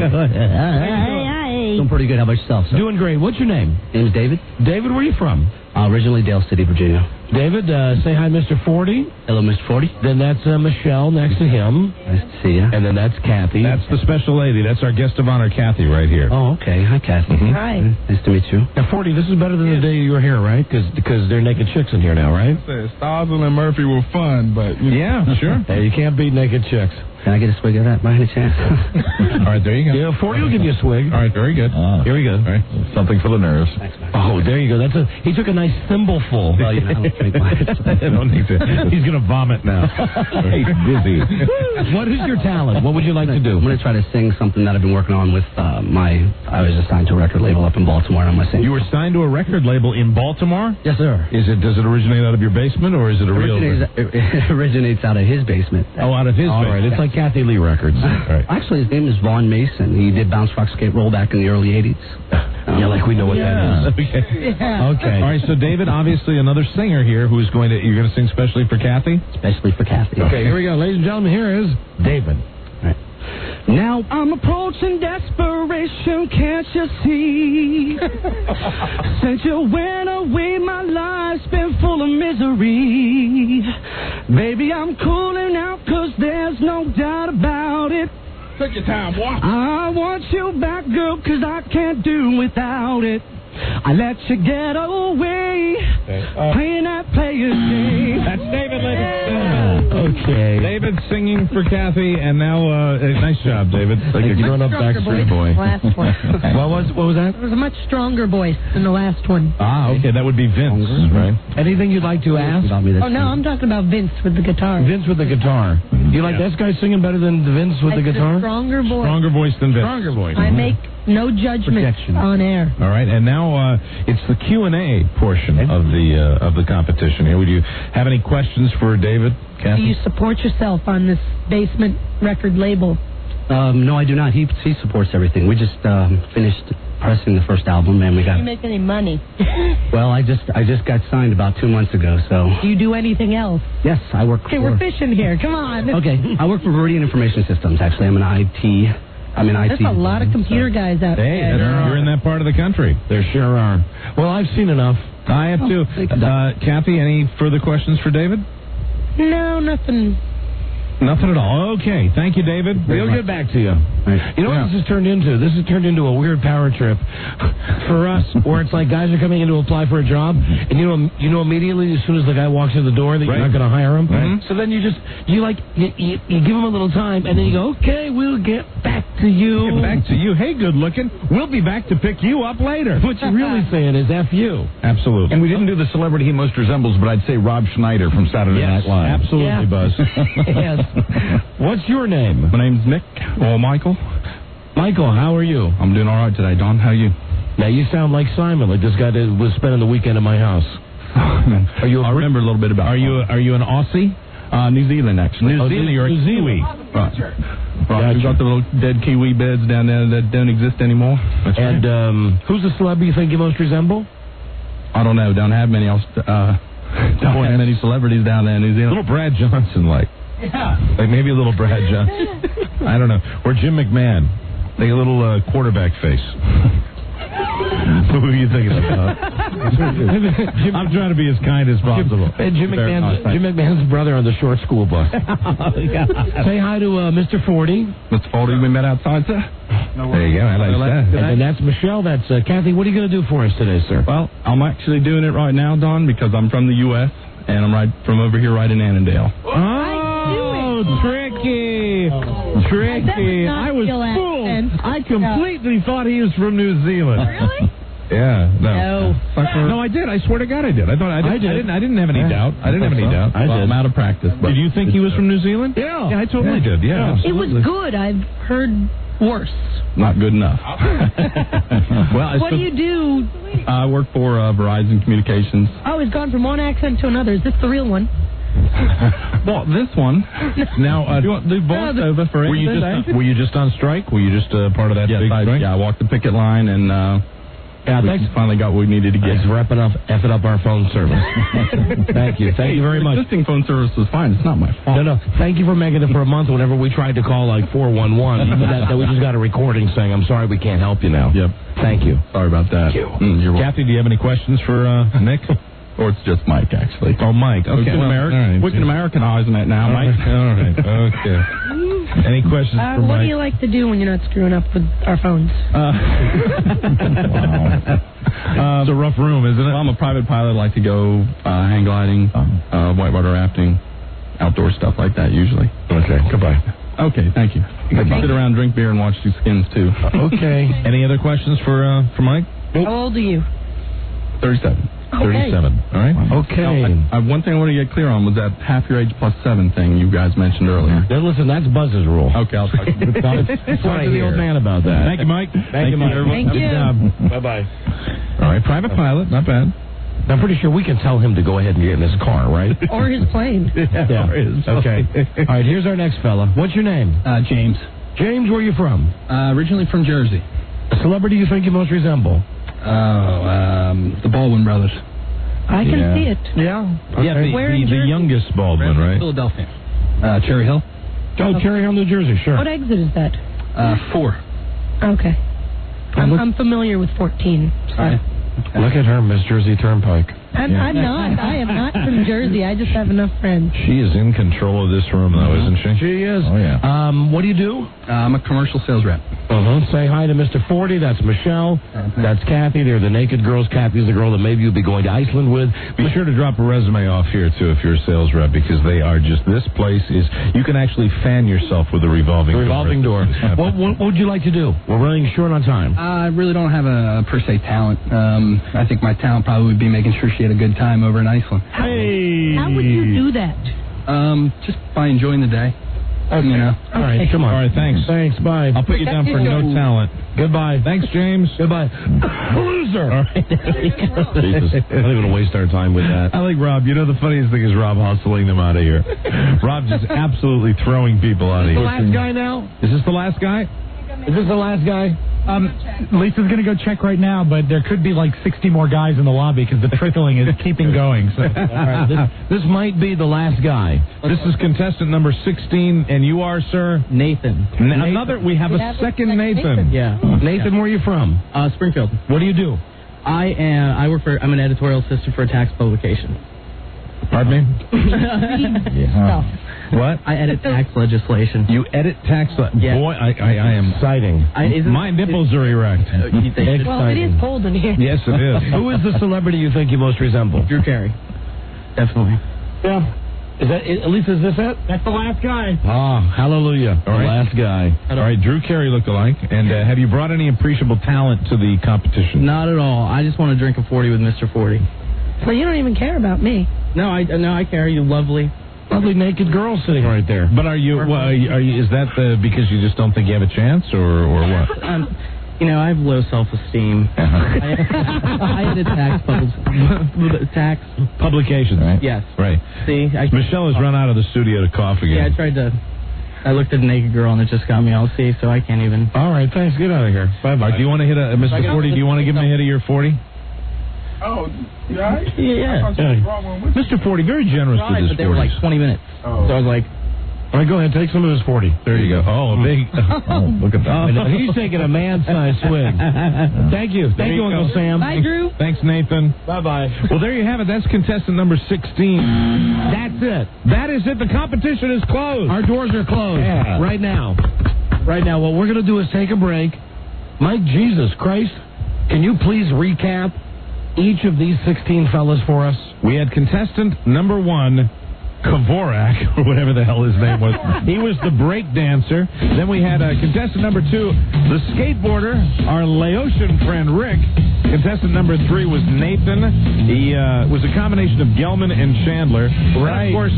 Doing pretty good. How about yourself, sir? Doing great. What's your name? Name's David. David, where are you from? Originally Dale City, Virginia. David, say hi, Mr. 40. Hello, Mr. 40. Then that's Michelle next to him. Nice to see you. And then that's Kathy. That's the special lady. That's our guest of honor, Kathy, right here. Oh, okay. Hi, Kathy. Mm-hmm. Hi. Nice to meet you. Now, 40, this is better than the day you were here, right? Because they're naked chicks in here now, right? Starzl and Murphy were fun, but... Yeah, sure. Hey, you can't beat naked chicks. Can I get a swig of that by any chance? All right, there you go. Yeah, 40 will give you a swig. All right, very good. Here we go. All right, something for the nerves. Thanks, man. Oh, there you go. He took a nice thimbleful. Well, I don't drink much. I don't need to. He's going to vomit now. He's busy. What is your talent? What would you like to do? I'm going to try to sing something that I've been working on with I was assigned to a record label up in Baltimore, and I'm going to sing. You were signed to a record label in Baltimore? Yes, sir. Does it originate out of your basement, or is it a real... It originates out of his basement. Oh, out of his basement. All right, it's like Kathy Lee Records. Right. Actually, his name is Vaughn Mason. He did Bounce Rock Skate Roll back in the early 80s. Yeah, like we know what that is. Okay. Yeah. Okay. All right, so David, obviously another singer here you're going to sing specially for Kathy? Especially for Kathy. Okay, here we go. Ladies and gentlemen, here is David. Right. Now I'm approaching desperation, can't you see? Since you went away, my life's been full of misery. Baby, I'm cooling out, 'cause there's no doubt about it. Take your time, boy. I want you back, girl, 'cause I can't do without it. I let you get away, playing that player's game. That's David, ladies and gentlemen. Okay. David singing for Kathy, and now, nice job, David. Like a grown-up Backstreet Boy. Last one. What was that? It was a much stronger voice than the last one. Ah, okay, that would be Vince, right? Anything you'd like to ask? Oh, no, I'm talking about Vince with the guitar. Vince with the guitar. You like this guy singing better than Vince with the guitar? Stronger voice. Stronger voice than Vince. Stronger voice. I make no judgment on air. All right, and now it's the Q&A portion of the competition here. Would you have any questions for David, Kathy? Do you support yourself on this basement record label? No, I do not. He supports everything. We just finished pressing the first album, and we Do got. you make any money? Well, I just got signed about 2 months ago. So Do you do anything else? yes, I work. Okay, for, we're fishing here. Come on. Okay, I work for Veridian Information Systems. Actually, I'm an IT. There's a lot of computer guys out Hey, there. you're in that part of the country. There sure are. Well, I've seen enough. I have too. Kathy, any further questions for David? No, nothing. Nothing at all. Okay. Thank you, David. We'll get back to you. You know what this has turned into? This has turned into a weird power trip for us, where it's like guys are coming in to apply for a job, and you know immediately as soon as the guy walks in the door that you're not going to hire him. Right. So then you give him a little time, and then you go, okay, we'll get back to you. Get back to you. Hey, good looking. We'll be back to pick you up later. What you're really saying is F you. Absolutely. And we didn't do the celebrity he most resembles, but I'd say Rob Schneider from Saturday Night Live. Absolutely, Buzz. Yes. What's your name? My name's Nick, or Michael. Michael, how are you? I'm doing all right today, Don. How are you? Now, you sound like Simon, like this guy that was spending the weekend at my house. Are you? I remember a little bit about. Are you an Aussie? New Zealand, actually. New Zealand. You're a Kiwi. Right. We've got the little dead kiwi beds down there that don't exist anymore. That's right. And who's the celeb you think you most resemble? I don't know. Don't have many. Don't have many celebrities down there in New Zealand. Little Brad Johnson, like. Yeah. Like maybe a little Brad Johnson. I don't know. Or Jim McMahon. Like a little quarterback face. Who are you thinking about? I'm trying to be as kind as possible. Jim McMahon's brother on the short school bus. Say hi to Mr. 40. Mr. 40, we met outside, sir. There you go. I like that. And that's Michelle. That's Kathy. What are you going to do for us today, sir? Well, I'm actually doing it right now, Don, because I'm from the U.S., and I'm right from over here right in Annandale. Oh, tricky. Tricky. I was fooled. I completely thought he was from New Zealand. Really? Yeah. No. No, I did. I swear to God I did. I thought I did. I didn't have any doubt. I didn't have any doubt. I'm out of practice. But did you think he was from New Zealand? Yeah. I totally did. Yeah. It was good. I've heard worse. Not good enough. Well, What do you do? I work for Verizon Communications. Oh, he's gone from one accent to another. Is this the real one? Well, this one. Now, do you want to do both over for it? Were you just on strike? Were you just part of that big strike? Yeah, I walked the picket line and. Thanks. We finally got what we needed to get. Thanks for effing up our phone service. Thank you. Thank you very much. Existing phone service was fine. It's not my fault. No. Thank you for making it for a month. Whenever we tried to call like 411, that we just got a recording saying, "I'm sorry, we can't help you now." Yep. Thank you. Sorry about that. Thank you. You're welcome. Kathy, do you have any questions for Nick? Or it's just Mike, actually. Oh, Mike. Okay. We can Americanize it now, Mike. All right. Okay. Any questions for What Mike? do you like to do when you're not screwing up with our phones? It's a rough room, isn't it? Well, I'm a private pilot. I like to go hang gliding, whitewater rafting, outdoor stuff like that usually. Okay. Goodbye. Okay, thank you. I can sit around, drink beer, and watch these skins, too. Okay. Any other questions for Mike? How old are you? 37. 37. All right. Okay. One thing I want to get clear on was that half your age plus 7 thing you guys mentioned earlier. Now, listen, that's Buzz's rule. Okay, I'll talk to you. Talk to the old man about that. Thank you, Mike. Thank you, Mike. Thank you. Good job. Bye-bye. All right. Private pilot. Not bad. I'm pretty sure we can tell him to go ahead and get in his car, right? Or his plane. Yeah. Okay. All right, here's our next fella. What's your name? James. James, where are you from? Originally from Jersey. A celebrity you think you most resemble? The Baldwin brothers. I can see it. Yeah. Yeah, the youngest Baldwin, right? Philadelphia. Cherry Hill. Oh, Cherry Hill, New Jersey, sure. What exit is that? 4. Okay. I'm familiar with 14. So. Look at her, Miss Jersey Turnpike. I'm not. I am not from Jersey. I just have enough friends. She is in control of this room, though, isn't she? She is. Oh, yeah. What do you do? I'm a commercial sales rep. Say hi to Mr. 40. That's Michelle. That's Kathy. They're the naked girls. Kathy's the girl that maybe you'll be going to Iceland with. Be sure to drop a resume off here, too, if you're a sales rep, because they are just, this place is, you can actually fan yourself with a revolving door. What would you like to do? We're running short on time. I really don't have a per se talent. I think my talent probably would be making sure she had a good time over in Iceland. How would you do that? Just by enjoying the day. Okay. You know. All right, come on. All right, thanks. Thanks, bye. I'll put you down for no talent. Goodbye. Thanks, James. Goodbye. Loser. All right. Jesus. I don't even waste our time with that. I like Rob. You know, the funniest thing is Rob hustling them out of here. Rob just absolutely throwing people out of here. The last guy now? Is this the last guy? Is this the last guy? Lisa's going to go check right now, but there could be like 60 more guys in the lobby because the trickling is keeping going. So. All right, this might be the last guy. This is contestant number 16, and you are, sir? Nathan. We have a second Nathan. Yeah. Nathan, where are you from? Springfield. What do you do? I'm an editorial assistant for a tax publication. Pardon me? What? I edit tax legislation. You edit tax Yeah. Boy, I am exciting. My nipples are erect. Well, it is cold in here. Yes, it is. Who is the celebrity you think you most resemble? Drew Carey. Definitely. Yeah. Is that at least is this it? That's the last guy. Ah, hallelujah. All right. The last guy. All right, Drew Carey lookalike. And have you brought any appreciable talent to the competition? Not at all. I just want to drink a 40 with Mr. 40. Well, you don't even care about me. No, I care. You lovely naked girl sitting right there. But are you? Is that because you just don't think you have a chance, or what? I have low self-esteem. I edit tax publications, right? Yes. Right. See, Michelle has run out of the studio to cough again. Yeah, I looked at a naked girl and it just got me all see, so I can't even. All right, thanks. Get out of here. Bye-bye. Do you want to hit a Mr. 40? Do you want to give him a hit of your 40? Oh, yeah. Yeah. Mr. 40, very generous with his 40s. But they were like 20 minutes. Oh. So I was like, all right, go ahead. Take some of his 40. There you go. Oh, a big. Look at that. He's taking a man-sized swig. Thank you. Thank you, Uncle Sam. Bye, Drew. Thanks, Nathan. Bye-bye. Well, there you have it. That's contestant number 16. That's it. That is it. The competition is closed. Our doors are closed right now. Right now. What we're going to do is take a break. Mike, Jesus Christ, can you please recap each of these 16 fellas for us? We had contestant number 1, Kavorak, or whatever the hell his name was. He was the break dancer. Then we had contestant number 2, the skateboarder, our Laotian friend Rick. Contestant number 3 was Nathan. He was a combination of Gelman and Chandler. Right. And of course,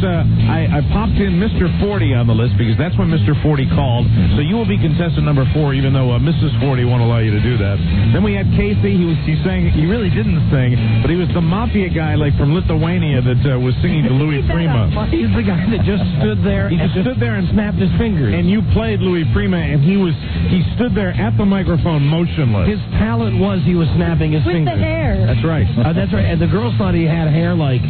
I popped in Mr. 40 on the list because that's when Mr. 40 called. So you will be contestant number 4, even though Mrs. 40 won't allow you to do that. Then we had Casey. He sang. He really didn't sing, but he was the mafia guy, like from Lithuania, that was singing to Louis Prima. He's the guy that just stood there. He just stood there and snapped his fingers. And you played Louis Prima, and he stood there at the microphone, motionless. His talent was he was snapping his fingers. With the hair. That's right. That's right. And the girls thought he had hair like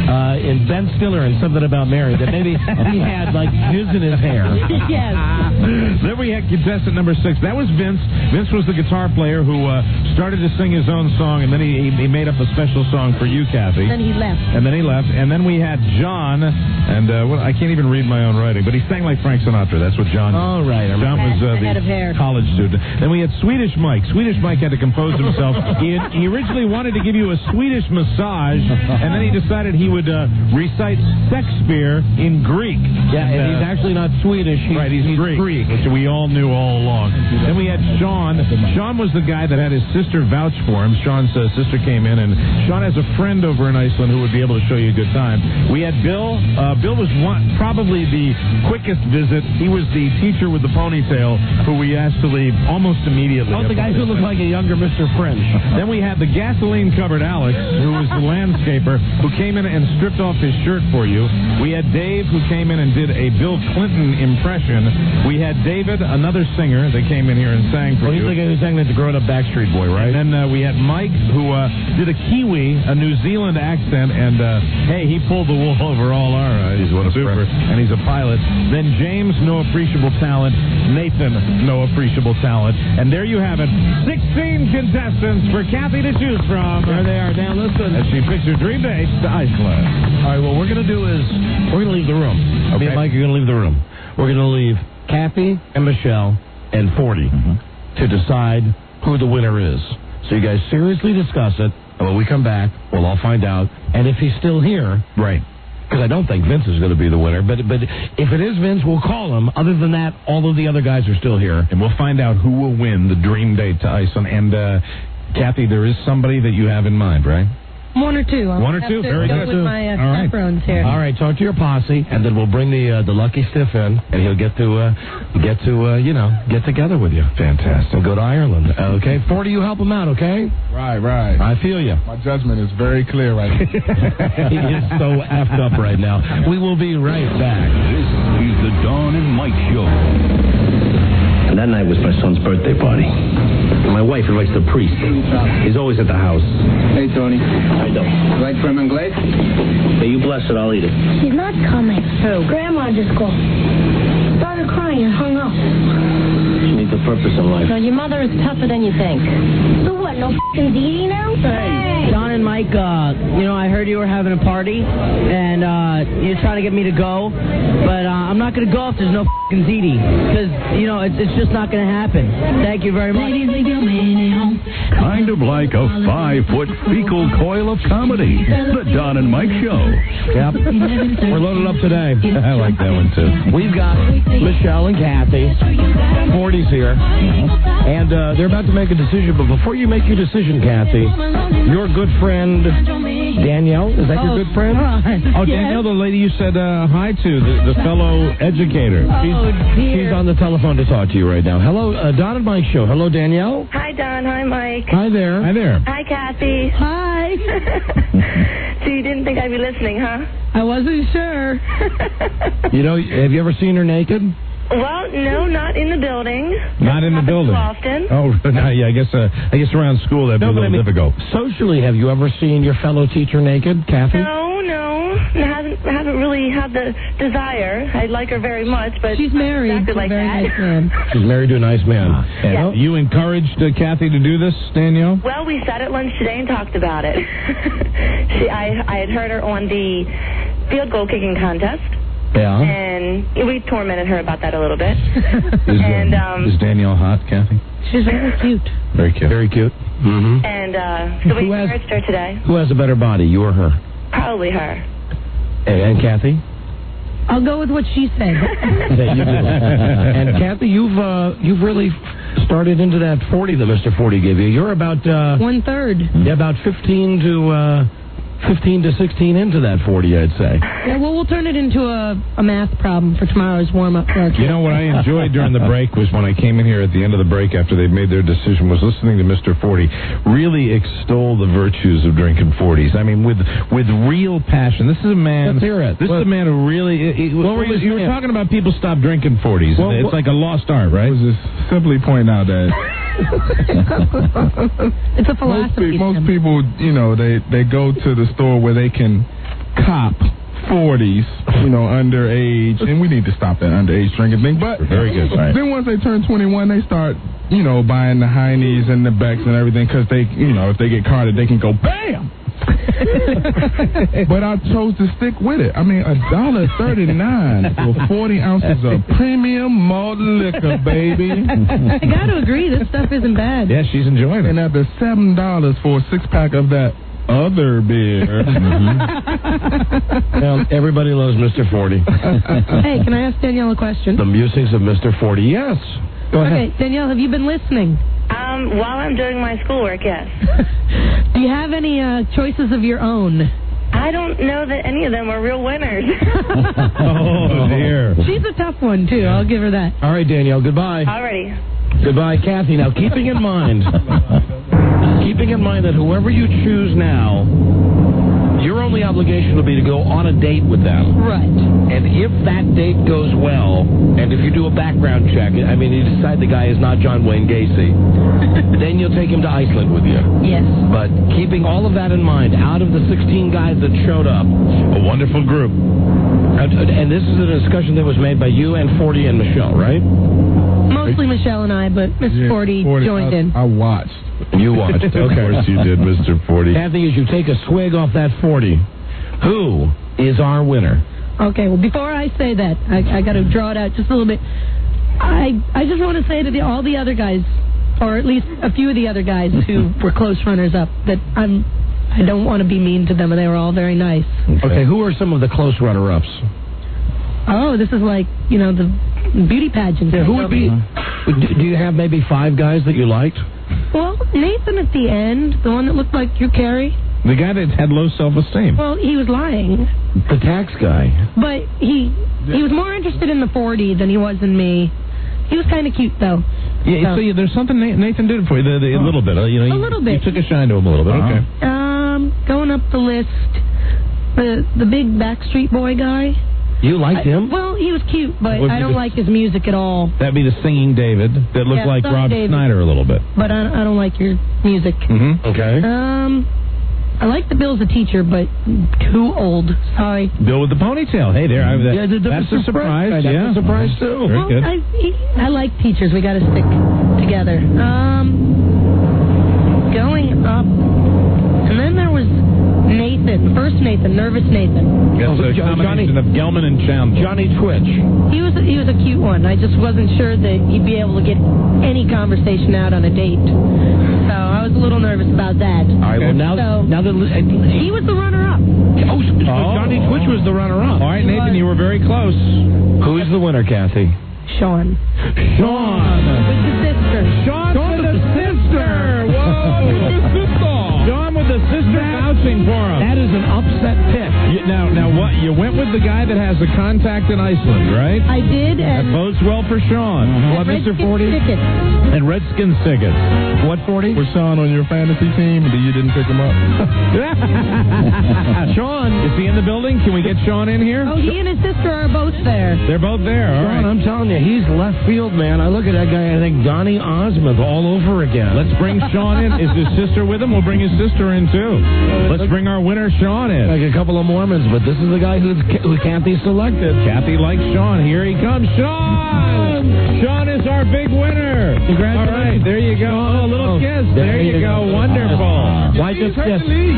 in Ben Stiller and Something About Mary. That maybe he had like jizz in his hair. Yes. Then we had contestant number 6. That was Vince. Vince was the guitar player who started to sing his own song, and then he made up a special song for you, Kathy. Then he left. And then we had John, and I can't even read my own writing, but he sang like Frank Sinatra. That's what John did. Oh, right. John was the head of hair. college student. Then we had Swedish Mike. Swedish Mike had to compose himself. He originally wanted to give you a Swedish massage, and then he decided he would recite Shakespeare in Greek. Yeah, and he's actually not Swedish. He's Greek, which we all knew all along. Then we had Sean. Sean was the guy that had his sister vouch for him. Sean's sister came in, and Sean has a friend over in Iceland who would be able to show you a good time. We had Bill. Bill was probably the quickest visit. He was the teacher with the ponytail who we asked to leave almost immediately. Oh, the guy who looked like a younger Mr. French. Then we had the gasoline-covered Alex, who was the landscaper, who came in and stripped off his shirt for you. We had Dave, who came in and did a Bill Clinton impression. We had David, another singer, that came in here and sang for you. He's the guy who sang the grown-up Backstreet Boy, right? And then we had Mike, who did a Kiwi, a New Zealand accent, and hey, he pulled the wool over all our eyes. He's one of super, and he's a pilot. Then James, no appreciable talent. Nathan, no appreciable talent. And there you have it, 16 contestants for Kathy to choose from. There they are. Now listen. As she picks her dream date to Iceland. All right, what we're going to do is we're going to leave the room. Okay. Me and Mike are going to leave the room. We're going to leave Kathy and Michelle and 40 to decide who the winner is. So you guys seriously discuss it, and when we come back, we'll all find out. And if he's still here, right? Because I don't think Vince is going to be the winner, but if it is Vince, we'll call him. Other than that, all of the other guys are still here. And we'll find out who will win the dream date to Iceland. And, Kathy, there is somebody that you have in mind, right? One or two. One or two? Very good. With my all right. chaperones here. All right, talk to your posse, and then we'll bring the lucky stiff in, and he'll get together with you. Fantastic. We'll go to Ireland. Okay, 40, you help him out, okay? Right. I feel you. My judgment is very clear right now. He is so effed up right now. We will be right back. This is the Dawn and Mike Show. And that night was my son's birthday party. My wife invites the priest. He's always at the house. Hey, Tony. I don't. Like creme anglaise? Hey, you bless it, I'll eat it. She's not coming. Who? Grandma just called. Started crying and hung up. She needs a purpose in life. So your mother is tougher than you think. So what, no f***ing Dee now? Hey, Don and Mike, I heard you were having a party, and you're trying to get me to go, but I'm not going to go if there's no f***ing Ziti, because, it's just not going to happen. Thank you very much. Kind of like a 5-foot fecal coil of comedy. The Don and Mike Show. Yep. We're loaded up today. I like that one, too. We've got Michelle and Kathy. 40's here. And they're about to make a decision. But before you make your decision, Kathy, your good friend, Danielle, is that your good friend? Oh, Danielle, the lady you said hi to, the fellow educator. She's on the telephone to talk to you right now. Hello, Don and Mike Show. Hello, Danielle. Hi, Don. Hi, Mike. Hi there. Hi there. Hi, Kathy. Hi. So you didn't think I'd be listening, huh? I wasn't sure. Have you ever seen her naked? Well, no, not in the building. Not in the building. Too often. Oh, yeah. I guess around school that'd be a little difficult. Socially, have you ever seen your fellow teacher naked, Kathy? No. I haven't really had the desire. I like her very much, but she's married exactly to like a very that. nice man. She's married to a nice man. Yeah. You encouraged Kathy to do this, Danielle? Well, we sat at lunch today and talked about it. I had heard her on the field goal kicking contest. Yeah. And and we tormented her about that a little bit. Is Danielle hot, Kathy? She's very cute. Very cute. Very cute. Mm-hmm. And so we encouraged her today. Who has a better body, you or her? Probably her. And Kathy? I'll go with what she said. That you do. And Kathy, you've really started into that 40 that Mr. 40 gave you. You're about 1/3. Yeah, about 15 to 16 into that 40, I'd say. Yeah, well, we'll turn it into a math problem for tomorrow's warm-up. You know what I enjoyed during the break was when I came in here at the end of the break after they made their decision was listening to Mr. 40 really extol the virtues of drinking 40s. I mean, with real passion. This is a man. Let's hear it. This is a man who really. You were talking about people stop drinking 40s. It's like a lost art, right? I was just simply pointing out that it's a philosophy. Most people, you know, they go to the store where they can cop 40s, you know, underage, and we need to stop that underage drinking thing. But very good. Right. Then once they turn 21, they start, you know, buying the Heinies and the Becks and everything because they, you know, if they get carded, they can go bam. But I chose to stick with it. I mean, $1.39 for 40 ounces of premium malt liquor, baby. I got to agree, this stuff isn't bad. Yeah, she's enjoying it. And after $7 for a 6-pack of that other beer. Well, everybody loves Mr. 40. Hey, can I ask Danielle a question? The musings of Mr. 40, yes. Go ahead. Okay, Danielle, have you been listening? While I'm doing my schoolwork, yes. Do you have any choices of your own? I don't know that any of them are real winners. Oh, dear. She's a tough one, too. I'll give her that. All right, Danielle, goodbye. Alrighty. Goodbye, Kathy. Now, keeping in mind that whoever you choose now, your only obligation will be to go on a date with them. Right. And if that date goes well, and if you do a background check, I mean, you decide the guy is not John Wayne Gacy, then you'll take him to Iceland with you. Yes. But keeping all of that in mind, out of the 16 guys that showed up, a wonderful group. And this is a discussion that was made by you and 40 and Michelle, right? Mostly Michelle and I, but Mr. 40 joined in. I watched. You watched. Okay. Of course you did, Mr. 40. Kathy, as you take a swig off that 40, who is our winner? Okay, well, before I say that, I got to draw it out just a little bit. I just want to say to all the other guys, or at least a few of the other guys who were close runners-up, that I don't want to be mean to them, and they were all very nice. Okay, who are some of the close runner-ups? Oh, this is like, you know, the beauty pageant. Yeah, who would be? Do you have maybe 5 guys that you liked? Well, Nathan at the end, the one that looked like Drew Carey. The guy that had low self-esteem. Well, he was lying. The tax guy. But he was more interested in the 40 than he was in me. He was kind of cute, though. Yeah, so there's something Nathan did for you, a little bit. You know, a little bit. You took a shine to him a little bit. Okay. Going up the list, the big Backstreet Boy guy. You liked him? Well, he was cute, but I don't like his music at all. That'd be the singing David that looked like Rob Schneider a little bit. But I don't like your music. Mm-hmm. Okay. I like that Bill's a teacher, but too old. Sorry. Bill with the ponytail. Hey, there. That's a surprise. That's a surprise, too. Very good. I like teachers. We got to stick together. Going up, and then there was Nathan, first Nathan, nervous Nathan. That's a combination of Gelman and Chown. Johnny Twitch. He was a cute one. I just wasn't sure that he'd be able to get any conversation out on a date. So I was a little nervous about that. All right, well, now that he was the runner-up. Oh, Johnny Twitch was the runner-up. All right, Nathan, you were very close. Who is the winner, Kathy? Sean. With the sister. Sean with the sister. Whoa, with the sister. Sean with the sister vouching for him. That is an upset pick. Now what? You went with the guy that has the contact in Iceland, right? I did. That bodes well for Sean. What, Mr. 40? Tickets. And Redskins tickets. What, 40? Was Sean on your fantasy team? You didn't pick him up? Sean, is he in the building? Can we get Sean in here? Oh, he and his sister are both there. They're both there. All right. I'm telling you, he's left field, man. I look at that guy, I think Donny Osmond all over again. Let's bring Sean in. Is his sister with him? We'll bring his sister in, too. Let's bring our winner, Sean, in. Like a couple of Mormons performance, but this is the guy who Kathy selected. Kathy likes Sean. Here he comes, Sean! Sean is our big winner. Congratulations. All right, there you go. Oh, a little kiss. There you go. Wonderful. Why just kiss?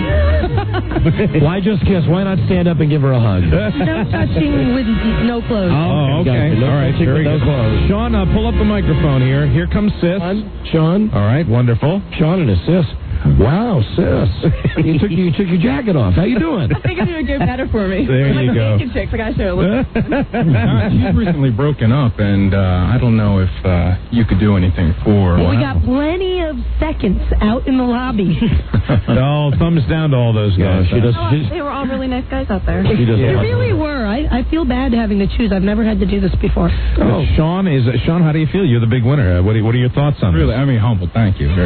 Why just kiss? Why not stand up and give her a hug? No touching with no clothes. Oh, okay. No All right, very no good. clothes. Sean, pull up the microphone here. Here comes Sis. Sean. All right, wonderful. Sean and his sis. Wow, sis. you took your jacket off. How you doing? I think I'm going to get better for me. There you go. Naked chicks. I got to show it. She's recently broken up, and I don't know if you could do anything for her. Well, we got plenty of seconds out in the lobby. Oh, thumbs down to all those guys. They were all really nice guys out there. They really were. I feel bad having to choose. I've never had to do this before. Oh, Sean, how do you feel? You're the big winner. What are your thoughts on Really, this? I mean, humble. Thank you.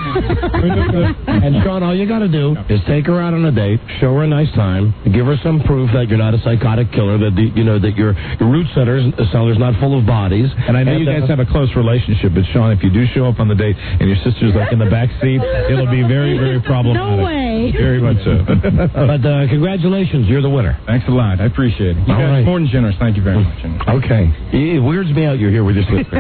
And Sean, all you got to do is take her out on a date, show her a nice time, give her some proof that you're not a psychotic killer, that that your root cellar's not full of bodies. And I know you guys have a close relationship, but Sean, if you do show up on the date and your sister's like in the back seat, it'll be very, very problematic. No way. Very much so. But congratulations, you're the winner. Thanks a lot. I appreciate it. You All guys right. are more than generous. Thank you very much. Okay. It weirds me out you're here with your sister.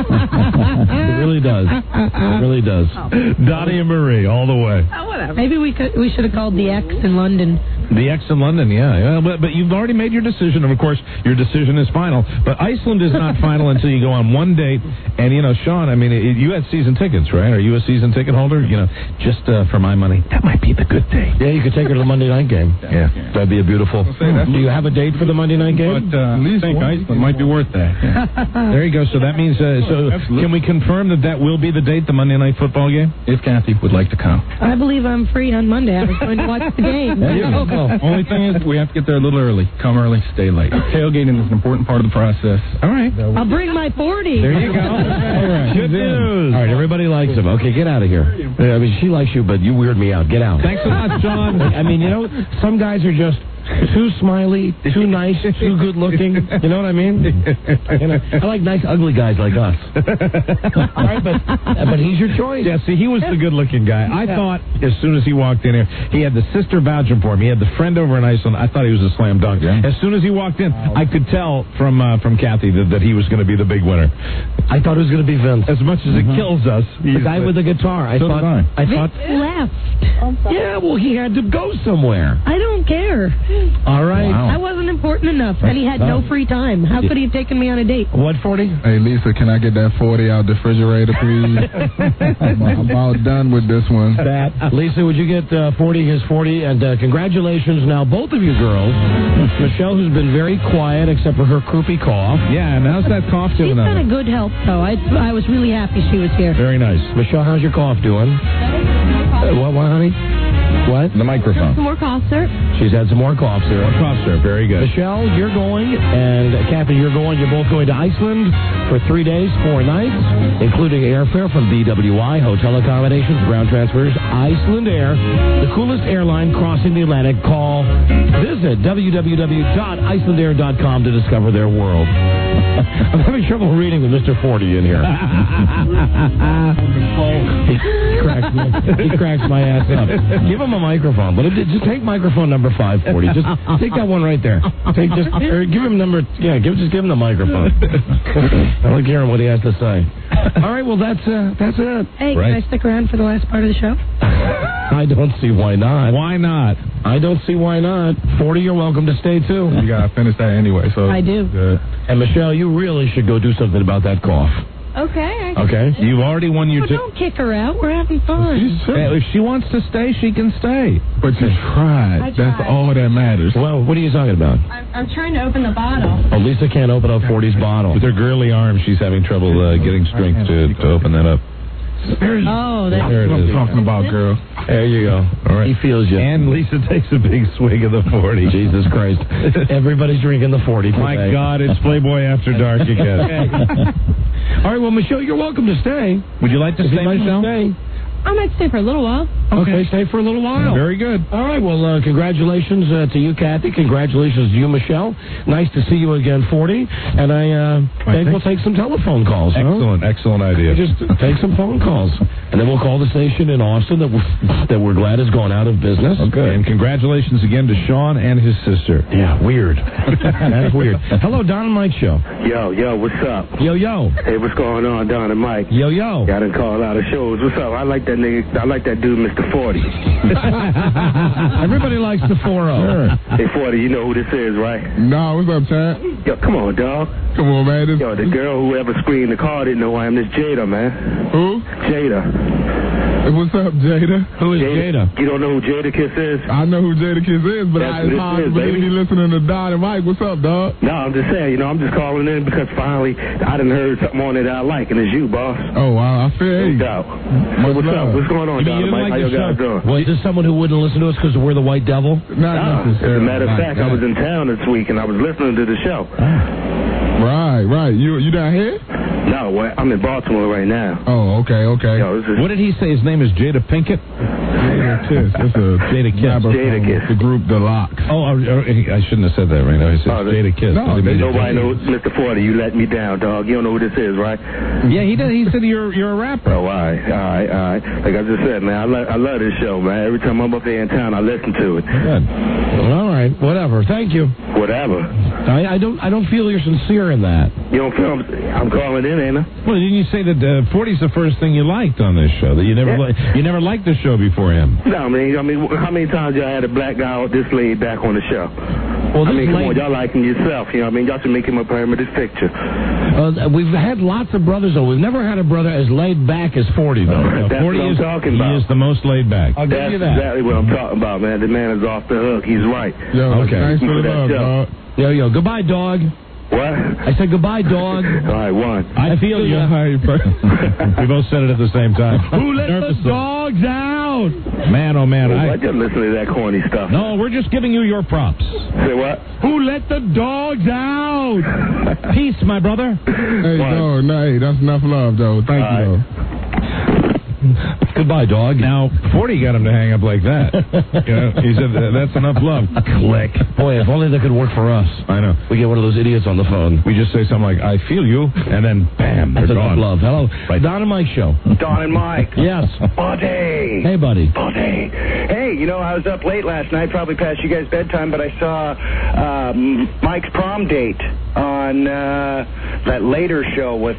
It really does. It really does. Donnie and Marie, all the way. Oh, whatever. Maybe we should have called the X in London. The X in London, yeah. But you've already made your decision, and of course, your decision is final. But Iceland is not final until you go on one date. And, Sean, I mean, you had season tickets, right? Are you a season ticket holder? Just for my money, that might be the good day. Yeah, you could take her to the Monday night game. Yeah. That'd be a beautiful. Do you have a date for the Monday night game? But I think Iceland might be worth that. Yeah. There you go. So that means, can we confirm that will be the date, the Monday night football game? If Kathy would like to come. I believe I'm free on Monday. I was going to watch the game. Only thing is, we have to get there a little early. Come early, stay late. Tailgating is an important part of the process. All right. I'll bring my 40. There you go. All right. Good news. All right, everybody likes him. Okay, get out of here. I mean, she likes you, but you weird me out. Get out. Thanks a lot, Sean. I mean, some guys are just too smiley, too nice, too good looking. You know what I mean? I like nice, ugly guys like us. All right, but he's your choice. Yeah, see, he was the good looking guy. I thought as soon as he walked in here, he had the sister vouching for him. He had the friend over in Iceland. I thought he was a slam dunk. Yeah. As soon as he walked in, I could tell from Kathy that he was going to be the big winner. I thought it was going to be Vince. As much as it kills us. The guy with the guitar. I thought. Vince left. Yeah, well, he had to go somewhere. I don't care. All right. Wow. I wasn't important enough, and he had no free time. How could he have taken me on a date? What, 40? Hey, Lisa, can I get that 40 out the refrigerator, please? I'm about done with this one. Lisa, would you get 40, his 40? And congratulations now, both of you girls. Michelle, who's been very quiet except for her croupy cough. Yeah, and how's that cough doing? She's got a good health, though. I was really happy she was here. Very nice. Michelle, how's your cough doing? What, honey? What? The microphone. Some more cough syrup. She's had some more cough syrup. More cough syrup. Very good. Michelle, you're going, and Kathy, you're going. You're both going to Iceland for 3 days, 4 nights, including airfare from BWI, hotel accommodations, ground transfers, Iceland Air, the coolest airline crossing the Atlantic. Visit www.icelandair.com to discover their world. I'm having trouble reading with Mr. 40 in here. He cracks my ass up. Give him a microphone. But just take microphone number 540. Just take that one right there. Give him number. Yeah, just give him the microphone. I like hearing what he has to say. All right, well that's it. Hey, can I stick around for the last part of the show? I don't see why not. Why not? I don't see why not. 40, you're welcome to stay too. You gotta finish that anyway. So I do. Good. And Michelle, you really should go do something about that cough. Okay. Okay? You've already won your... Don't kick her out. We're having fun. If she wants to stay, she can stay. But you tried. That's all that matters. Well, what are you talking about? I'm trying to open the bottle. Oh, Lisa can't open up 40's bottle. With her girly arm, she's having trouble getting strength to open that up. Oh, that's There it what is. I'm talking about, girl. There you go. All right. He feels you. And Lisa takes a big swig of the 40. Jesus Christ. Everybody's drinking the 40 today. My God, it's Playboy After Dark again. All right, well, Michelle, you're welcome to stay. Would you like to stay, Michelle? Stay. I might stay for a little while. Okay, stay for a little while. Very good. All right, well, congratulations to you, Kathy. Congratulations to you, Michelle. Nice to see you again, 40. And I think we'll take some telephone calls. Excellent idea. Just take some phone calls. And then we'll call the station in Austin that we're glad has gone out of business. Okay. And congratulations again to Sean and his sister. Yeah, weird. That's weird. Hello, Don and Mike Show. Yo, what's up? Yo. Hey, what's going on, Don and Mike? Yo. I done called a lot of shows. What's up? I like that nigga. I like that dude, Mr. 40. Everybody likes the 4-0. Hey, 40, you know who this is, right? No, what's up, Chad? Yo, come on, dog. Come on, man. Yo, the girl who ever screened the car didn't know who I am. This Jada, man. Who? Jada. Hey, what's up, Jada? Who is Jada? You don't know who Jada Kiss is? I know who Jada Kiss is, but it's hard to believe you listening to Don and Mike. What's up, dog? No, I'm just saying, I'm just calling in because finally I done heard something on it that I like, and it's you, boss. Oh, wow. I feel No doubt. What's up? What's going on, Don and Mike? How you guys doing? Well, is this someone who wouldn't listen to us because we're the white devil? Not As a necessarily. matter of fact, I was in town this week, and I was listening to the show. Right. You down here? No, I'm in Baltimore right now. Oh, okay. Yo, What did he say? His name is Jada Pinkett? Jada Kiss. It's a Jada Kiss. Jada Kiss. The group The Locks. Oh, I shouldn't have said that right now. He said Jada Kiss. No, nobody knows Mr. 40. You let me down, dog. You don't know who this is, right? Yeah, he does. He said you're a rapper. Oh, all right. Like I just said, man, I love this show, man. Every time I'm up there in town, I listen to it. Good. All right, whatever. Thank you. Whatever. I don't feel you're sincere in that. You don't feel I'm calling in, ain't I? Well, didn't you say that 40's the first thing you liked on this show? That you never liked the show before him? No, I mean, how many times y'all had a black guy this laid back on the show? Well, come on, y'all like him yourself. You know what I mean? Y'all should make him a pyramid picture. We've had lots of brothers, though. We've never had a brother as laid back as 40, though. That's 40 what I'm talking about. He is the most laid back. I'll give you that. That's exactly what I'm talking about, man. The man is off the hook. He's right. Yo, okay. Thanks for the love, dog. Yo, goodbye, dog. What? I said goodbye, dog. All right, one. I feel you. We both said it at the same time. Who let the dogs out? Man, oh man. I just listen to that corny stuff. No, we're just giving you your props. Say what? Who let the dogs out? Peace, my brother. Hey, no, hey, that's enough love, though. Thank you, though. Goodbye, dog. Now, 40 got him to hang up like that. He said that's enough love. Click. Boy, if only that could work for us. I know. We get one of those idiots on the phone. We just say something like, I feel you, and then, bam, they're That's gone. enough love. Hello. Right. Don and Mike Show. Don and Mike. Yes. Buddy. Hey, buddy. Buddy. Hey, I was up late last night, probably past you guys' bedtime, but I saw Mike's prom date on that later show with,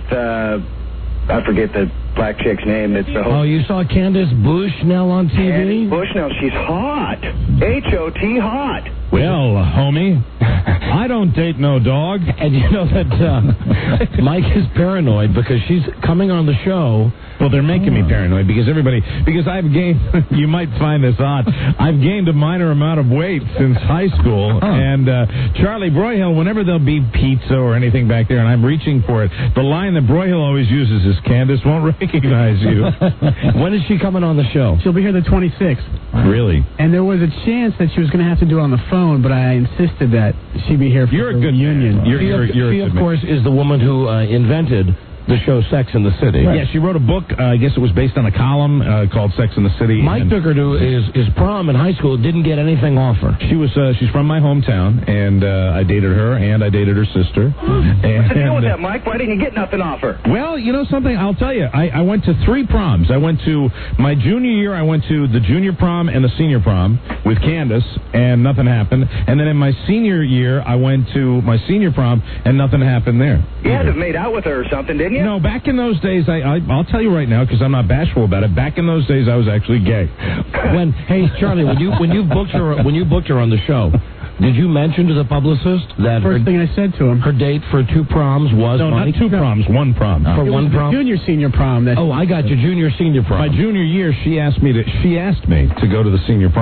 I forget the black chick's name. It's the Oh, you saw Candace Bushnell on TV? Candace Bushnell. She's hot. H-O-T hot. Well, homie, I don't date no dog. And you know that Mike is paranoid because she's coming on the show. Well, they're making me paranoid because I've gained, you might find this odd, I've gained a minor amount of weight since high school. And Charlie Broyhill, whenever there'll be pizza or anything back there and I'm reaching for it, the line that Broyhill always uses is, Candace won't recognize you. When is she coming on the show? She'll be here the 26th. Really? And there was a chance that she was going to have to do it on the phone, but I insisted that she be here for You're the a good reunion. She, of course, is the woman who invented the show Sex and the City. Right. Yeah, she wrote a book. I guess it was based on a column called Sex and the City. Mike took her to his prom in high school. Didn't get anything off her. She's from my hometown, and I dated her, and I dated her sister. What's the deal with that, Mike? Why didn't you get nothing off her? Well, you know something? I'll tell you. I went to 3 proms. I went to my junior year. I went to the junior prom and the senior prom with Candace, and nothing happened. And then in my senior year, I went to my senior prom, and nothing happened there. You had to have made out with her or something, didn't you? No, back in those days, I'll tell you right now because I'm not bashful about it. Back in those days, I was actually gay. Hey Charlie, when you booked her on the show, did you mention to the publicist that First thing I said to him, her date for 2 proms was not 2 proms, 1 prom. For it 1 was prom? the junior senior prom. I got your junior senior prom. My junior year, she asked me to go to the senior prom.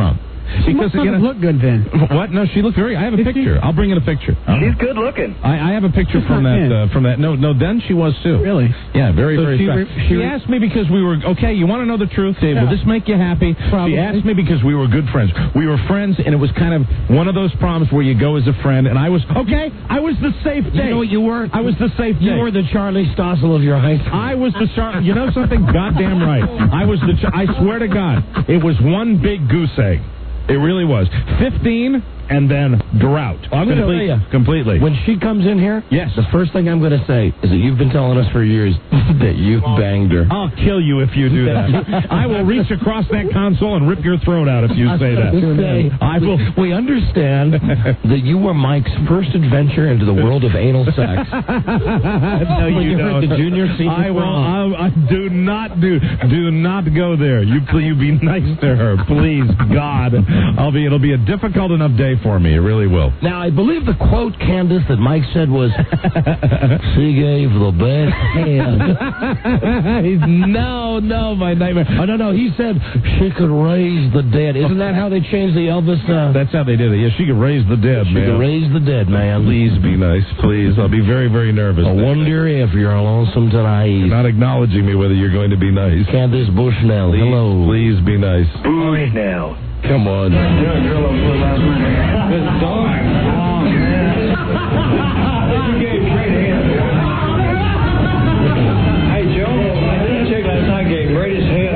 Because She must look good then. What? No, she looked very. I have a picture. I'll bring in a picture. She's good looking. I have a picture from that. No, then she was too. Really? Yeah, very, So very. She asked me because we were okay. You want to know the truth, Dave? Will this make you happy? Probably. She asked me because we were good friends. We were friends, and it was kind of one of those proms where you go as a friend. And I was okay. I was the safe date. You know what you were? I was the safe date. You were the Charlie Stossel of your high school. I was the You know something? Goddamn right. I was the. I swear to God, it was one big goose egg. It really was. 15 and then drought. I'm going to tell you. Completely. When she comes in here, yes, the first thing I'm going to say is that you've been telling us for years that you banged her. I'll kill you if you do that. I will reach across that console and rip your throat out if you say that. I will. We understand that you were Mike's first adventure into the world of anal sex. No, you don't. The junior senior. I do not go there. You be nice to her, please, God. It'll be a difficult enough day for me. It really will. Now, I believe the quote, Candace, that Mike said was, she gave the best hand. No, my nightmare. Oh, no, he said she could raise the dead. Isn't that how they changed the Elvis? That's how they did it. Yeah, she could raise the dead, man. She could raise the dead, man. Please be nice, please. I'll be very, very nervous. I wonder if you're lonesome tonight. You're not acknowledging me whether you're going to be nice. Candace Bushnell, hello. Please be nice. Bushnell. Come on. Hey, Joe, I did check last night, gave greatest head.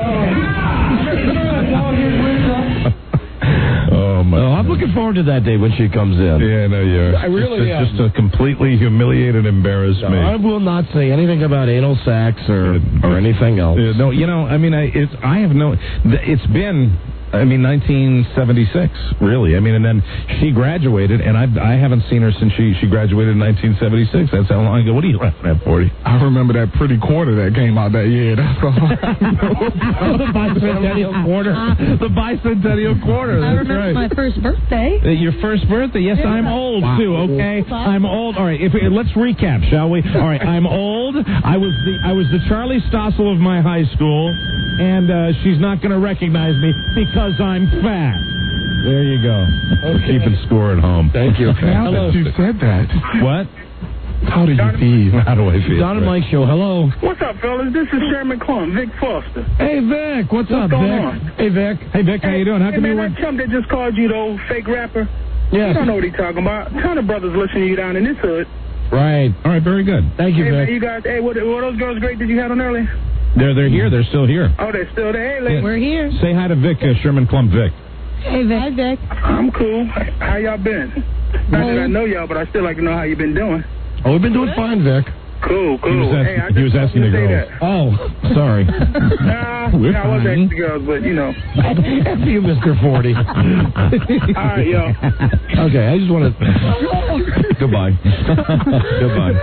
Oh, my. I'm looking forward to that day when she comes in. Yeah, no, you're. I really am. Just to completely humiliate and embarrass me. I will not say anything about anal sex or anything else. No, I mean, I have no. It's been. 1976, really. And then she graduated, and I haven't seen her since she graduated in 1976. That's how long ago. What are you laughing at, 40? I remember that pretty quarter that came out that year. That's all. The bicentennial quarter. The bicentennial quarter. I That's remember right. my first birthday. Your first birthday? Yes, I'm old, too, okay? I'm old. All right, let's recap, shall we? All right, I'm old. I was the Charlie Stossel of my high school, and she's not going to recognize me because I'm fat. There you go. Okay. Keeping score at home. Thank you. Now that you said that. What? How do you feel? How do I feel? Don and Mike Show, hello. What's up, fellas? This is Sherman Clum, Vic Foster. Hey, Vic. What's up, going Vic? on? Hey, Vic. Hey, Vic, how you doing? How come you that chump that just called you the old fake rapper? Yes. You don't know what he's talking about. A ton of brothers listening to you down in this hood. Right. All right, very good. Thank you, Hey, Vic. man, you guys, were those girls great that you had on earlier? They're here. They're still here. Oh, they're still there. Hey, ladies. We're here. Say hi to Vic, Sherman Clum Vic. Hey, Vic. Hi, Vic. I'm cool. How y'all been? Not that I know y'all, but I still like to know how you been doing. Oh, we've been doing fine, Vic. Cool. He was asking the girls. Oh, sorry. Nah, I was asking the girls, but F you, Mr. 40. All right, y'all. Okay, I just want to. Goodbye. Goodbye.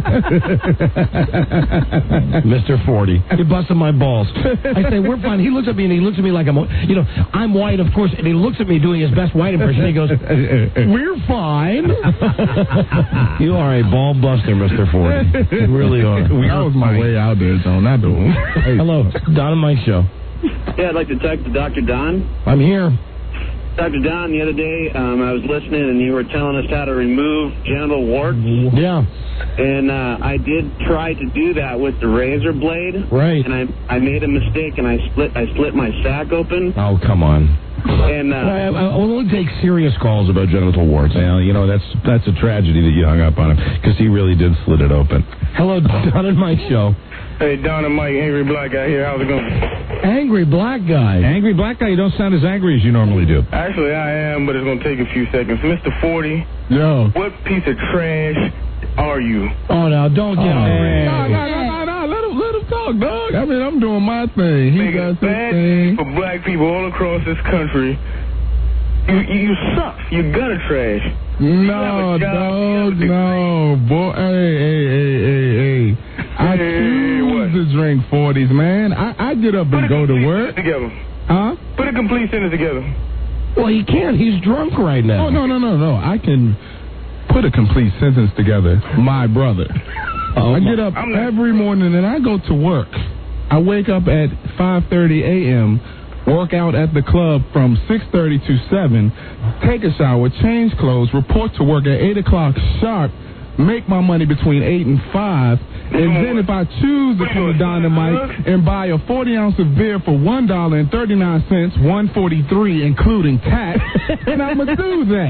Mr. 40. You're busting my balls. I say, we're fine. He looks at me and he looks at me like I'm white, of course, and he looks at me doing his best white impression. He goes, we're fine. You are a ball buster, Mr. 40. You really are. That was my way out there, so not doing. Hey. Hello, Don and Mike Show. Yeah, I'd like to talk to Dr. Don. I'm here. Dr. Don, the other day I was listening and you were telling us how to remove genital warts. Yeah. And I did try to do that with the razor blade. Right. And I made a mistake and I split my sack open. Oh, come on. And I only take serious calls about genital warts. Well, that's a tragedy that you hung up on him because he really did slit it open. Hello, Don and Mike Show. Hey, Don and Mike, angry black guy here. How's it going? Angry black guy. Angry black guy? You don't sound as angry as you normally do. Actually, I am, but it's going to take a few seconds. Mr. 40, Yo. what piece of trash are you? Oh, now, don't get angry. No. Let him talk, dog. I'm doing my thing. He got his thing. For black people all across this country, you suck. You're gutter trash. No, dog, no. Boy, hey. I choose to drink 40s, man. I get up and go to work. Together. Huh? Put a complete sentence together. Well, he can't. He's drunk right now. Oh, no. I can put a complete sentence together. My brother. I get up every morning and I go to work. I wake up at 5:30 a.m. work out at the club from 6:30 to 7, take a shower, change clothes, report to work at 8 o'clock sharp, make my money between 8 and 5, and then if I choose to come to Dynamite and buy a 40-ounce of beer for $1.39, $1.43 including tax, then I'm going to do that.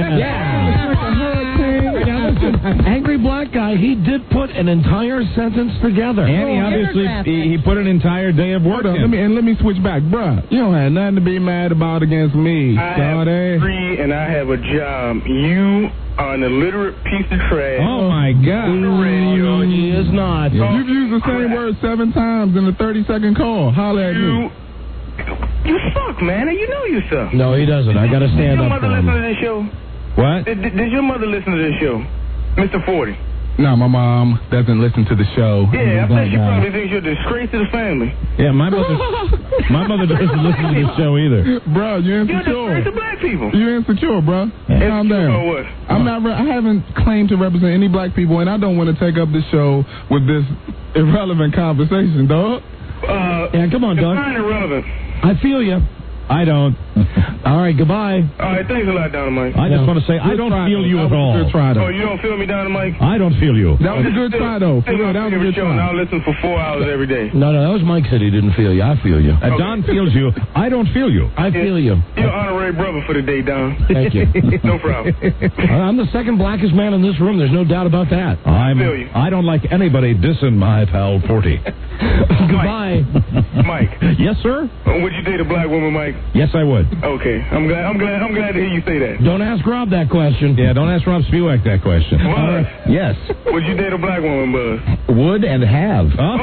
Angry Black Guy, he did put an entire sentence together. And he obviously he put an entire day of work in. Let me switch back, bruh. You don't have nothing to be mad about against me. I have a degree and I have a job. You are an illiterate piece of trash. Oh my God! On the radio, he is not. You've used the same word 7 times in a 30-second call. Holla at me. You suck, man. You know you suck. No, he doesn't. I got to stand up for Did your mother listen him. to this show? What? Did your mother listen to this show, Mr. 40? No, my mom doesn't listen to the show. Yeah, I bet she probably thinks you're a disgrace to the family. Yeah, my mother doesn't listen to the show either. Bro, you're insecure. You're a disgrace to black people. You're insecure, bro. Calm down. Or what? I haven't claimed to represent any black people, and I don't want to take up the show with this irrelevant conversation, dog. Yeah, come on, dog. It's irrelevant. I feel you. I don't. All right, goodbye. All right, thanks a lot, Dynamite. I just want to say I don't feel you at all. Good try, though. Oh, you don't feel me, Dynamite? I don't feel you. That was a good try, though. For real, that was a good show, and try. I'll listen for 4 hours every day. No, that was Mike said he didn't feel you. I feel you. Don feels you. I don't feel you. I feel you. You're honorary brother for the day, Don. Thank you. No problem. I'm the second blackest man in this room. There's no doubt about that. I don't like anybody dissing my pal 40. Goodbye. Mike. Yes, sir? Would you date a black woman, Mike? Yes, I would. Okay. I'm glad to hear you say that. Don't ask Rob that question. Yeah, don't ask Rob Spewak that question. Buzz. Yes. Would you date a black woman, Buzz? Would and have.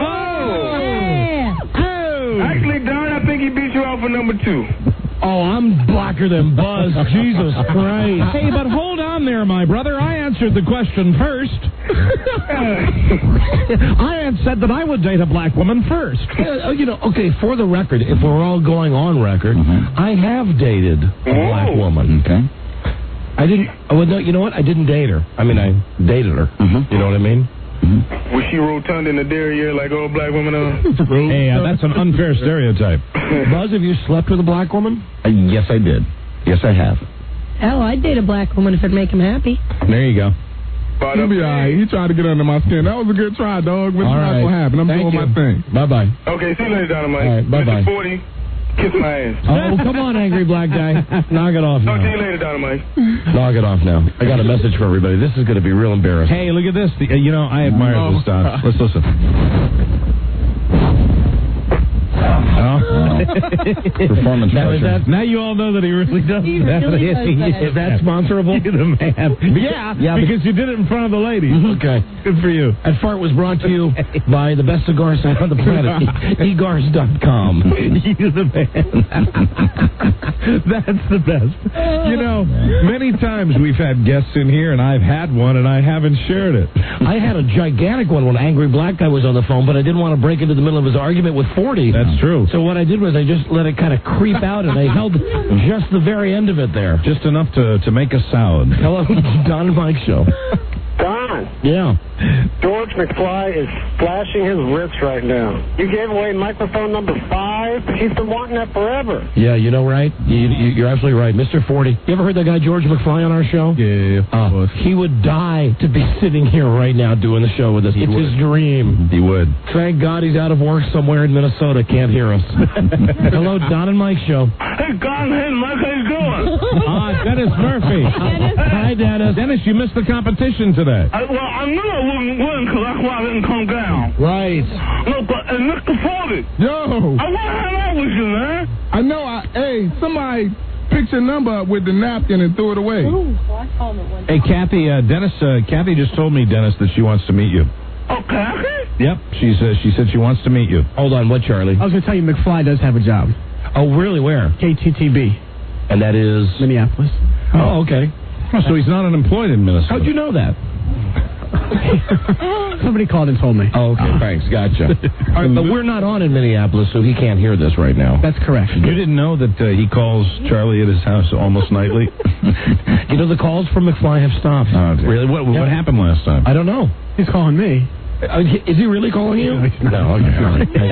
Actually, Don, I think he beat you out for number 2. Oh, I'm blacker than Buzz. Jesus Christ. Hey, but hold on there, my brother. I answered the question first. I had said that I would date a black woman first. Okay, for the record, if we're all going on record, I have dated a black woman. Okay. I didn't. Well, no, you know what? I didn't date her. I mean, I dated her. You know what I mean? Was she rotund in the derriere like all black women are? Hey, that's an unfair stereotype. Buzz, have you slept with a black woman? Yes, I did. Yes, I have. Hell, I'd date a black woman if it'd make him happy. There you go. He'll be all right. He tried to get under my skin. That was a good try, dog. But it's not going to happen. I'm doing my thing. Bye-bye. Okay, see you later, Dynamite. All right, bye-bye. Mr. 40, kiss my ass. Oh, come on, angry black guy. Knock it off now. Talk to you later, Dynamite. Knock it off now. I got a message for everybody. This is going to be real embarrassing. Hey, look at this. I admire this stuff. Let's listen. Performance pressure. Now you all know that he really does He really does that. Is that sponsorable? You're the man. Yeah, because you did it in front of the ladies. Okay. Good for you. That fart was brought to you by the best cigar sign on the planet, egars.com. You're the man. That's the best. Many times we've had guests in here, and I've had one, and I haven't shared it. I had a gigantic one when Angry Black Guy was on the phone, but I didn't want to break into the middle of his argument with 40. That's true. So what I did was I just let it kind of creep out, and I held just the very end of it there. Just enough to make a sound. Hello, Don and Mike Show. Don. Yeah. George McFly is flashing his wrist right now. You gave away microphone number 5. He's been wanting that forever. Yeah, you know, right? You're absolutely right. Mr. 40. You ever heard that guy George McFly on our show? Yeah. He would die to be sitting here right now doing the show with us. It's his dream. He would. Thank God he's out of work somewhere in Minnesota. Can't hear us. Hello, Don and Mike Show. Hey, Don, hey, Mike, how you doing? Dennis Murphy. Hi, Dennis. Dennis, you missed the competition today. I knew I wouldn't win because that's why I didn't come down. Right. No, but Mr. 40. Yo. I want to hang out with you, man. I know. Hey, somebody picked your number up with the napkin and threw it away. Hey, Kathy, Kathy just told me, Dennis, that she wants to meet you. Okay. Yep, she said she wants to meet you. Hold on, what, Charlie? I was going to tell you McFly does have a job. Oh, really? Where? KTTB. And that is? Minneapolis. Oh, okay. Oh, so he's not unemployed in Minnesota. How'd you know that? Somebody called and told me. Oh, okay, thanks. Gotcha. All right, but we're not on in Minneapolis, so he can't hear this right now. That's correct. You didn't know that he calls Charlie at his house almost nightly? You know, the calls from McFly have stopped. Oh, really? What happened last time? I don't know. He's calling me. Is he really calling you? No, okay.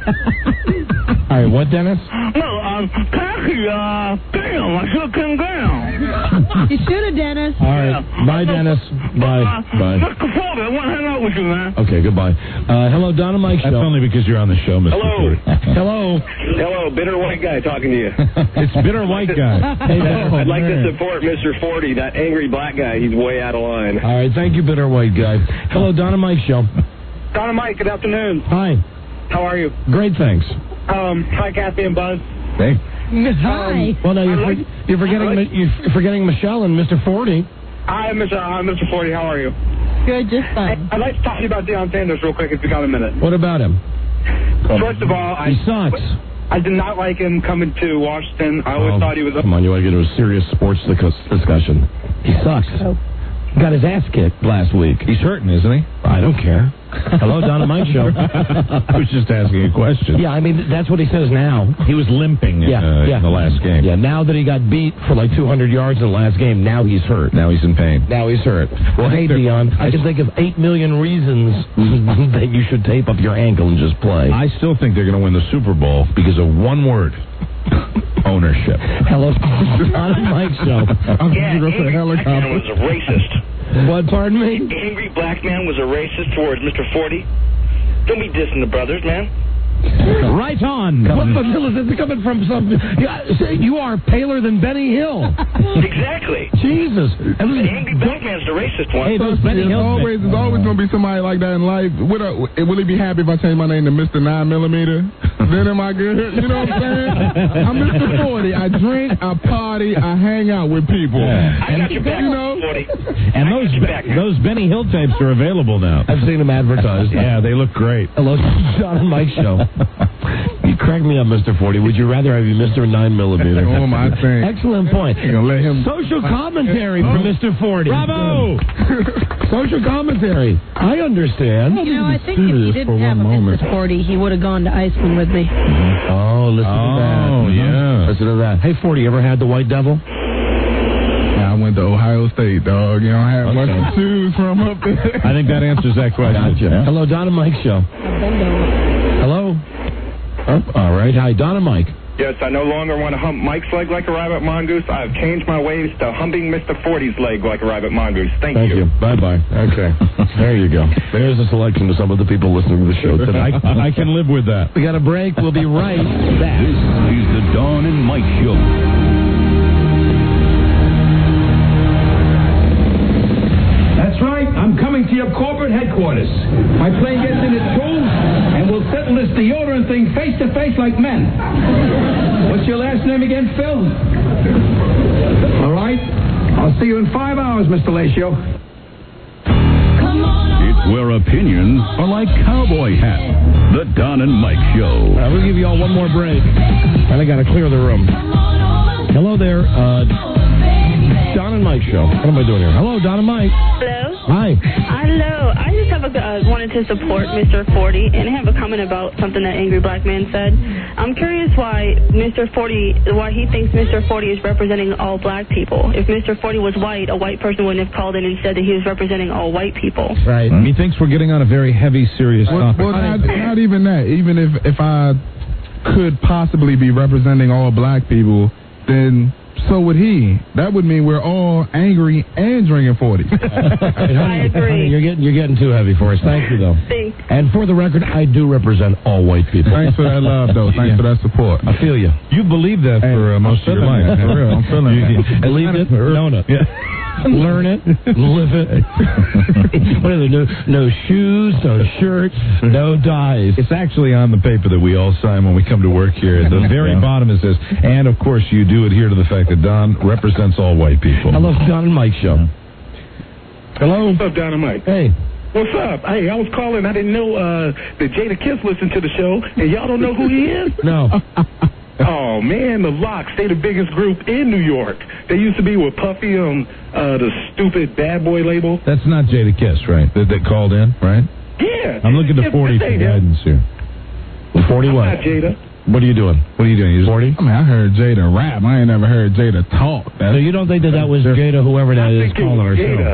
All right, what, Dennis? No, Packy, damn, I should have come down. You should have, Dennis. All right, bye, Dennis. Bye. Bye. Mr. Ford, I want to hang out with you, man. Okay, goodbye. Hello, Don and Mike Show. That's only because you're on the show, Mr. Hello. Hello. Hello, bitter white guy talking to you. It's bitter white guy. Hey, I'd like to support Mr. 40, that angry black guy. He's way out of line. all right, thank you, bitter white guy. Hello, Don and Mike Show. Don and Mike, good afternoon. Hi. How are you? Great, thanks. Hi, Kathy and Buzz. Hey. Hi. Well, no, you're forgetting Michelle and Mr. 40. Hi, Mr. 40. How are you? Good, just fine. I'd like to talk to you about Deion Sanders real quick if you got a minute. What about him? First of all, He sucks. I did not like him coming to Washington. I always thought he was... Come on, you want to get into a serious sports discussion. He sucks. Got his ass kicked last week. He's hurting, isn't he? I don't care. Hello, Don and Mike Show. I was just asking a question. Yeah, I mean, that's what he says now. He was limping in the last game. Yeah, now that he got beat for like 200 yards in the last game, now he's hurt. Now he's in pain. Now he's hurt. Well, hey, Deion, I can think of 8 million reasons that you should tape up your ankle and just play. I still think they're going to win the Super Bowl because of one word. Ownership. Hello, Don and Mike Show. Yeah, angry black man was a racist. What, pardon me? Angry black man was a racist towards Mr. 40. Don't be dissing the brothers, man. Right on. It's coming from some... You are paler than Benny Hill. Exactly. Jesus. The angry black man's the racist one. Hey, those Benny Hill... There's always going to be somebody like that in life. Will he be happy if I change my name to Mr. 9mm? Then am I good? You know what I'm saying? I'm Mr. 40. I drink, I party, I hang out with people. Yeah. I got your back, you know? 40. And those Benny Hill tapes are available now. I've seen them advertised. Yeah, they look great. Hello, Don and Mike Show. You crack me up, Mr. 40. Would you rather have you Mr. 9mm? Oh, my thing. Excellent point. You're gonna let him... Social commentary from Mr. 40. Bravo! Social commentary. I understand. You know, I think if you didn't have a Mr. 40, he would have gone to Iceland with me. Oh, listen to that. Oh, yeah. Listen to that. Hey, 40, you ever had the White Devil? I went to Ohio State, dog. You don't have much to choose from up there. I think that answers that question. Gotcha. Yeah. Hello, Don and Mike Show. Hello. Oh, all right. Hi, Don and Mike. Yes, I no longer want to hump Mike's leg like a rabbit mongoose. I've changed my ways to humping Mr. 40's leg like a rabbit mongoose. Thank you. Bye-bye. Okay. There you go. There's a selection of some of the people listening to the show tonight. I can live with that. We got a break. We'll be right back. This is the Don and Mike Show. That's right. I'm coming to your corporate headquarters. My plane gets in at 2, and we'll settle this deodorant thing face to face like men. What's your last name again, Phil? All right. I'll see you in 5 hours, Mr. Lacio. It's where opinions are like cowboy hats. The Don and Mike Show. We'll give you all one more break. And I got to clear the room. Hello there. Don and Mike Show. What am I doing here? Hello, Don and Mike. Hello? Hi. Hello. I just have wanted to support Mr. 40 and have a comment about something that Angry Black Man said. I'm curious why he thinks Mr. 40 is representing all black people. If Mr. 40 was white, a white person wouldn't have called in and said that he was representing all white people. Right. He thinks we're getting on a very heavy, serious topic. Well, not even that. Even if I could possibly be representing all black people, then... so would he. That would mean we're all angry and drinking 40. I agree. You're getting too heavy for us. Thank you, though. Thanks. And for the record, I do represent all white people. Thanks for that love, though. Thanks for that support. I feel you. You believed that for most of your life. For real. I'm feeling it. Believed it, known it. Yeah. Learn it, live it. What are there? No shoes, no shirts, no dies. It's actually on the paper that we all sign when we come to work here. At the very bottom it says, and of course you do adhere to the fact that Don represents all white people. I love Don and Mike Show. Hello? What's up, Don and Mike? Hey. What's up? Hey, I was calling. I didn't know that Jada Kiss listened to the show, and y'all don't know who he is? No. Oh, man, the Locks, they the biggest group in New York. They used to be with Puffy on the stupid Bad Boy label. That's not Jada Kiss, right? That called in, right? Yeah. I'm looking to 40 for guidance here. 40 what? Not Jada. What are you doing? What are you doing? You 40? I mean, I heard Jada rap. I ain't never heard Jada talk. So you don't think that was Jada, whoever that is, calling our show?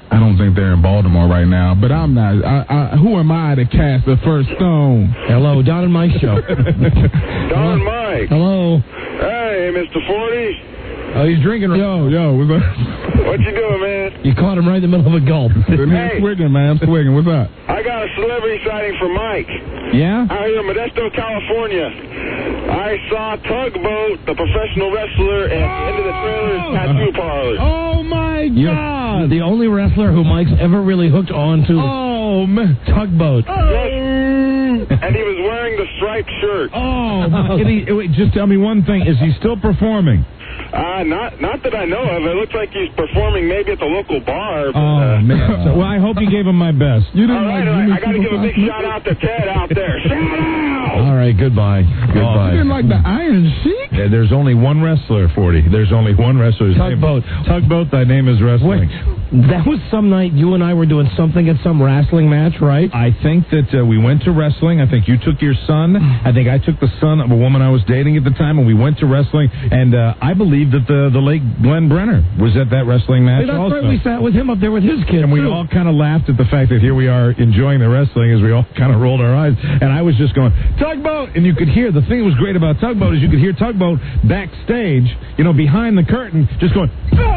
I don't think they're in Baltimore right now, but I'm not. Who am I to cast the first stone? Hello, Don and Mike show. Don and Mike. Hello. Hey, Mr. 40. Oh, he's drinking. Yo, what's up? What you doing, man? You caught him right in the middle of a gulp. Hey. Swigging, man. I'm swigging. What's up? I got a celebrity sighting for Mike. Yeah? Out here in Modesto, California. I saw Tugboat, the professional wrestler, at the end of the trailer's tattoo parlor. Oh, my God. The only wrestler who Mike's ever really hooked on to. Oh, man. Tugboat. And he was wearing the striped shirt. Oh, wait, just tell me one thing. Is he still performing? Not that I know of. It looks like he's performing maybe at the local bar. But, man. Well, I hope you gave him my best. All right. I got to give a big shout out to Ted out there. Shout out! All right, goodbye. Goodbye. You didn't like the Iron Sheik? Yeah, there's only one wrestler, 40. There's only one wrestler. Tugboat. Tugboat, thy name is wrestling. Wait, that was some night you and I were doing something at some wrestling match, right? I think that we went to wrestling. I think you took your son. I think I took the son of a woman I was dating at the time, and we went to wrestling. And I believe that the late Glenn Brenner was at that wrestling match That's also. right. We sat with him up there with his kid. And we all kind of laughed at the fact that here we are enjoying the wrestling as we all kind of rolled our eyes. And I was just going, Tugboat! And you could hear, the thing that was great about Tugboat is you could hear Tugboat backstage, behind the curtain, just going,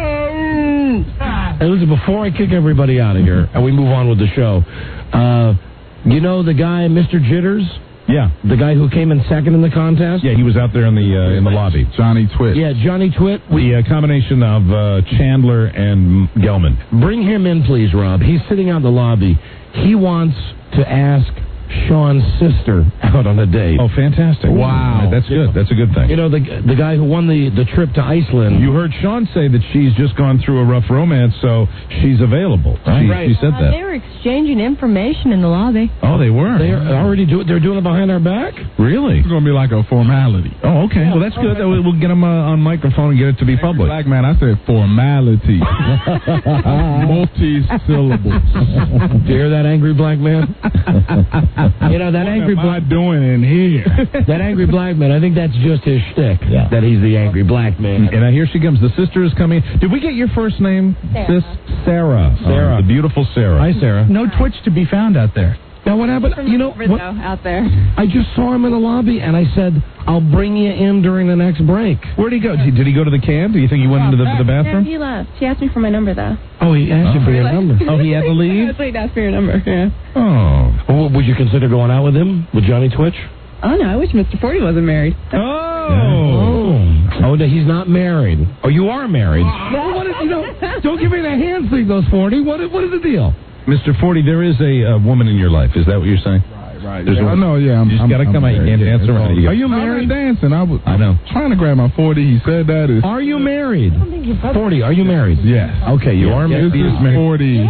Hey, listen, before I kick everybody out of here and we move on with the show, you know the guy, Mr. Jitters? Yeah. The guy who came in second in the contest? Yeah, he was out there in the lobby. Johnny Twit. Yeah, Johnny Twit. The combination of Chandler and Gelman. Bring him in, please, Rob. He's sitting out in the lobby. He wants to ask Sean's sister out on a date. Oh, fantastic. Wow. That's good. That's a good thing. You know, the guy who won the trip to Iceland. You heard Sean say that she's just gone through a rough romance, so she's available. She said that. They were exchanging information in the lobby. Oh, they were? They're doing it behind our back? Really? It's going to be like a formality. Oh, okay. Well, that's good. We'll get them on microphone and get it to be public. Black man, I said formality. Multi-syllables. Do you hear that, angry black man? You know, that angry black doing in here? That angry black man, I think that's just his shtick, that he's the angry black man. And here she comes. The sister is coming. Did we get your first name, sis? Sarah. Sarah. The beautiful Sarah. Hi, Sarah. No Twitch to be found out there. Now, what happened? You know, out there. I just saw him in the lobby, and I said, I'll bring you in during the next break. Where'd he go? Did he go to the can? Do you think he went into the bathroom? No, he left. He asked me for my number, though. Oh, he asked you for your number. Oh, he had to leave? I thought he'd ask for your number, yeah. Oh. Well, would you consider going out with him, with Johnny Twitch? Oh, no, I wish Mr. 40 wasn't married. Oh, no, he's not married. Oh, you are married. Well, what is, don't give me the hand signals, 40. What is the deal? Mr. 40, there is a woman in your life. Is that what you're saying? Right. There's I know, yeah. You just got to come out. You can't dance around. Are you married? I'm not dancing. I know. Trying to grab my 40. He said that. Are you married? 40, are you married? Yes. Okay, you are married. This is 40.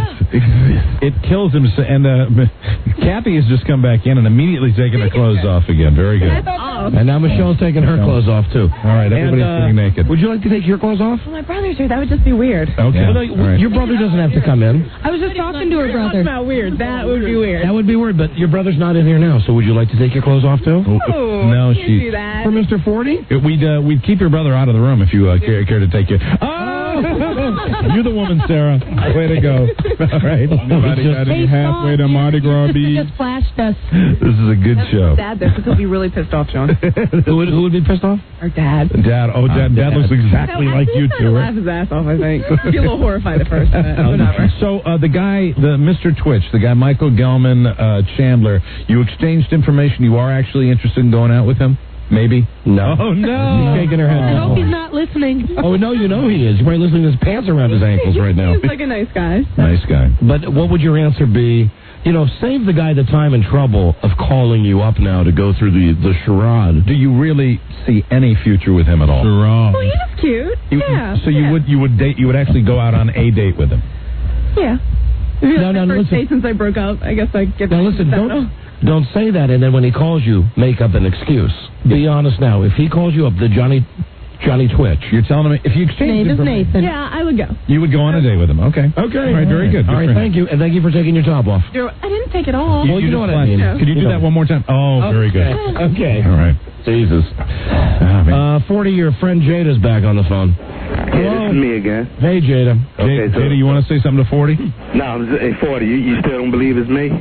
It kills him. And Kathy has just come back in and immediately taken her clothes off again. Very good. And now Michelle's taking her clothes off, too. All right, everybody's sitting naked. Would you like to take your clothes off? Well, my brother's here. That would just be weird. Okay. Yeah. Well, your brother doesn't have to come in. I was just talking to her brother. That's not weird. That would be weird. That would be weird, but your brother's not in here now, so would you like to take your clothes off, too? Oh, no, can't do that. For Mr. 40? We'd keep your brother out of the room if you care to take your... You're the woman, Sarah. Way to go. All right. Anybody got any halfway to Mardi Gras beads? Just flashed us. This is a good show. Dad, there, because he'll be really pissed off, John. Who would be pissed off? Our dad. Dad. Oh, Dad looks exactly like you two. Laugh his ass off, I think. Be a little horrified at first. Whatever. So the guy, the Mr. Twitch, the guy Michael Gelman, Chandler, you exchanged information. You are actually interested in going out with him? Maybe? No. Oh, no. She's shaking her head. I hope he's not listening. Oh, no, you know he is. He's probably listening to his pants around his ankles right now. He's like a nice guy. Nice guy. But what would your answer be? Save the guy the time and trouble of calling you up now to go through the charade. Do you really see any future with him at all? Charade. Well, he's cute. So you would actually go out on a date with him? Yeah. No, first listen. date since I broke up. I guess I give. Now listen, don't say that, and then when he calls you, make up an excuse. Be honest now. If he calls you up, the Johnny Twitch, you're telling him if you exchange Name is Nathan. Yeah, I would go. You would go on a date with him. Okay. All right. Very good. All right. Thank you, and thank you for taking your top off. I didn't take it off. Well, you know what I mean. Could you do that one more time? Oh, very good. Okay. All right. Jesus. 40, your friend Jada's back on the phone. Yeah, this is me again. Hey, Jada. Okay, so, Jada, you want to say something to 40? No, hey, 40, you still don't believe it's me?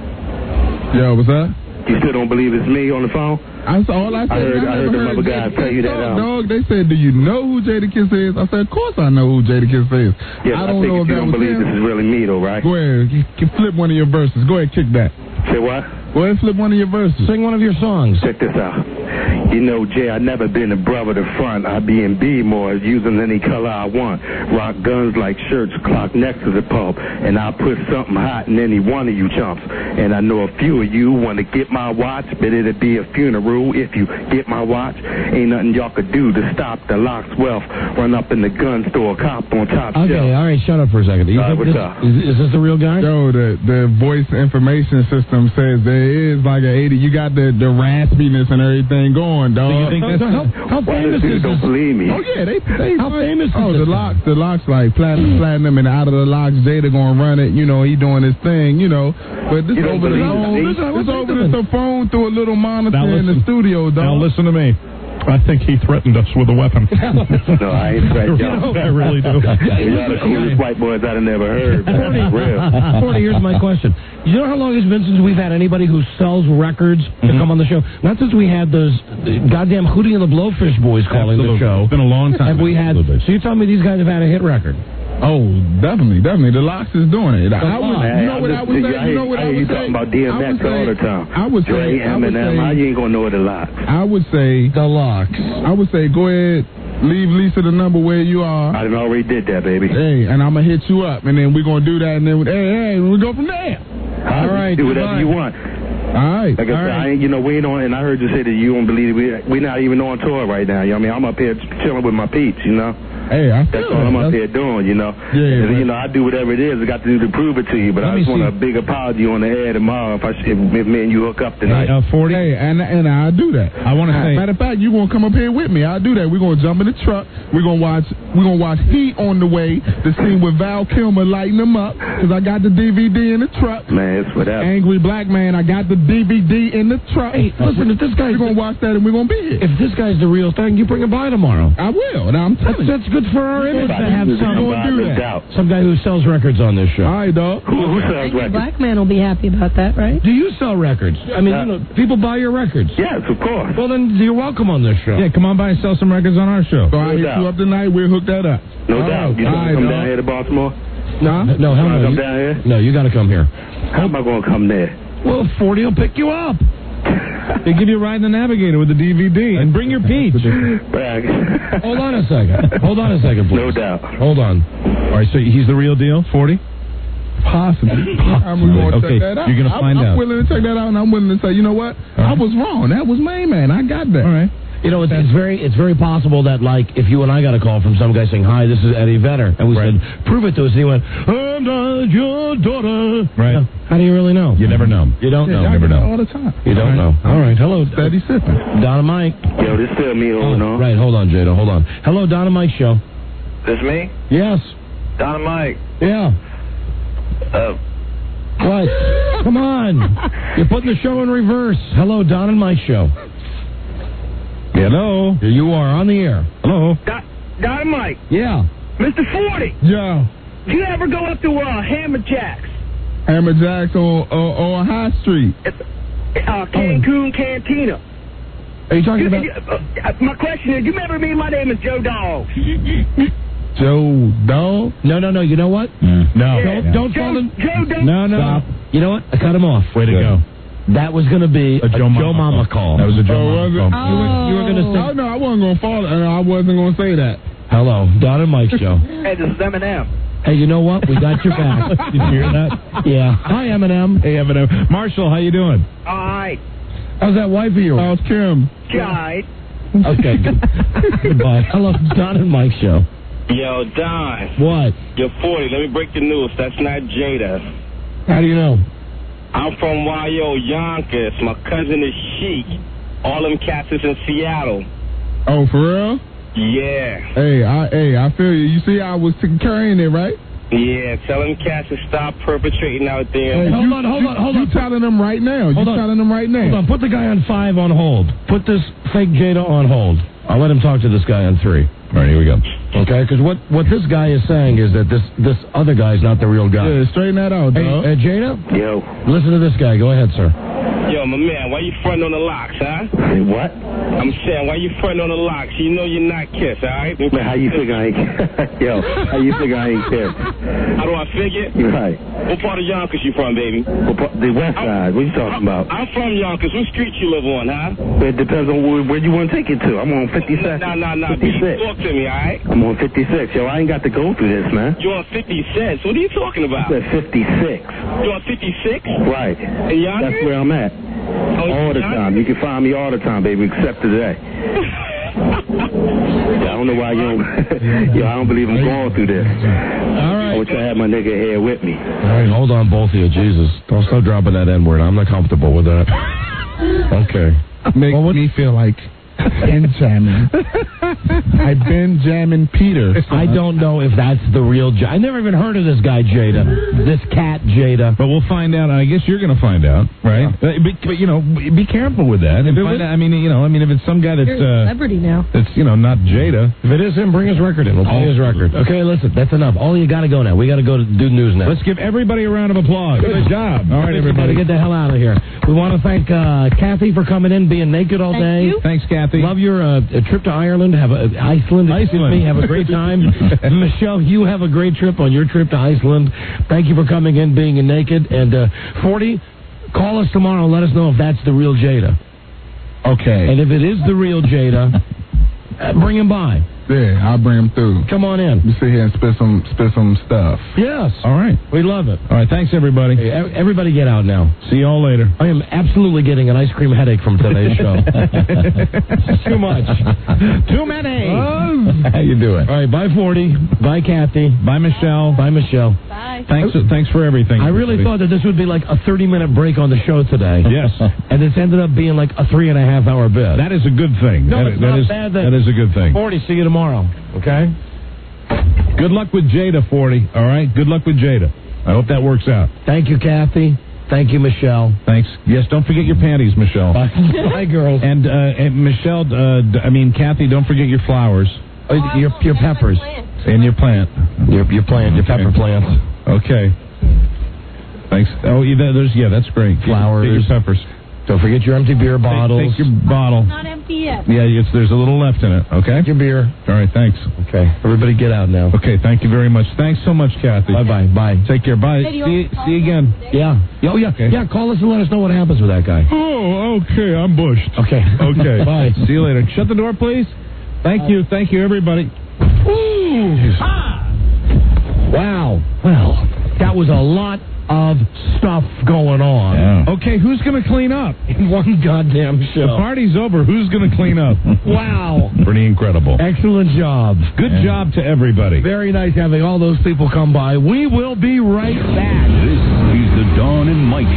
Yo, what's that? You still don't believe it's me on the phone? I heard them other guys tell you that. Dog, they said, do you know who Jadakiss is? I said, of course I know who Jadakiss is. Yeah, I don't know if you that don't was believe him. this is really me, though, right? Go ahead, you flip one of your verses. Go ahead, kick that. Say what? Go ahead, flip one of your verses. Sing one of your songs. Check this out. You know, Jay, I never been a brother to front. I be in B more, using any color I want. Rock guns like shirts, clock next to the pub. And I'll put something hot in any one of you chumps. And I know a few of you want to get my watch, but it'll be a funeral if you get my watch. Ain't nothing y'all could do to stop the lock's wealth. Run up in the gun store, cop on top shelf. Okay, all right, shut up for a second. What's up? Is this the real guy? Yo, the voice information system says there is like an 80. You got the raspiness and everything going, dog. Do you think how famous is this? Don't believe me. Oh yeah, they how famous is the this? locks like platinum, and out of the locks, Jada gonna run it. You know, he doing his thing. You know, but this over the phone. This over the phone through a little monitor in the studio, dog. Now listen to me. I think he threatened us with a weapon. No, I ain't threatened y'all. I really do. Y'all the coolest white boys I've never heard. Man. Real. 40, here's my question. You know how long it's been since we've had anybody who sells records to come on the show? Not since we had those goddamn Hootie and the Blowfish boys calling the show. It's been a long time. Have we had? So you're telling me these guys have had a hit record? Oh, definitely. The Locks is doing it. You know what I would say? You know what I would say? You talking about DMX all the time. I would say Eminem. How you ain't gonna know the Locks? I would say the Locks. I would say go ahead. Leave Lisa the number where you are. I done already did that, baby. Hey, and I'm going to hit you up, and then we're going to do that, and then we go from there. All right. Do whatever you want. All right. Like I said, we ain't on, and I heard you say that you don't believe it. We're not even on tour right now. You know what I mean? I'm up here chilling with my peeps, you know? Hey, that's all I'm up here doing, you know. Yeah, and, you know, I do whatever it is I got to do to prove it to you. But I just want a big apology on the air tomorrow if me and you hook up tonight. 40. Hey, and I'll do that. I want to say, matter of fact, you gonna come up here with me? I'll do that. We're gonna jump in the truck. We're gonna watch Heat on the way. The scene with Val Kilmer lighting them up because I got the DVD in the truck. Man, it's whatever. Angry Black Man. I got the DVD in the truck. Hey, listen, if this guy's we're gonna watch that and we're gonna be here. If this guy's the real thing, you bring him by tomorrow. I will. Now, I'm telling you. That's good for our image. To have some guy who sells records on this show. All right, dog. Who sells records? Black Man will be happy about that, right? Do you sell records? I mean, you know, people buy your records. Yes, of course. Well, then you're welcome on this show. Yeah, come on by and sell some records on our show. So I'll hit you up tonight. We'll hook that up. No doubt. You want to come down here to Baltimore? No, hell no. Come down here? No, you got to come here. How am I going to come there? Well, 40 will pick you up. They give you a ride in the Navigator with the DVD. And bring your peach. Hold on a second, please. No doubt. Hold on. All right, so he's the real deal, 40? Possibly. I'm going to check that out. You're going to find out. I'm willing to check that out, and I'm willing to say, you know what? I was wrong. That was Main Man. I got that. All right. You know, it's very possible that, like, if you and I got a call from some guy saying, "Hi, this is Eddie Vedder," and we said, "Prove it to us," and he went, "I'm not your daughter." Right. How do you really know? You never know. You don't know. You never know. All the time. You don't know. All right. Hello. Steady sipping. Don and Mike. Yo, this still me holding on. Right. Hold on, Jada. Hold on. Hello, Don and Mike show. This me? Yes. Don and Mike. Yeah. What? Come on. You're putting the show in reverse. Hello, Don and Mike show. Hello. Here you are on the air. Hello. Don and Mike. Yeah. Mr. 40. Yeah. Do you ever go up to Hammer Jacks? Hammer Jacks on High Street. Cancun Cantina. Are you talking about... my question is, you remember me? My name is Joe Dog. Joe Dog? No. You know what? No. Yeah. Don't call him... Joe Dog. No. Stop. You know what? I cut him off. Way to go. That was going to be a Joe Mama call. That was a Joe Mama call. You were going to say... Oh, no, I wasn't going to follow. I wasn't going to say that. Hello. Don and Mike show. Hey, this is Eminem. Hey, you know what? We got your back. Did you hear that? Yeah. Hi, Eminem. Hey, Eminem. Marshall, how you doing? All right. How's that wife of yours? How's Kim? Jive. Okay. Goodbye. Hello, Don and Mike show. Yo, Don. What? You're 40. Let me break the news. That's not Jada. How do you know? I'm from YO Yonkers. My cousin is Chic. All them cats is in Seattle. Oh, for real? Yeah. Hey, I feel you. You see, I was carrying it, right? Yeah, tell them cats to stop perpetrating out there. Hey, hold on. You telling them right now. Hold on. Put the guy on 5 on hold. Put this fake Jada on hold. I'll let him talk to this guy on 3. All right, here we go. Okay, because what this guy is saying is that this other guy's not the real guy. Yeah, straighten that out, dog. Hey, Jada? Yo. Listen to this guy. Go ahead, sir. Yo, my man, why you fronting on the locks, huh? What? I'm saying, why you fronting on the locks? You know you're not Kiss, all right? Man, how you figure I ain't Yo, how you figure I ain't Kiss? How do I figure? You're right. What part of Yonkers you from, baby? The west side. What you talking about? I'm from Yonkers. What street you live on, huh? It depends on where you want to take it to. I'm on 56. Nah. 56. Talk to me, all right? I'm on 56. Yo, I ain't got to go through this, man. You on 50 cents. What are you talking about? I said 56. You on 56? Right. In Yonkers? That's where I'm at. All the time. You can find me all the time, baby, except today. I don't know why you don't. Yo, I don't believe I'm going through this. All right. I wish I had my nigga here with me. All right, hold on, both of you. Jesus. Don't start dropping that N-word. I'm not comfortable with that. Okay. Make me feel like in jamming. I've been jamming Peter. I don't know if that's the real I never even heard of this guy, Jada. This cat, Jada. But we'll find out. I guess you're going to find out, right? Yeah. But, you know, be careful with that. And find out, I mean, if it's some guy that's... You're a celebrity now. That's, not Jada. If it is him, bring his record in. We'll play his record. Okay, listen, that's enough. All you got to go now. We got to go to do news now. Let's give everybody a round of applause. Good job. All right, everybody. Get the hell out of here. We want to thank Kathy for coming in, being naked all day. You. Thanks, Kathy. Love your trip to Ireland. Iceland. Have a great time. Michelle, you have a great trip on your trip to Iceland. Thank you for coming in, being naked. And 40, call us tomorrow and let us know if that's the real Jada. Okay. And if it is the real Jada, bring him by. Yeah, I'll bring him through. Come on in. You sit here and spit some stuff. Yes. All right. We love it. All right. Thanks, everybody. Hey, everybody get out now. See you all later. I am absolutely getting an ice cream headache from today's show. Too much. Too many. How you doing? All right. Bye, 40. Bye, Kathy. Bye, Michelle. Bye, Michelle. Bye. Thanks for everything. I really thought that this would be like a 30-minute break on the show today. Yes. And it's ended up being like a 3.5-hour bit. That is a good thing. No, it's not bad. That is a good thing. 40, see you tomorrow. Okay? Good luck with Jada, 40. All right? Good luck with Jada. I hope that works out. Thank you, Kathy. Thank you, Michelle. Thanks. Yes, don't forget your panties, Michelle. Bye, Bye girls. And Michelle, Kathy, don't forget your flowers. Your peppers. And your plant. Your plant, your pepper plants. Okay. Thanks. Oh, that's great. Flowers. Get your peppers. Don't forget your empty beer bottles. Take your bottle. Not empty yet. Yeah, there's a little left in it, okay? Your beer. All right, thanks. Okay. Everybody get out now. Okay, thank you very much. Thanks so much, Kathy. Bye-bye. Bye. Take care. Bye. Hey, See you again. Yeah. Oh, yeah. Okay. Yeah, call us and let us know what happens with that guy. Oh, okay. I'm bushed. Okay. Okay. Bye. See you later. Shut the door, please. Thank you. Thank you, everybody. Ooh. Wow. Well, that was a lot of stuff going on. Yeah. Okay, who's going to clean up? In one goddamn show. The party's over. Who's going to clean up? Wow. Pretty incredible. Excellent job. Good job to everybody. Very nice having all those people come by. We will be right back. This is the Dawn and Mike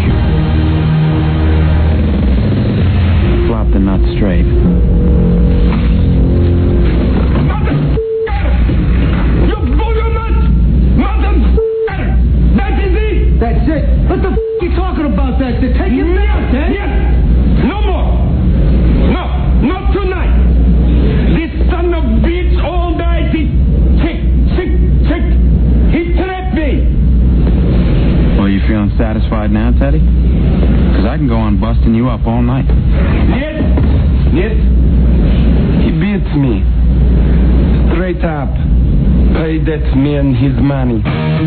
Show. Flop the nut straight. That's it. What the you talking about? That's it. Take him down, Ted. Yes. No more. No. Not tonight. This son of bitch all night. He sick. He trapped me. Well, you feeling satisfied now, Teddy? Because I can go on busting you up all night. Yes. He beats me. Straight up. Pay that man his money.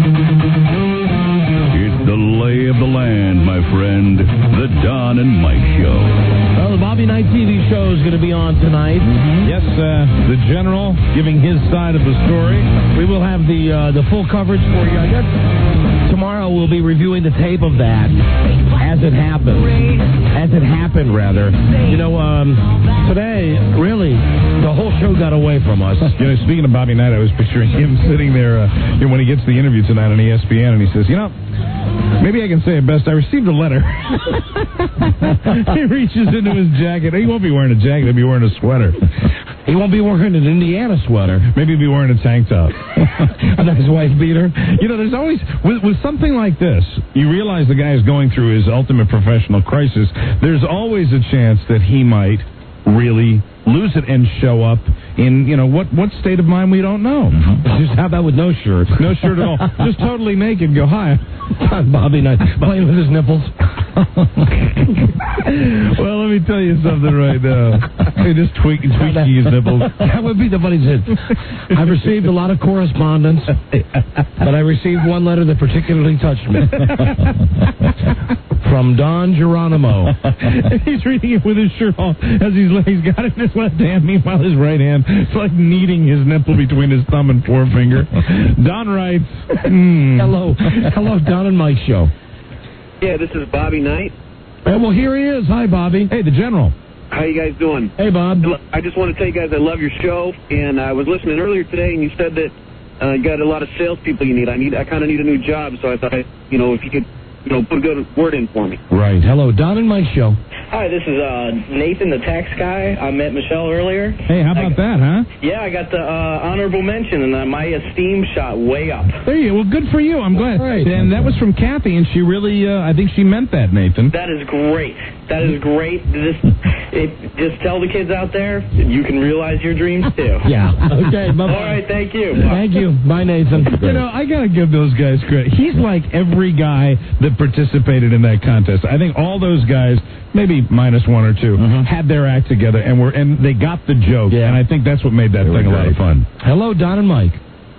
It's the lay of the land, my friend. The Don and Mike Show. Well, the Bobby Knight TV show is going to be on tonight. Mm-hmm. Yes, the general giving his side of the story. We will have the full coverage for you. I guess tomorrow we'll be reviewing the tape of that as it happened. As it happened, rather. You know, today, really, the whole show got away from us. Speaking of Bobby Knight, I was picturing him sitting there when he gets the interview tonight on ESPN, and he says, maybe I can say it best. I received a letter. He reaches into his jacket. He won't be wearing a jacket. He'll be wearing a sweater. He won't be wearing an Indiana sweater. Maybe he'll be wearing a tank top. And his wife beater. There's always, with something like this, you realize the guy is going through his ultimate professional crisis. There's always a chance that he might really lose it and show up in, what state of mind we don't know. Just how about with no shirt? No shirt at all. Just totally naked. Go, hi. Bobby Knight playing with his nipples. Well, let me tell you something right now. Hey, just tweaking his nipples. That would be the funny thing. I've received a lot of correspondence, but I received one letter that particularly touched me. From Don Geronimo. He's reading it with his shirt off as he's got it in his left hand. Meanwhile, his right hand is like kneading his nipple between his thumb and forefinger. Don writes, Hello, Don and Mike show. Yeah, this is Bobby Knight. Well, here he is. Hi, Bobby. Hey, the General. How you guys doing? Hey, Bob. I just want to tell you guys I love your show, and I was listening earlier today, and you said that you got a lot of salespeople you need. I kind of need a new job, so I thought, if you could, put a good word in for me. Right. Hello, Don and Mike show. Hi, this is Nathan, the tax guy. I met Michelle earlier. Hey, how about that, huh? Yeah, I got the honorable mention, and my esteem shot way up. There you go. Well, good for you. I'm glad. Right. And that was from Kathy, and she really, I think she meant that, Nathan. That is great. That is great. Just tell the kids out there, you can realize your dreams, too. Yeah. Okay, bye-bye. All right, thank you. Thank you. Bye, Nathan. I got to give those guys credit. He's like every guy that participated in that contest. I think all those guys, maybe minus one or two, had their act together and they got the joke. Yeah. And I think that's what made that thing a lot of fun. Hello, Don and Mike.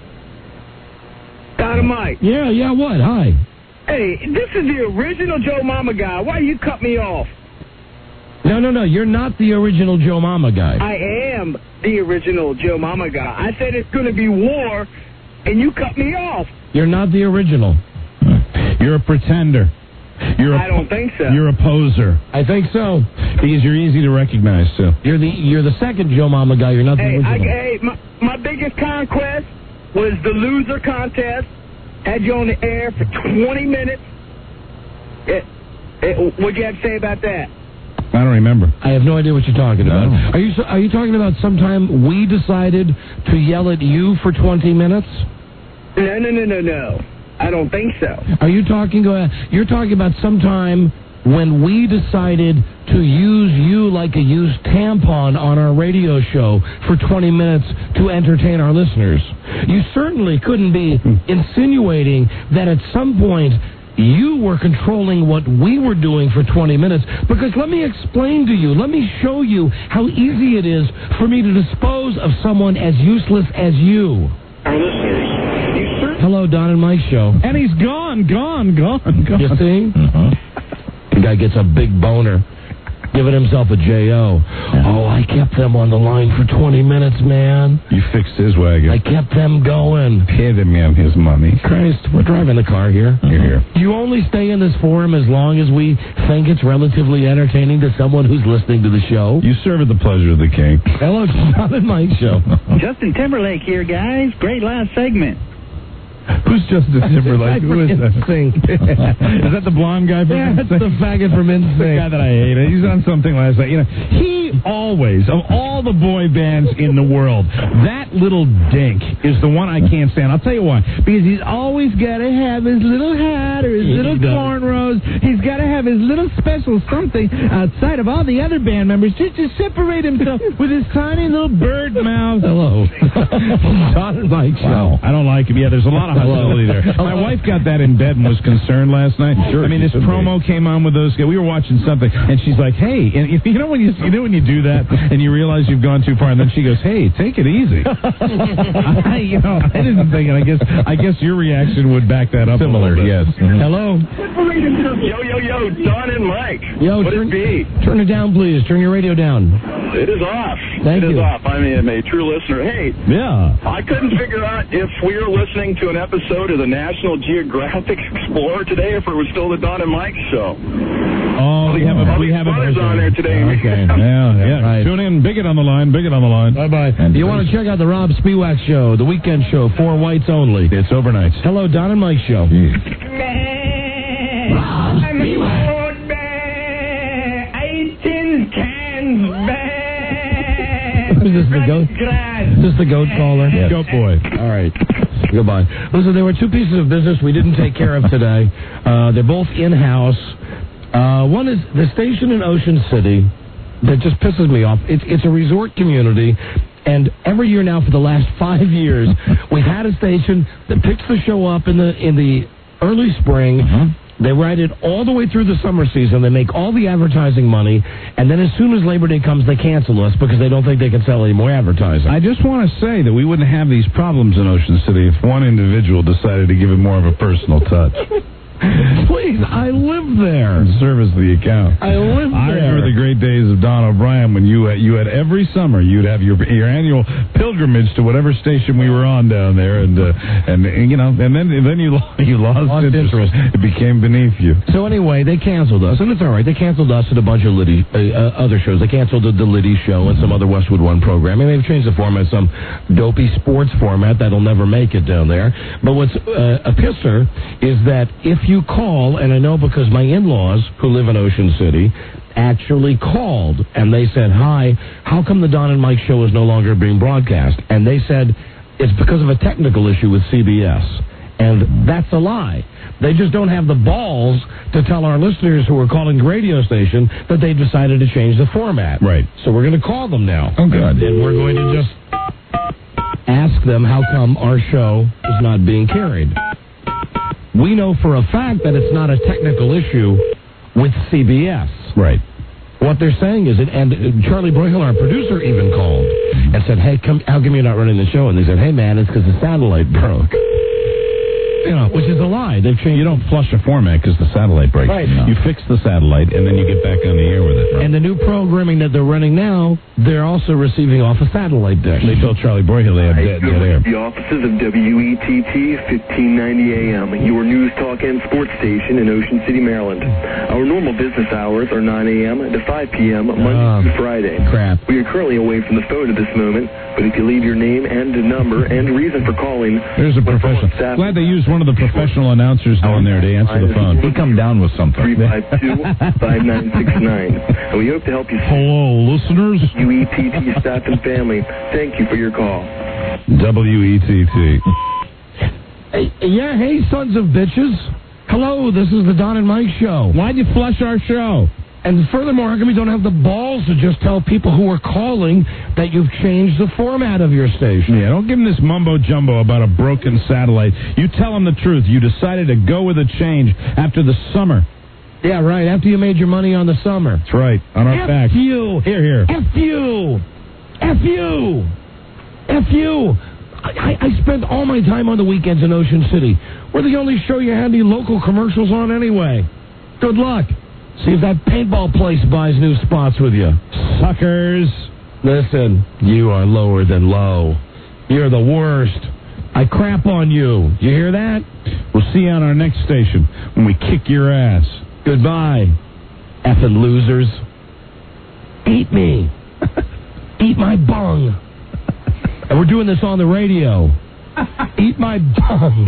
Don and Mike. Yeah, what? Hi. Hey, this is the original Joe Mama guy. Why you cut me off? No. You're not the original Joe Mama guy. I am the original Joe Mama guy. I said it's going to be war, and you cut me off. You're not the original. You're a pretender. I don't think so. You're a poser. I think so. Because you're easy to recognize, too. You're the second Joe Mama guy. You're not the original. My biggest conquest was the loser contest. Had you on the air for 20 minutes. What'd you have to say about that? I don't remember. I have no idea what you're talking about. Are you talking about sometime we decided to yell at you for 20 minutes? No. I don't think so. You're talking about sometime when we decided to use you like a used tampon on our radio show for 20 minutes to entertain our listeners. You certainly couldn't be insinuating that at some point you were controlling what we were doing for 20 minutes, because let me explain to you, let me show you how easy it is for me to dispose of someone as useless as you. Our listeners. Hello, Don and Mike show. And he's gone. You see? The guy gets a big boner, giving himself a J.O. Oh, I kept them on the line for 20 minutes, man. You fixed his wagon. I kept them going. Paid him his money. Christ, we're driving the car here. You're here. You only stay in this forum as long as we think it's relatively entertaining to someone who's listening to the show. You serve at the pleasure of the king. Hello, Don and Mike show. Justin Timberlake here, guys. Great last segment. Who's Justin Timberlake? Who is that? NSYNC. Is that the blonde guy from NSYNC? That's the faggot from NSYNC. The guy that I hate. He's on something last night. He always, of all the boy bands in the world, that little dink is the one I can't stand. I'll tell you why. Because he's always got to have his little hat or his little cornrows. He's got to have his little special something outside of all the other band members just to separate himself with his tiny little bird mouth. Hello. Don and Mike show. I don't like him. Yeah, there's a lot of hostility there. My wife got that in bed and was concerned last night. Sure, I mean, this promo came on with those guys. We were watching something, and she's like, "Hey," and you know when you do that, and you realize you've gone too far, and then she goes, "Hey, take it easy." I didn't think it. I guess your reaction would back that up. Similar, yes. Hello. Yo, Don and Mike. Yo, turn it down, please. Turn your radio down. It is off. Thank you. It is off. I am a true listener. Hey. Yeah. I couldn't figure out if we were listening to an episode of the National Geographic Explorer today, or if it was still the Don and Mike show. Oh, we have a brothers on there today. Okay. Yeah. Right. Tune in. Bigot on the line. Bye-bye. You want to check out the Rob Spiewak show, the weekend show, for whites only. It's overnight. Hello, Don and Mike show. Rob Spiewak. 18 cans Is this the goat? Is this the goat caller? Yes. Goat boy. All right. Goodbye. Listen, there were two pieces of business we didn't take care of today. They're both in-house. One is the station in Ocean City that just pisses me off. It's a resort community, and every year now for the last 5 years, we've had a station that picks the show up in the early spring. They ride it all the way through the summer season. They make all the advertising money, and then as soon as Labor Day comes, they cancel us because they don't think they can sell any more advertising. I just want to say that we wouldn't have these problems in Ocean City if one individual decided to give it more of a personal touch. Please, I live there. Service the account. I live there. I remember the great days of Don O'Brien when you had every summer you'd have your annual pilgrimage to whatever station we were on down there, and you know, and then you lost interest. It became beneath you. So anyway, they canceled us, and it's all right. They canceled us and a bunch of Liddy other shows. They canceled the Liddy show and some other Westwood One programming. They've changed the format, some dopey sports format that'll never make it down there. But what's a pisser is that if you call, and I know because my in-laws who live in Ocean City actually called, and they said, hi, how come the Don and Mike show is no longer being broadcast? And they said, it's because of a technical issue with CBS. And that's a lie. They just don't have the balls to tell our listeners who are calling the radio station that they decided to change the format. Right. So we're going to call them now. Oh, good. And we're going to just ask them how come our show is not being carried. We know for a fact that it's not a technical issue with CBS. Right. What they're saying is, and Charlie Broyhill, our producer, even called and said, hey, how come you're not running the show? And they said, hey, man, it's because the satellite broke. You know, which is a lie. They've changed. You don't flush a format because the satellite breaks. Right. You fix the satellite, and then you get back on the air with it. Right? And the new programming that they're running now, they're also receiving off a satellite dish. They told Charlie Broyhill they have dead air. The offices of WETT 1590 AM, your news talk and sports station in Ocean City, Maryland. Our normal business hours are 9 a.m. to 5 p.m. Monday through Friday. Crap. We are currently away from the phone at this moment, but if you leave your name and number and reason for calling, there's a professional. Glad they used one of the professional announcers down there to answer the phone. He'd come down with something. 352-5969. And we hope to help you. Hello, listeners. WETT staff and family, thank you for your call. WETT. Hey, sons of bitches. Hello, this is the Don and Mike show. Why'd you flush our show? And furthermore, how come you don't have the balls to just tell people who are calling that you've changed the format of your station? Yeah, don't give them this mumbo-jumbo about a broken satellite. You tell them the truth. You decided to go with a change after the summer. Yeah, right, after you made your money on the summer. That's right, on our back. F you! Here. F you! F you! F you! I spend all my time on the weekends in Ocean City. We're the only show you had any local commercials on anyway. Good luck. See if that paintball place buys new spots with you. Suckers. Listen, you are lower than low. You're the worst. I crap on you. You hear that? We'll see you on our next station when we kick your ass. Goodbye, effing losers. Eat me. Eat my bung. And we're doing this on the radio. Eat my bung.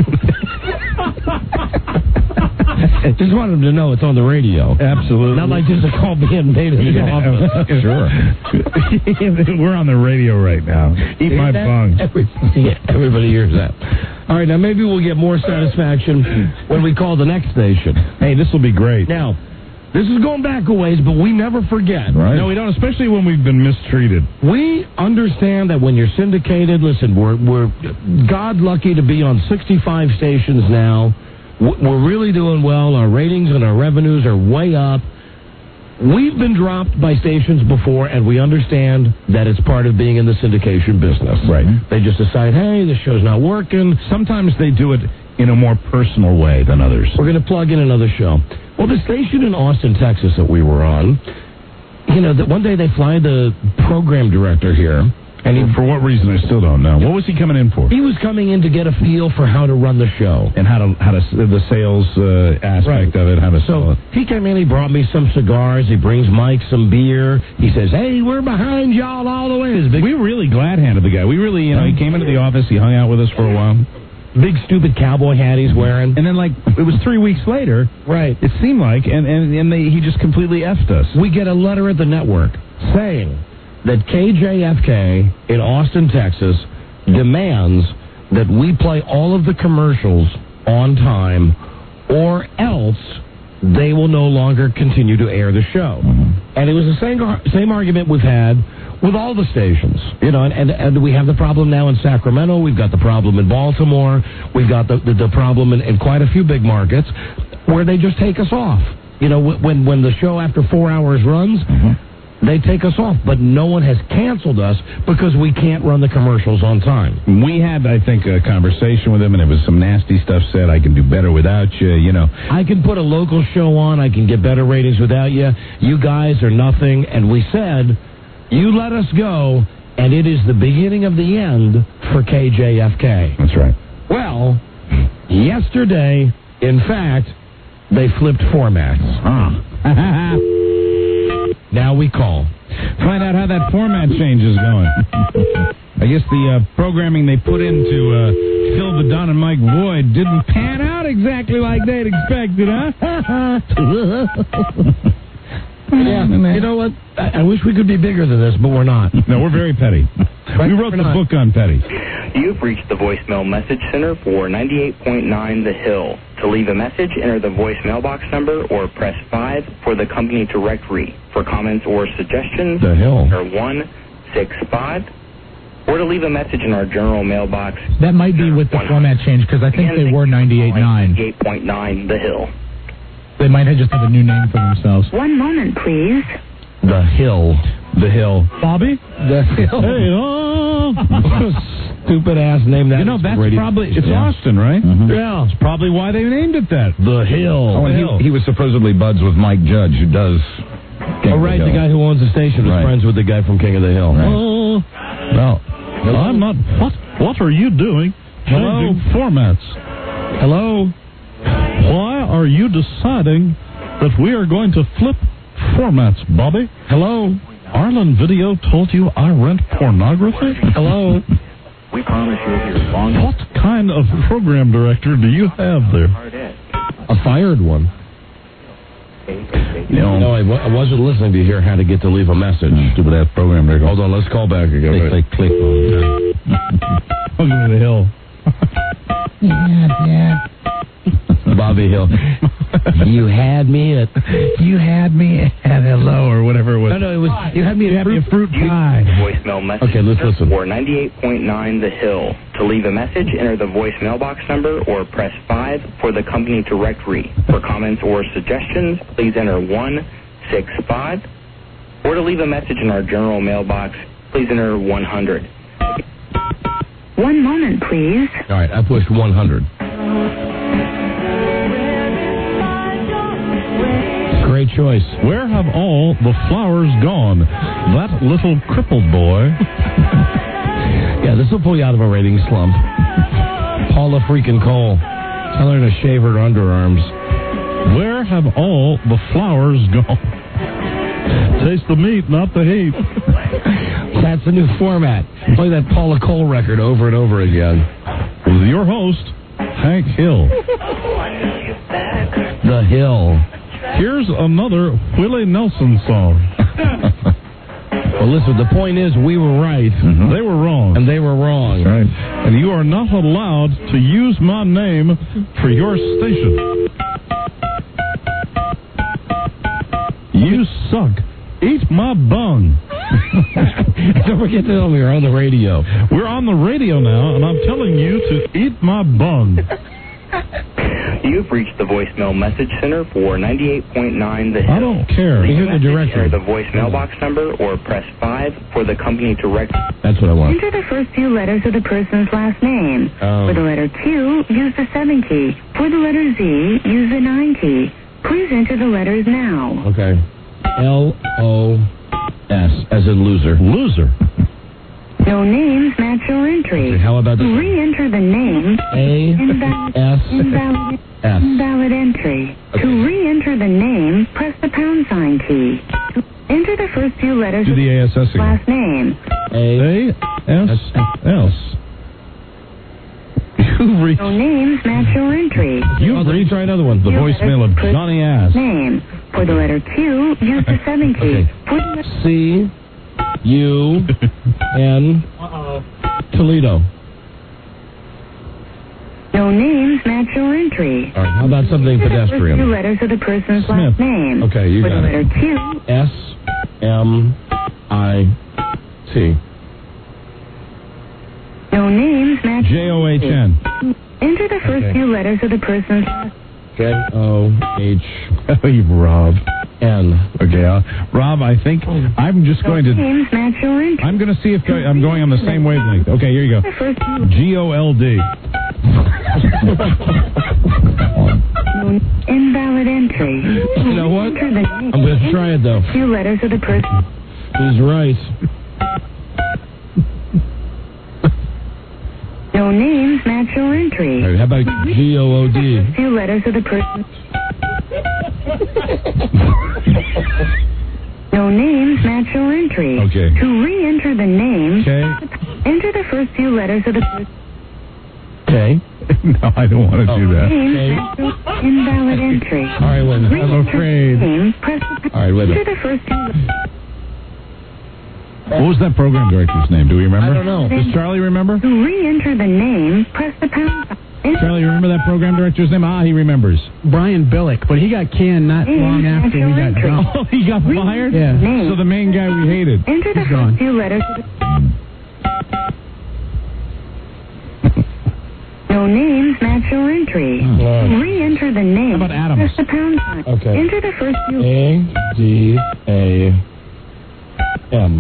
Just want them to know it's on the radio. Absolutely. Not like just a call being made in the office. Sure. We're on the radio right now. Eat my bung. Everybody hears that. All right, now maybe we'll get more satisfaction when we call the next station. Hey, this will be great. Now, this is going back a ways, but we never forget. Right. No, we don't, especially when we've been mistreated. We understand that when you're syndicated, listen, we're God lucky to be on 65 stations now. We're really doing well. Our ratings and our revenues are way up. We've been dropped by stations before, and we understand that it's part of being in the syndication business. Right. They just decide, hey, this show's not working. Sometimes they do it in a more personal way than others. We're going to plug in another show. Well, the station in Austin, Texas that we were on, you know, that one day they fly the program director here. And for what reason, I still don't know. What was he coming in for? He was coming in to get a feel for how to run the show. And how to the sales aspect of it, how to sell it. He came in, he brought me some cigars, he brings Mike some beer. He says, hey, we're behind y'all all the way. We were really glad-handed the guy. We really, he came into the office, he hung out with us for a while. Big stupid cowboy hat he's wearing. And then, it was 3 weeks later. Right. It seemed like, he just completely effed us. We get a letter at the network saying that KJFK in Austin, Texas, demands that we play all of the commercials on time, or else they will no longer continue to air the show. And it was the same argument we've had with all the stations, you know, and we have the problem now in Sacramento. We've got the problem in Baltimore. We've got the problem in quite a few big markets where they just take us off. You know, when the show after 4 hours runs, they take us off. But no one has canceled us because we can't run the commercials on time. We had, I think, a conversation with him, and it was some nasty stuff said. I can do better without you, you know. I can put a local show on. I can get better ratings without you. You guys are nothing. And we said, you let us go, and it is the beginning of the end for KJFK. That's right. Well, yesterday, in fact, they flipped formats. Now we call. Find out how that format change is going. I guess the programming they put in to fill the Don and Mike void didn't pan out exactly like they'd expected, huh? Yeah, you know what? I wish we could be bigger than this, but we're not. No, we're very petty. We wrote the book on petty. You've reached the voicemail message center for 98.9 The Hill. To leave a message, enter the voicemail box number or press 5 for the company directory. For comments or suggestions, The Hill. enter 165. Or to leave a message in our general mailbox. That might be with the format change, because I think they were 98.9. 98.9 The Hill. They might have just have a new name for themselves. One moment, please. The Hill. The Hill. Bobby? The Hill. Hey, oh. Stupid ass name that. You know, that's radio. probably, it's Austin, right? Yeah. It's probably why they named it that. The Hill. Oh, and he was supposedly buds with Mike Judge, who does King Oh, right, of the guy who owns the station was friends with the guy from King of the Hill. Right. Well, I'm not. What are you doing? Hello? Changing formats. Hello? Why are you deciding that we are going to flip formats, Bobby? Hello? Arlen Video told you I rent pornography? Hello? We promise you'll hear long. What kind of program director do you have there? A fired one. No, I wasn't listening to hear how to get to leave a message. Stupid ass program director. Hold on, let's call back again. They click on Welcome to the Hill. Yeah. Bobby Hill. You had me at hello or whatever it was. No, it was you had me at fruit pie. Voicemail message. Okay, let's listen. For 98.9 The Hill. To leave a message, enter the voicemail box number or press 5 for the company directory. For comments or suggestions, please enter 165. Or to leave a message in our general mailbox, please enter 100. One moment, please. All right, I pushed 100. Great choice. Where have all the flowers gone? That little crippled boy. Yeah, this will pull you out of a rating slump. Paula freaking Cole. Tell her to shave her underarms. Where have all the flowers gone? Taste the meat, not the heat. That's the new format. Play that Paula Cole record over and over again. With your host, Hank Hill. The Hill. Here's another Willie Nelson song. Well, listen, the point is we were right. They were wrong. And they were wrong. That's right. And you are not allowed to use my name for your station. You suck. Eat my bung. Don't forget to tell me we're on the radio. We're on the radio now, and I'm telling you to eat my bung. You've reached the voicemail message center for 98.9 The Hill. I don't care. Leave Here's a the message, directory. enter the voicemail box number or press 5 for the company directory. That's what I want. Enter the first few letters of the person's last name. For the letter Q, use the 7 key. For the letter Z, use the 9 key. Please enter the letters now. Okay. L-O-S, as in loser. Loser. No names match your entry. Okay, how about this? Re-enter the name. A-S-S. Invalid entry. Okay. To re-enter the name, press the pound sign key. To enter the first few letters Do of the ASS again. last name. A-S-S. No names match your entry. Let me try another one. The voicemail of Johnny Ass. Name. For the letter Q, use the 7 key. Okay. For the C-U-N Toledo. No names match your entry. All right, how about something Enter the first pedestrian? two letters of the person's last name. Okay, you For got the it. letter Q, S-M-I-T. no names match. J-O-H-N. Enter the first few letters of the person's last Rob. N. Okay, Rob, I think I'm just going to... names match your entry. I'm going to see if I'm going on the same wavelength. Okay, here you go. G-O-L-D. Invalid entry. You know what? Enter the name. I'm going to try it, though. Few letters of the person. He's right. No names match your entry. All right, how about G-O-O-D? Few letters of the person. No names match your entry. Okay. To re-enter the name, enter the first few letters of the person. Okay. No, I don't want to do that. Names match your invalid entry. All right, wait a minute. I'm afraid. Name, press All right, wait a enter minute. the first few letters. What was that program director's name? Do we remember? I don't know. Does Charlie remember? To re-enter the name, press the pound sign. Charlie, you remember that program director's name? He remembers. Brian Billick, but he got canned not long after we got done. Oh, he got fired? Yeah. So the main guy we hated. Enter the first few letters of the... No names match your entry. Re-enter the name. How about Adams? Press the pound sign. Okay. Enter the first few... A-D-A-M.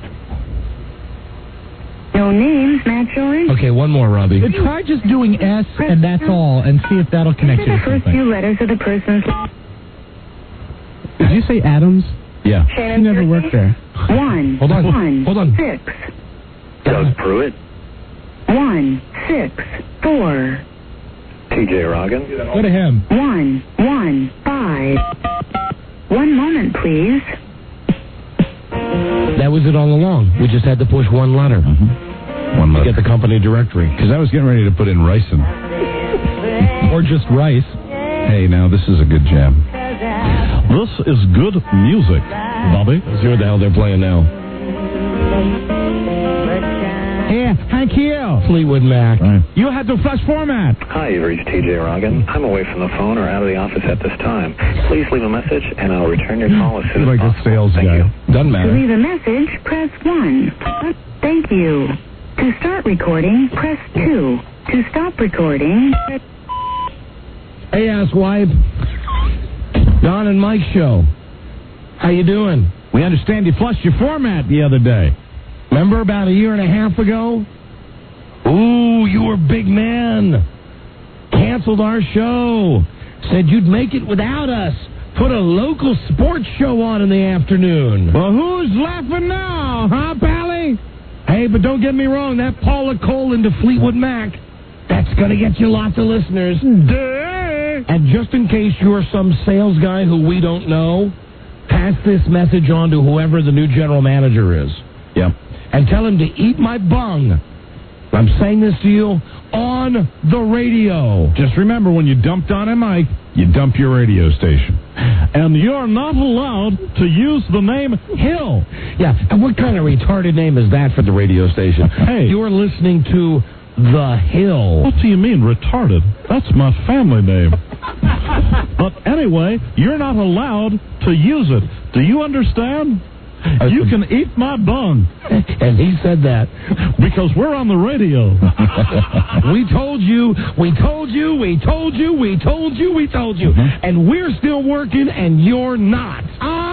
No names match your entry. Okay, one more, Robbie. Try just doing S and that's all, and see if that'll connect Enter you the to first something. few letters of the person's... Did you say Adams? Yeah. He never worked there. 1. Hold on. 1. Hold on. 6. Doug Pruitt. 1. 6. 4. TJ Rogan. Go to him. 1. 1. 5. 1 moment, please. That was it all along. We just had to push one letter. One to letter. get the company directory. Because I was getting ready to put in ricin. Or just rice. Hey, now this is a good jam. This is good music, Bobby. Let's hear what the hell they're playing now. Here, Hank Hill. Fleetwood Mac. You had to flush format. Hi, you've reached TJ Rogan. I'm away from the phone or out of the office at this time. Please leave a message, and I'll return your call as soon as Like a possible. sales Thank guy. you. Doesn't To matter. leave a message, press 1. Thank you. To start recording, press 2. To stop recording, press... Hey, asswipe. Don and Mike show. How you doing? We understand you flushed your format the other day. Remember about a year and a half ago? Ooh, you were a big man. Canceled our show. Said you'd make it without us. Put a local sports show on in the afternoon. Well, who's laughing now, huh, Pally? Hey, but don't get me wrong, that Paula Cole into Fleetwood Mac, that's going to get you lots of listeners. And just in case you're some sales guy who we don't know, pass this message on to whoever the new general manager is. Yep. And tell him to eat my bung. I'm saying this to you on the radio. Just remember, when you dumped on him, Mike, you dump your radio station. And you're not allowed to use the name Hill. Yeah, and what kind of retarded name is that for the radio station? Hey. You're listening to The Hill. What do you mean, retarded? That's my family name. But anyway, you're not allowed to use it. Do you understand? You can eat my bung. And he said that. Because we're on the radio. We told you, we told you, we told you, we told you, we told you. And we're still working and you're not.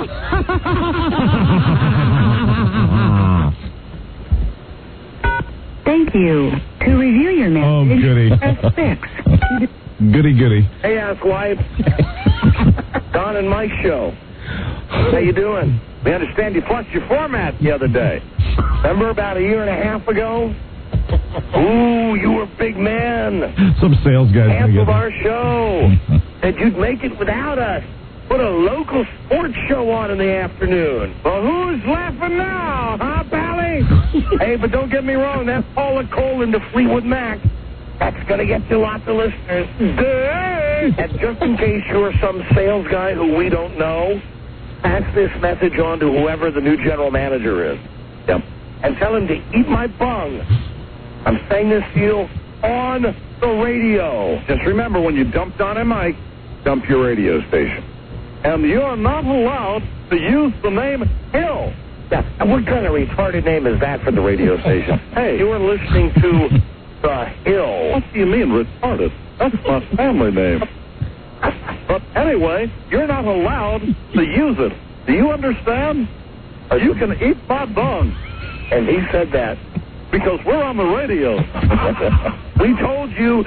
Thank you. To review your message, goody. press 6. Goody, goody. Hey, asswipe. Don and Mike show. How you doing? We understand you flushed your format the other day. Remember about a year and a half ago? Ooh, you were a big man. Some sales guys. Canceled our show. Said you'd make it without us. Put a local sports show on in the afternoon. Well, who's laughing now, huh, Pally? Hey, but don't get me wrong, that Paula Cole into Fleetwood Mac, that's going to get you lots of listeners. And just in case you're some sales guy who we don't know, pass this message on to whoever the new general manager is. Yep. And tell him to eat my bung. I'm saying this to you on the radio. Just remember, when you dump Don and Mike, dump your radio station. And you're not allowed to use the name Hill. Yeah, and what kind of retarded name is that for the radio station? Hey, you are listening to The Hill. What do you mean, retarded? That's my family name. But anyway, you're not allowed to use it. Do you understand? You can eat my dung. And he said that. Because we're on the radio. We told you.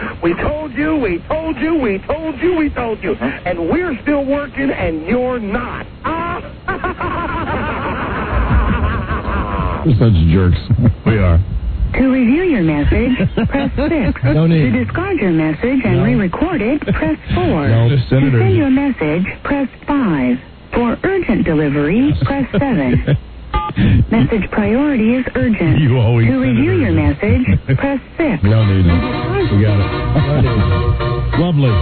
And we're still working, and you're not. We're such jerks. We are. To review your message, press 6. No need. To discard your message and re-record it, press 4. No, to send it send your message, press 5. For urgent delivery, press 7. Message priority is urgent. You always to review your message, press 6. No need. We got it. Lovely.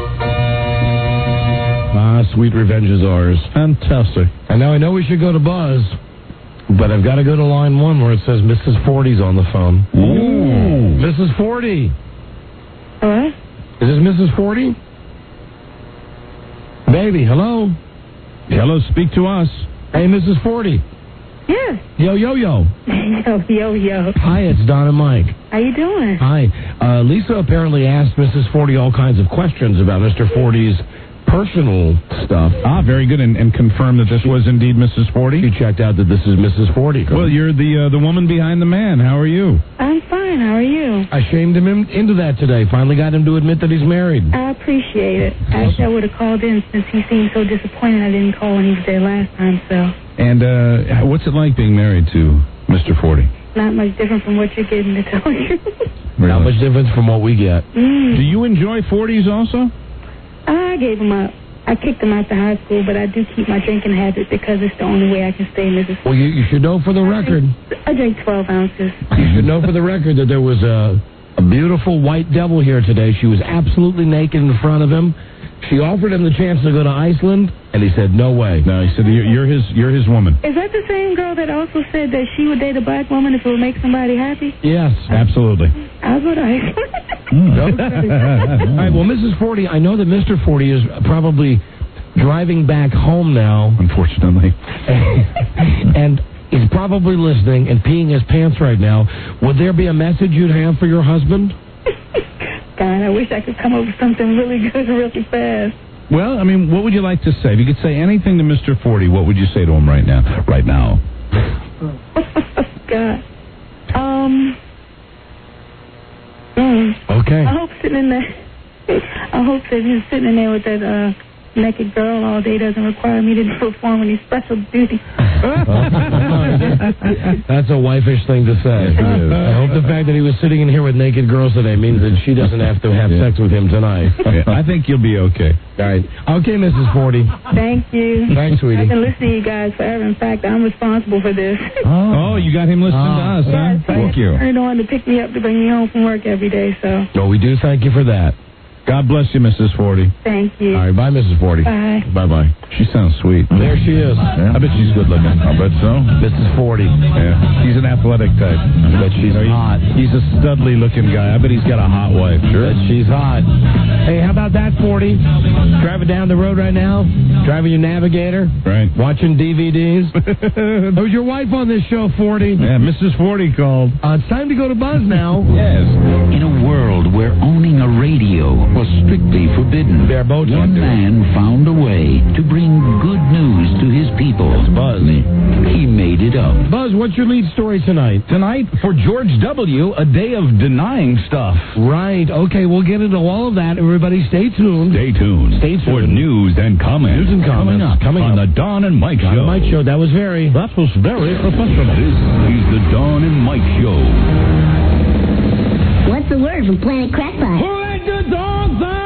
Ah, sweet revenge is ours. Fantastic. And now I know we should go to Buzz, but I've got to go to line 1 where it says Mrs. 40's on the phone. Ooh. Mrs. 40. Hello? Is this Mrs. 40? Baby, hello? Hello, speak to us. Hey, Mrs. 40. Yes. Yo. Yo. Hi, it's Don and Mike. How you doing? Hi. Lisa apparently asked Mrs. 40 all kinds of questions about Mr. 40's personal stuff. Ah, very good, and confirmed that this was indeed Mrs. 40. You checked out that this is Mrs. 40. Well, you're the woman behind the man. How are you? I'm fine. How are you? I shamed him into that today. Finally got him to admit that he's married. I appreciate it. Actually, I would have called in since he seemed so disappointed I didn't call when he was there last time, so. And what's it like being married to Mr. 40? Not much different from what you're getting to tell you. Really? Not much difference from what we get. Do you enjoy 40s also? I gave him up. I kicked him out to high school, but I do keep my drinking habit because it's the only way I can stay Mrs. Well, you should know for the record. I drink 12 ounces. You should know for the record that there was a beautiful white devil here today. She was absolutely naked in front of him. She offered him the chance to go to Iceland, and he said, no way. No, he said, you're his woman. Is that the same girl that also said that she would date a black woman if it would make somebody happy? Yes. Absolutely. I'll go to Iceland. Okay. All right, well, Mrs. 40, I know that Mr. 40 is probably driving back home now. Unfortunately. And he's probably listening and peeing his pants right now. Would there be a message you'd have for your husband? God, I wish I could come up with something really good really fast. Well, I mean, what would you like to say? If you could say anything to Mr. 40, what would you say to him right now? Right now. God. Okay. I hope that he's sitting in there with that naked girl all day doesn't require me to perform any special duty. That's a wife-ish thing to say. I hope the fact that he was sitting in here with naked girls today means that she doesn't have to have sex with him tonight. I think you'll be okay. All right. Okay, Mrs. 40. Thank you. Thanks, sweetie. I've been listening to you guys forever. In fact, I'm responsible for this. Oh, you got him listening to us, huh? Yes, Thank you. I on to pick me up to bring me home from work every day, so. No, we do thank you for that. God bless you, Mrs. 40. Thank you. All right, bye, Mrs. 40. Bye. Bye-bye. She sounds sweet. There she is. Yeah. I bet she's good looking. I bet so. Mrs. 40. Yeah. He's an athletic type. I bet she's hot. He's a studly looking guy. I bet he's got a hot wife. Sure. I bet she's hot. Hey, how about that, 40? Driving down the road right now? Driving your Navigator? Right. Watching DVDs? Who's your wife on this show, 40? Yeah, Mrs. 40 called. It's time to go to Buzz now. Yes. In a world where owning a radio was strictly forbidden, one man found a way to bring good news to his people. That's Buzz. He made it up. Buzz, what's your lead story tonight? Tonight, for George W., a day of denying stuff. Right. Okay, we'll get into all of that. Everybody stay tuned. Stay tuned. Stay tuned. For news and comments. News and comments. Coming up on the Don and Mike Show. Don and Mike Show. That was very professional. This is the Don and Mike Show. What's the word from Planet Crackpot? Who let the dogs out?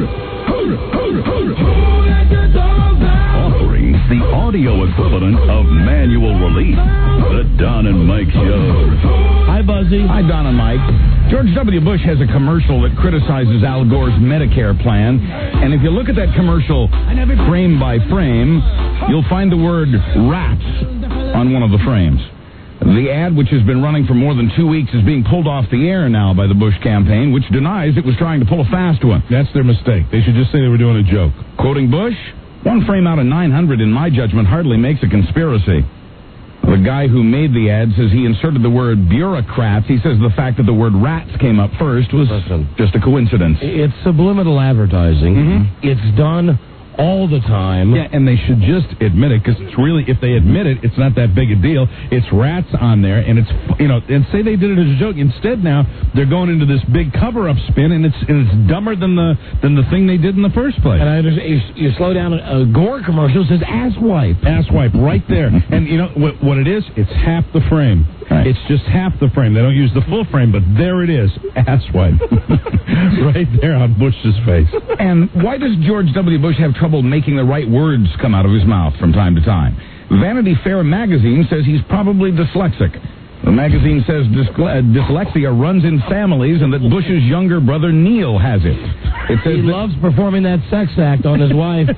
Offering the audio equivalent of manual release. The Don and Mike Show. Hi, Buzzy. Hi, Don and Mike. George W. Bush has a commercial that criticizes Al Gore's Medicare plan. And if you look at that commercial frame by frame, you'll find the word rats on one of the frames. The ad, which has been running for more than 2 weeks, is being pulled off the air now by the Bush campaign, which denies it was trying to pull a fast one. That's their mistake. They should just say they were doing a joke. Quoting Bush, one frame out of 900, in my judgment, hardly makes a conspiracy. The guy who made the ad says he inserted the word bureaucrats. He says the fact that the word rats came up first was just a coincidence. It's subliminal advertising. Mm-hmm. It's done all the time. Yeah, and they should just admit it, because it's really, if they admit it, it's not that big a deal. It's rats on there, and it's, and say they did it as a joke. Instead, now they're going into this big cover-up spin, and it's dumber than the thing they did in the first place. And I understand, you slow down, a Gore commercial says ass wipe. Ass wipe right there. And you know what it is? It's half the frame. Right. It's just half the frame. They don't use the full frame, but there it is, ass wipe. Right there on Bush's face. And why does George W. Bush have trouble making the right words come out of his mouth from time to time? Vanity Fair magazine says he's probably dyslexic. The magazine says dyslexia runs in families and that Bush's younger brother Neil has it. It says he loves performing that sex act on his wife,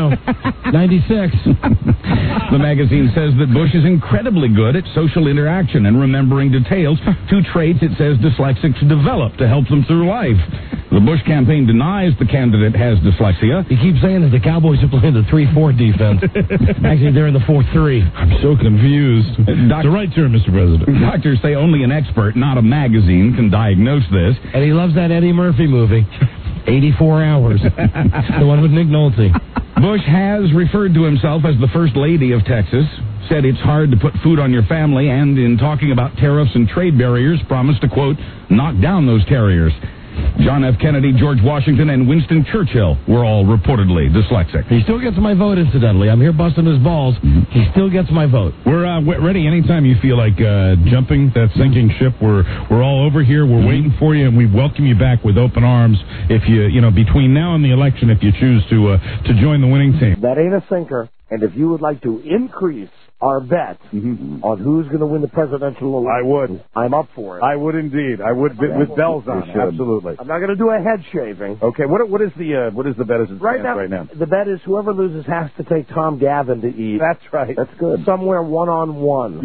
96. The magazine says that Bush is incredibly good at social interaction and remembering details, two traits it says dyslexics develop to help them through life. The Bush campaign denies the candidate has dyslexia. He keeps saying that the Cowboys are playing the 3-4 defense. Actually, they're in the 4-3. I'm so confused. It's the right term, Mr. President. Doctors say only an expert, not a magazine, can diagnose this. And he loves that Eddie Murphy movie, 84 Hours, the one with Nick Nolte. Bush has referred to himself as the First Lady of Texas, said it's hard to put food on your family, and in talking about tariffs and trade barriers, promised to, quote, knock down those carriers. John F. Kennedy, George Washington, and Winston Churchill were all reportedly dyslexic. He still gets my vote, incidentally. I'm here busting his balls. Mm-hmm. He still gets my vote. We're ready anytime you feel like jumping that sinking ship. We're all over here. We're waiting for you, and we welcome you back with open arms. If you between now and the election, if you choose to join the winning team. That ain't a sinker. And if you would like to increase our bet on who's going to win the presidential election, I would. I'm up for it. I would indeed. I would with bells on it. Absolutely. I'm not going to do a head shaving. Okay. What is the bet as it stands right now? The bet is whoever loses has to take Tom Gavin to eat. That's right. That's good. Somewhere one-on-one.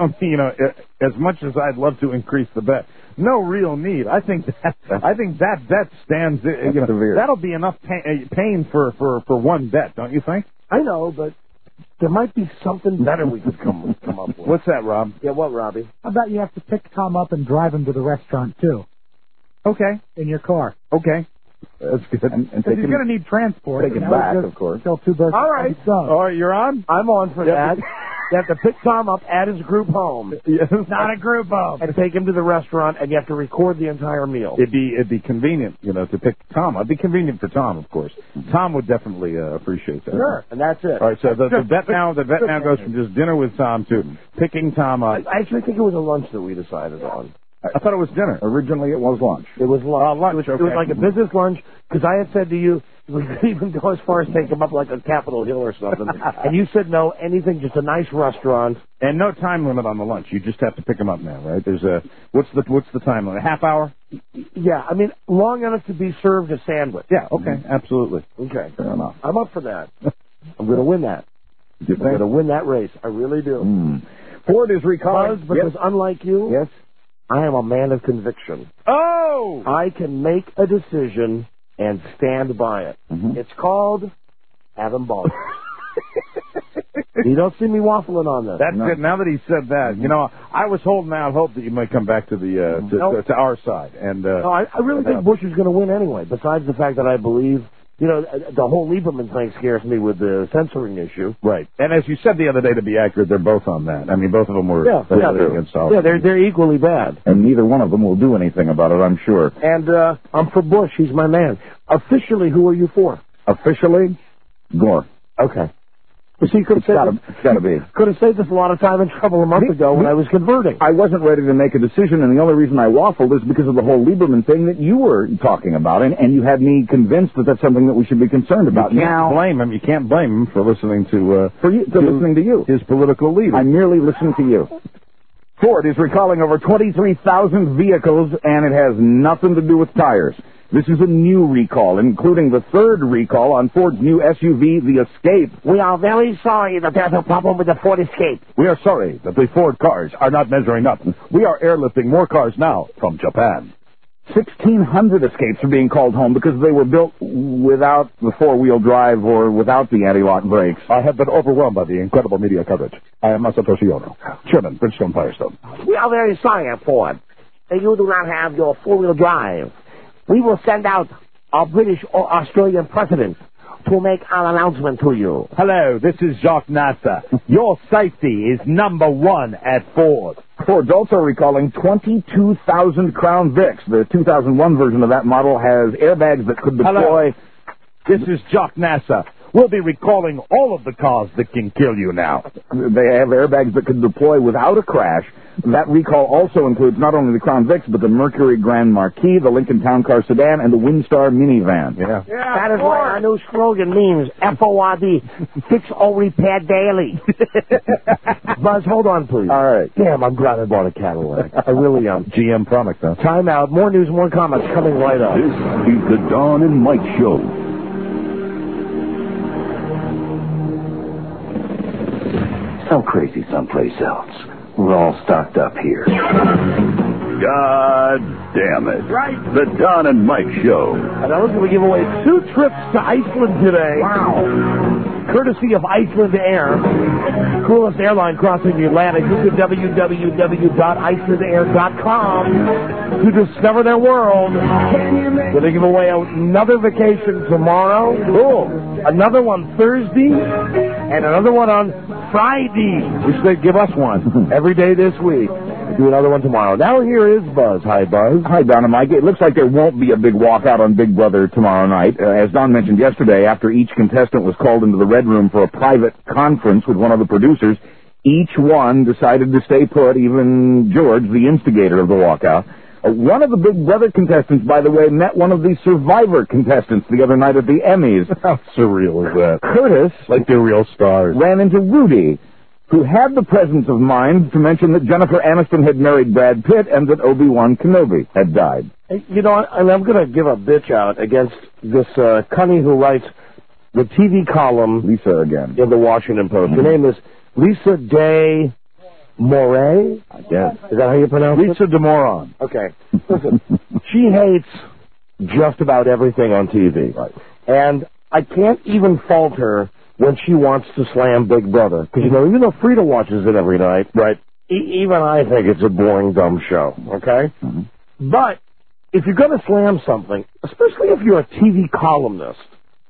As much as I'd love to increase the bet, no real need. I think that bet stands. That'll be enough pain for one bet, don't you think? I know, but there might be something better we could come up with. What's that, Rob? Yeah, what, Robbie? How about you have to pick Tom up and drive him to the restaurant, too? Okay. In your car. Okay. That's good. And he's going to need transport. Take him back, of course. Kill two birds. All right. All right, you're on? I'm on for that. You have to pick Tom up at his group home. Yes. Not a group home. And take him to the restaurant, and you have to record the entire meal. It'd be convenient, to pick Tom. It'd be convenient for Tom, of course. Tom would definitely appreciate that. Sure, and that's it. All right, so the bet now goes from just dinner with Tom to picking Tom up. I actually think it was a lunch that we decided on. I thought it was dinner. Originally, it was lunch. It was lunch. Lunch. It was like a business lunch, because I had said to you, we could even go as far as take him up like a Capitol Hill or something. And you said no, anything, just a nice restaurant. And no time limit on the lunch. You just have to pick him up now, right? There's what's the time limit? A half hour? Yeah, I mean, long enough to be served a sandwich. Yeah, okay, absolutely. Okay. Fair enough. I'm up for that. I'm going to win that. I'm going to win that race. I really do. Ford is recalling. Because unlike you, yes, I am a man of conviction. Oh! I can make a decision and stand by it. It's called having balls. You don't see me waffling on this. That's good. Now that he said that, I was holding out hope that you might come back to the to our side. And no, I really think Bush is going to win anyway. Besides the fact that I believe. The whole Lieberman thing scares me with the censoring issue. Right. And as you said the other day, to be accurate, they're both on that. I mean, both of them were against all. Yeah, they're equally bad. And neither one of them will do anything about it, I'm sure. And I'm for Bush. He's my man. Officially, who are you for? Officially, Gore. Okay. Well, see, it's got to be. Could have saved us a lot of time and trouble a month ago when I was converting. I wasn't ready to make a decision, and the only reason I waffled is because of the whole Lieberman thing that you were talking about, and you had me convinced that that's something that we should be concerned about. You can't blame him for listening to listening to you, his political leader. I merely listened to you. Ford is recalling over 23,000 vehicles, and it has nothing to do with tires. This is a new recall, including the third recall on Ford's new SUV, the Escape. We are very sorry that there's a problem with the Ford Escape. We are sorry that the Ford cars are not measuring up. We are airlifting more cars now from Japan. 1,600 Escapes are being called home because they were built without the four-wheel drive or without the anti-lock brakes. I have been overwhelmed by the incredible media coverage. I am Masatoshi Ono, Chairman, Bridgestone Firestone. We are very sorry, Ford, that you do not have your four-wheel drive. We will send out our British or Australian president to make our announcement to you. Hello, this is Jacques Nasser. Your safety is number one at Ford. Ford's also recalling 22,000 Crown Vics. The 2001 version of that model has airbags that could deploy... Hello. This is Jacques Nasser. We'll be recalling all of the cars that can kill you now. They have airbags that could deploy without a crash. That recall also includes not only the Crown Vics, but the Mercury Grand Marquis, the Lincoln Town Car Sedan, and the Windstar minivan. Yeah. That is why our new slogan means F-O-R-D, fix or repair daily. Buzz, hold on, please. All right. Damn, I'm glad I bought a Cadillac. I really am. GM product, though. Time out. More news, more comments coming right up. This is the Don and Mike Show. So crazy someplace else. We're all stocked up here. God damn it. Right. The Don and Mike Show. And I was going to give away 2 trips to Iceland today. Wow. Courtesy of Iceland Air. Coolest airline crossing the Atlantic. Visit www.icelandair.com to discover their world. Going to give away another vacation tomorrow. Cool. Another one Thursday. And another one on Friday. You should give us one every day this week. Do another one tomorrow. Now here is Buzz. Hi, Buzz. Hi, Don and Mike. It looks like there won't be a big walkout on Big Brother tomorrow night. As Don mentioned yesterday, after each contestant was called into the Red Room for a private conference with one of the producers, each one decided to stay put, even George, the instigator of the walkout. One of the Big Brother contestants, by the way, met one of the Survivor contestants the other night at the Emmys. How surreal is that? Curtis, like they're real stars, ran into Rudy, who had the presence of mind to mention that Jennifer Aniston had married Brad Pitt and that Obi-Wan Kenobi had died. You know, and I'm going to give a bitch out against this cunny who writes the TV column. Lisa again. In the Washington Post. Her name is Lisa Day Moray? I guess. Is that how you pronounce it? Lisa DeMoron. Okay. Listen, she hates just about everything on TV. Right. And I can't even fault her when she wants to slam Big Brother. Because, you know, even though Frida watches it every night, right, even I think it's a boring, dumb show, okay? Mm-hmm. But if you're going to slam something, especially if you're a TV columnist,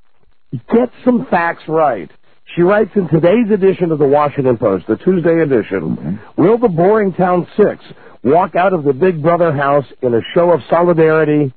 get some facts right. She writes in today's edition of the Washington Post, the Tuesday edition, will the Boring Town Six walk out of the Big Brother house in a show of solidarity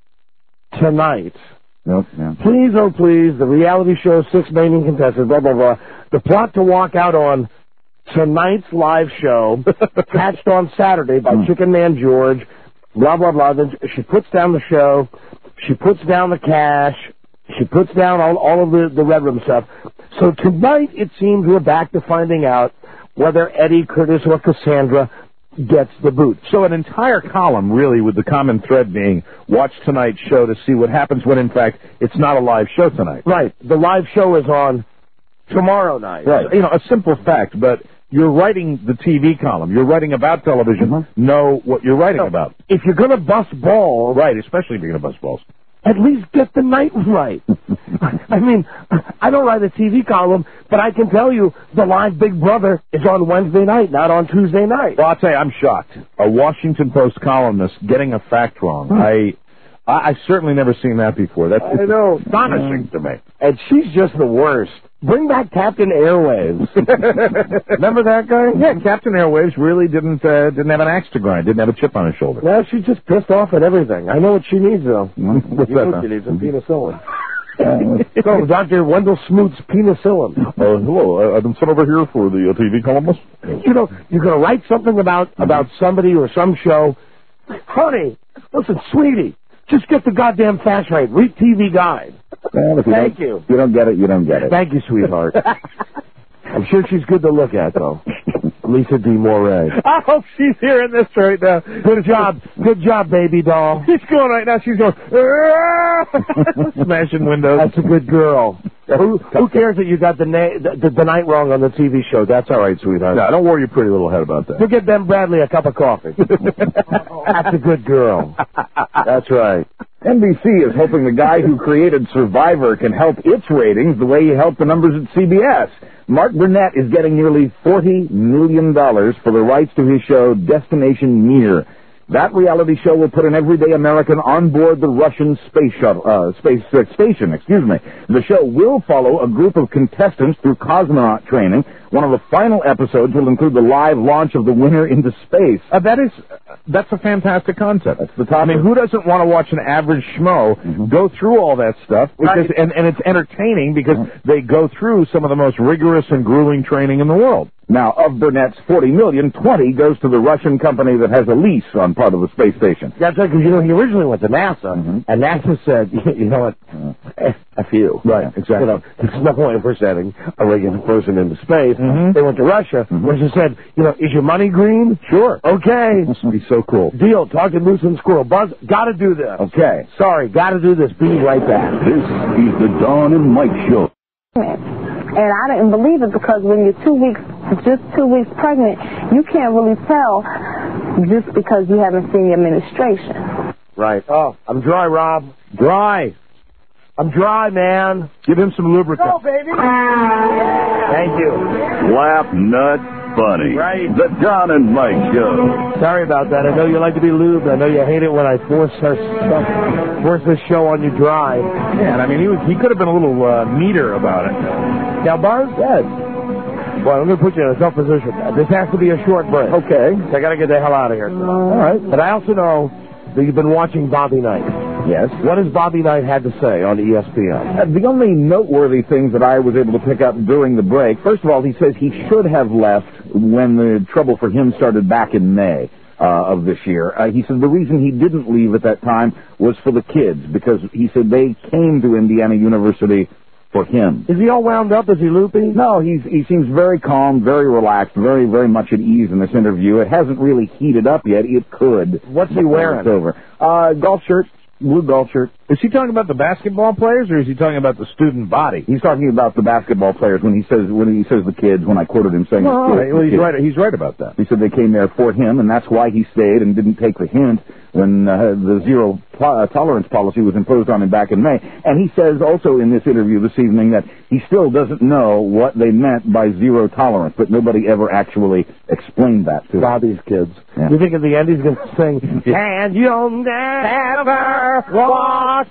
tonight? Nope, yeah. Please, oh please, the reality show 6 main contestants, blah, blah, blah. The plot to walk out on tonight's live show, patched on Saturday by Chicken Man George, blah, blah, blah. Then she puts down the show, she puts down the cash, she puts down all of the Red Room stuff. So tonight, it seems we're back to finding out whether Eddie, Curtis, or Cassandra gets the boot. So an entire column, really, with the common thread being watch tonight's show to see what happens when, in fact, it's not a live show tonight. Right. The live show is on tomorrow night. Right. You know, a simple fact, but you're writing the TV column. You're writing about television. Know what you're writing about. If you're going to bust balls... Right, especially if you're going to bust balls. At least get the night right. I mean, I don't write a TV column, but I can tell you the live Big Brother is on Wednesday night, not on Tuesday night. Well, I'll tell you, I'm shocked. A Washington Post columnist getting a fact wrong. I've certainly never seen that before. That's I know. astonishing to me. And she's just the worst. Bring back Captain Airwaves. Remember that guy? Yeah, Captain Airwaves really didn't have an axe to grind, didn't have a chip on his shoulder. Well, she's just pissed off at everything. I know what she needs, though. What's you that? know she needs some penicillin. So, Dr. Wendell Smoot's penicillin. Hello, I've been sent over here for the TV columnist. You know, you're going to write something about somebody or some show. Honey, listen, sweetie, just get the goddamn facts right. Read TV Guide. Well, Thank you. If you don't get it, you don't get it. Thank you, sweetheart. I'm sure she's good to look at, though. Lisa D. Moray. I hope she's hearing this right now. Good job, baby doll. She's going right now. She's going, smashing windows. That's a good girl. Who cares that you got the night wrong on the TV show? That's all right, sweetheart. No, don't worry your pretty little head about that. You'll get Ben Bradley a cup of coffee. That's a good girl. That's right. NBC is hoping the guy who created Survivor can help its ratings the way he helped the numbers at CBS. Mark Burnett is getting nearly $40 million for the rights to his show Destination Mir. That reality show will put an everyday American on board the Russian space station. The show will follow a group of contestants through cosmonaut training. One of the final episodes will include the live launch of the winner into space. That's a fantastic concept. That's the top. I mean, who doesn't want to watch an average schmo go through all that stuff? Because, and it's entertaining because they go through some of the most rigorous and grueling training in the world. Now, of Burnett's $40 million, $20 goes to the Russian company that has a lease on part of the space station. That's right, because, he originally went to NASA, and NASA said, you know what, F you. Right, exactly. There's no way we're sending a regular person into space. They went to Russia. Russia said, is your money green? Sure. Okay. This would be so cool. Deal. Talk to Moose and Squirrel. Buzz, gotta do this. Okay. Sorry, gotta do this. Be right back. This is the Dawn and Mike Show. And I didn't believe it because when you're just 2 weeks pregnant, you can't really tell just because you haven't seen your menstruation. Right. Oh, I'm dry, Rob. Dry. I'm dry, man. Give him some lubricant. Go, baby. Thank you. Laugh, nut, funny. Right. The Dawn and Mike Show. Sorry about that. I know you like to be lubed. I know you hate it when I force this show on you dry. Yeah, and I mean, he could have been a little neater about it. Now, Buzz? Yes. Well, I'm going to put you in a tough position. This has to be a short break. Okay. I got to get the hell out of here. All right. But I also know that you've been watching Bobby Knight. Yes. What has Bobby Knight had to say on ESPN? The only noteworthy things that I was able to pick up during the break, first of all, he says he should have left when the trouble for him started back in May of this year. He said the reason he didn't leave at that time was for the kids, because he said they came to Indiana University for him. Is he all wound up? Is he loopy? No, he seems very calm, very relaxed, very, very much at ease in this interview. It hasn't really heated up yet. It could. What's he wearing? It's over. Golf shirt. Blue golf shirt. Is he talking about the basketball players, or is he talking about the student body? He's talking about the basketball players when he says the kids. When I quoted him saying, well, he's right. He's right about that. He said they came there for him, and that's why he stayed and didn't take the hint when the zero tolerance policy was imposed on him back in May. And he says also in this interview this evening that he still doesn't know what they meant by zero tolerance, but nobody ever actually explained that to Bobby's kids. Yeah. You think at the end he's going to sing, and you'll never walk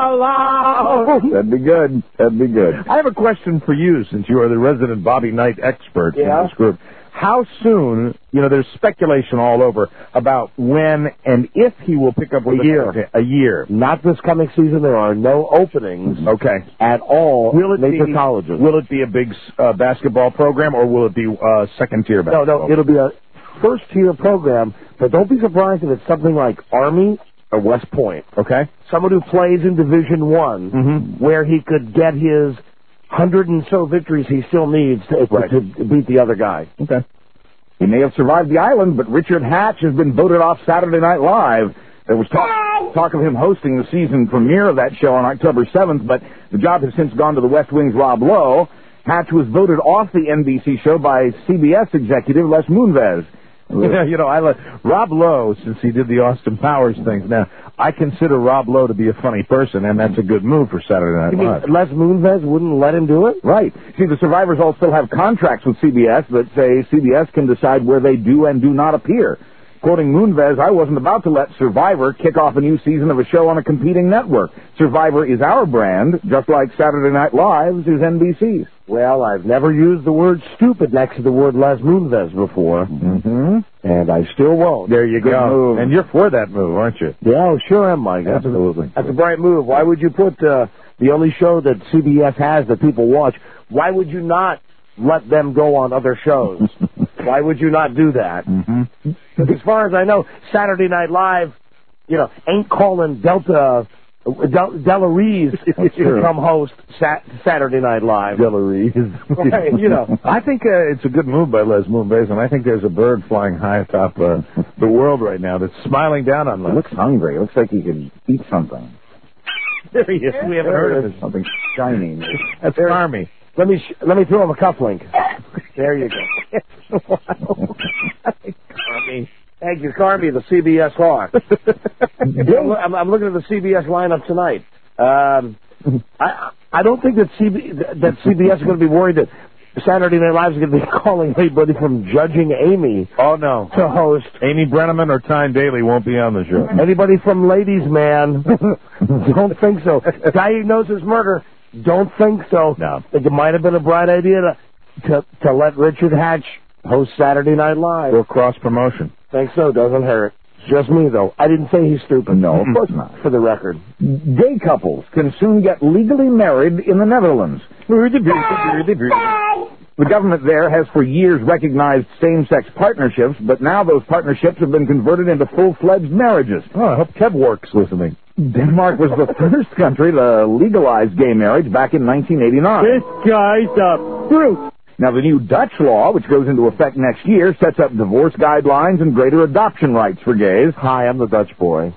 alone? That'd be good. That'd be good. I have a question for you, since you are the resident Bobby Knight expert in this group. How soon, there's speculation all over about when and if he will pick up with a year. Not this coming season. There are no openings at all. Will it major be colleges. Will it be a big basketball program, or will it be second-tier basketball? No, it'll be a first-tier program, but don't be surprised if it's something like Army or West Point. Okay. Someone who plays in Division I, where he could get his 100 and so victories he still needs to beat the other guy. Okay. He may have survived the island, but Richard Hatch has been voted off Saturday Night Live. There was talk of him hosting the season premiere of that show on October 7th, but the job has since gone to the West Wing's Rob Lowe. Hatch was voted off the NBC show by CBS executive Les Moonves. I like Rob Lowe, since he did the Austin Powers things. Now, I consider Rob Lowe to be a funny person, and that's a good move for Saturday Night Live. You mean Les Moonves wouldn't let him do it? Right. See, the survivors all still have contracts with CBS that say CBS can decide where they do and do not appear. Quoting Moonves, I wasn't about to let Survivor kick off a new season of a show on a competing network. Survivor is our brand, just like Saturday Night Live's is NBC's. Well, I've never used the word stupid next to the word Les Moonves before. And I still won't. There you go. Move. And you're for that move, aren't you? Yeah, sure am, Mike. Absolutely. That's a bright move. Why would you put the only show that CBS has that people watch, why would you not let them go on other shows? Why would you not do that? As far as I know, Saturday Night Live, ain't calling Delta Della Reese to come host Saturday Night Live. Della Reese. Right, you know. I think it's a good move by Les Moonves, and I think there's a bird flying high atop the world right now that's smiling down on Les. Looks hungry. It looks like he could eat something. There he is. We haven't heard of him. Something shiny. That's Carmy. Let me throw him a cufflink. There you go. Carmy. Thank you, Carmy, the CBS Hawk. I'm looking at the CBS lineup tonight. I don't think that CBS is going to be worried that Saturday Night Live is going to be calling anybody from Judging Amy. Oh, no. To host. Amy Brenneman or Tyne Daly won't be on the show. Anybody from Ladies Man? Don't think so. Diagnosis Murder? Don't think so. No. I think it might have been a bright idea to let Richard Hatch host Saturday Night Live. Or cross-promotion. Think so, doesn't hurt. Just me, though. I didn't say he's stupid. No, of course not. For the record. Gay couples can soon get legally married in the Netherlands. The government there has for years recognized same-sex partnerships, but now those partnerships have been converted into full-fledged marriages. Oh, I hope Kevwork's listening. Denmark was the first country to legalize gay marriage back in 1989. This guy's a brute. Now, the new Dutch law, which goes into effect next year, sets up divorce guidelines and greater adoption rights for gays. Hi, I'm the Dutch boy.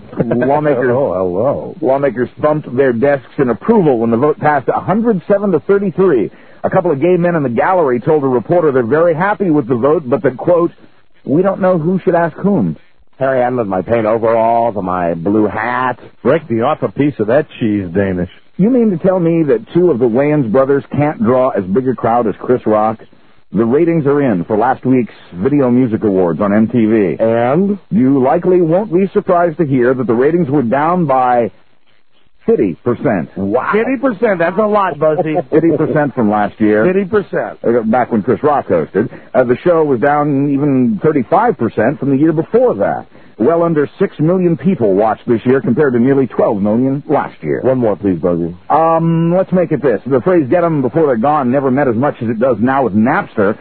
Lawmakers thumped their desks in approval when the vote passed 107 to 33. A couple of gay men in the gallery told a reporter they're very happy with the vote, but that, quote, we don't know who should ask whom. Harry, I'm with my paint overalls and my blue hat. Break me off a piece of that cheese, Danish. You mean to tell me that two of the Wayans brothers can't draw as big a crowd as Chris Rock? The ratings are in for last week's Video Music Awards on MTV. And? You likely won't be surprised to hear that the ratings were down by 50%. Wow. 50%, that's a lot, Buzzy. 50% from last year. 50%. Back when Chris Rock hosted. The show was down even 35% from the year before that. Well under 6 million people watched this year compared to nearly 12 million last year. One more, please, Buzzy. Let's make it this. The phrase "get them before they're gone" never meant as much as it does now with Napster.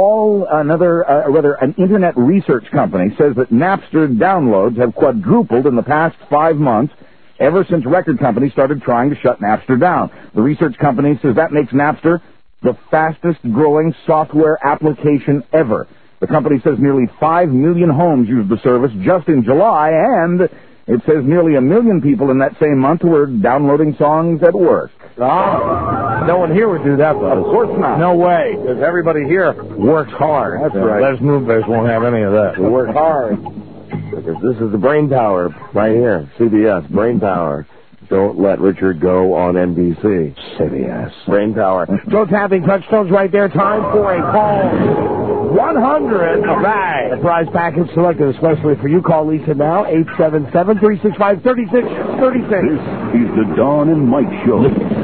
An internet research company says that Napster downloads have quadrupled in the past 5 months ever since record companies started trying to shut Napster down. The research company says that makes Napster the fastest growing software application ever. The company says nearly 5 million homes used the service just in July, and it says nearly 1 million people in that same month were downloading songs at work. No one here would do that, Buzz. Of course not. No way, because everybody here works hard. That's right. Les Moonves won't have any of that. We work hard. Because this is the brain power right here. CBS, brain power. Don't let Richard go on NBC. CBS. Brain power. So tapping touchstones right there. Time for a call 100. All right. A prize package selected especially for you. Call Lisa now. 877-365-3636. This is the Dawn and Mike Show.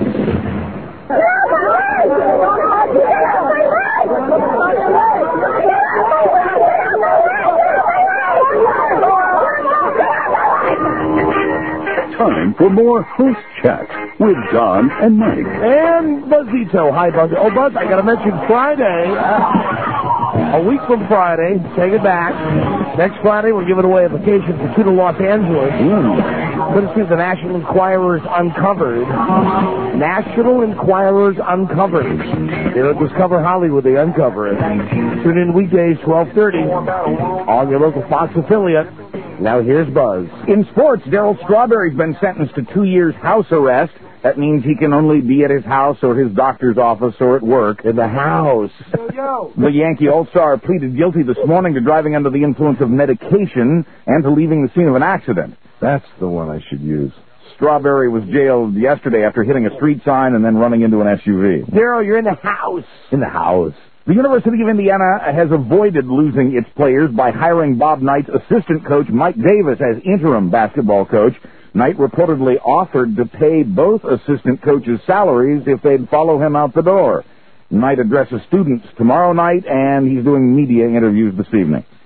Time for more host chat with Don and Mike. And Buzzito. Hi, Buzz. Oh, Buzz, I got to mention Friday. A week from Friday. Take it back. Next Friday, we're giving away a vacation to Los Angeles. Courtesy of the National Enquirer's Uncovered. National Enquirer's Uncovered. They don't discover Hollywood, they uncover it. Tune in weekdays, 12:30 on your local Fox affiliate. Now here's Buzz. In sports, Darryl Strawberry's been sentenced to 2 years house arrest. That means he can only be at his house or his doctor's office or at work. In the house. The Yankee All-Star pleaded guilty this morning to driving under the influence of medication and to leaving the scene of an accident. That's the one I should use. Strawberry was jailed yesterday after hitting a street sign and then running into an SUV. Darryl, you're in the house. In the house. The University of Indiana has avoided losing its players by hiring Bob Knight's assistant coach, Mike Davis, as interim basketball coach. Knight reportedly offered to pay both assistant coaches' salaries if they'd follow him out the door. Knight addresses students tomorrow night, and he's doing media interviews this evening.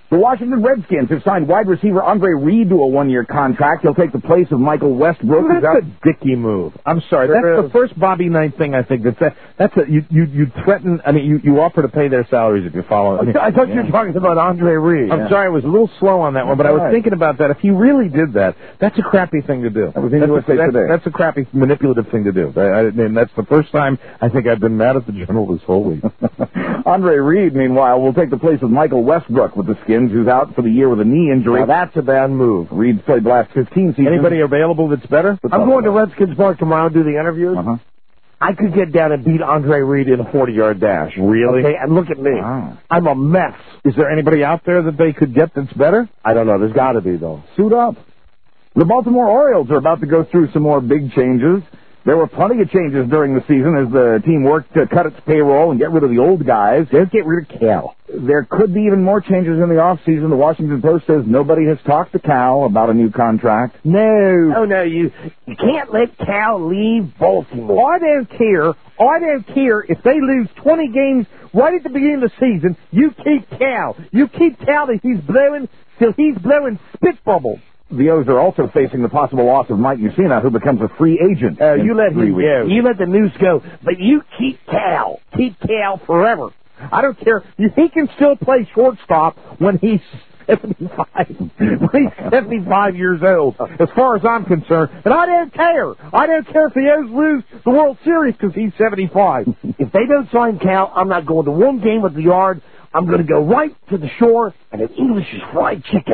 The Washington Redskins have signed wide receiver Andre Reed to a one-year contract. He'll take the place of Michael Westbrook. That's a dicky move. I'm sorry. That's the first Bobby Knight thing I think you threaten. I mean, you offer to pay their salaries if you follow. I thought you were talking about Andre Reed. I'm sorry, I was a little slow on that one, but I was thinking about that. If he really did that, that's a crappy thing to do. That's a crappy manipulative thing to do. And that's the first time I think I've been mad at the General this whole week. Andre Reed, meanwhile, will take the place of Michael Westbrook with the Skins, who's out for the year with a knee injury. Now that's a bad move. Reed's played the last 15 seasons. Anybody available that's better? I'm going to Redskins Park tomorrow to do the interviews. I could get down and beat Andre Reed in a 40-yard dash. Really? Okay, and look at me. Wow. I'm a mess. Is there anybody out there that they could get that's better? I don't know. There's got to be, though. Suit up. The Baltimore Orioles are about to go through some more big changes. There were plenty of changes during the season as the team worked to cut its payroll and get rid of the old guys. Don't get rid of Cal. There could be even more changes in the offseason. The Washington Post says nobody has talked to Cal about a new contract. No. Oh, no, you can't let Cal leave Baltimore. I don't care. I don't care if they lose 20 games right at the beginning of the season. You keep Cal. You keep Cal till he's blowing spit bubbles. The O's are also facing the possible loss of Mike Mussina, who becomes a free agent. You let him go. You let the news go. But you keep Cal. Keep Cal forever. I don't care. He can still play shortstop when he's 75. When he's 75 years old, as far as I'm concerned. And I don't care. I don't care if the O's lose the World Series because he's 75. If they don't sign Cal, I'm not going to one game at the Yard. I'm going to go right to the shore and have English's fried chicken.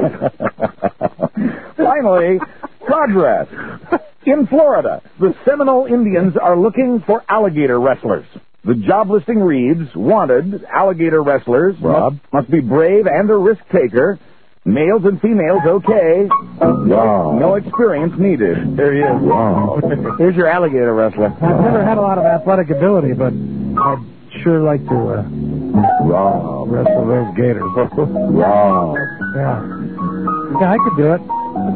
Finally, progress. In Florida, the Seminole Indians are looking for alligator wrestlers. The job listing reads, wanted alligator wrestlers, must be brave and a risk taker. Males and females, okay. No experience needed. There he is. Wow. Here's your alligator wrestler. I've never had a lot of athletic ability, but I'd sure like to wrestle those gators. Yeah, I could do it.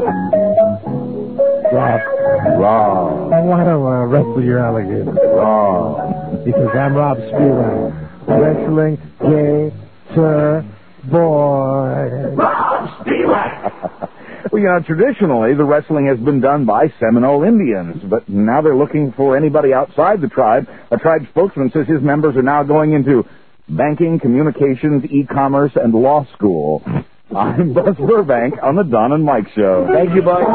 I want to wrestle your alligator. Because I'm Rob Spielrein. Wrestling gator boy. Rob Spielrein! Well, traditionally, the wrestling has been done by Seminole Indians, but now they're looking for anybody outside the tribe. A tribe spokesman says his members are now going into banking, communications, e-commerce, and law school. I'm Buzz Burbank on the Don and Mike Show. Thank you, Buzz.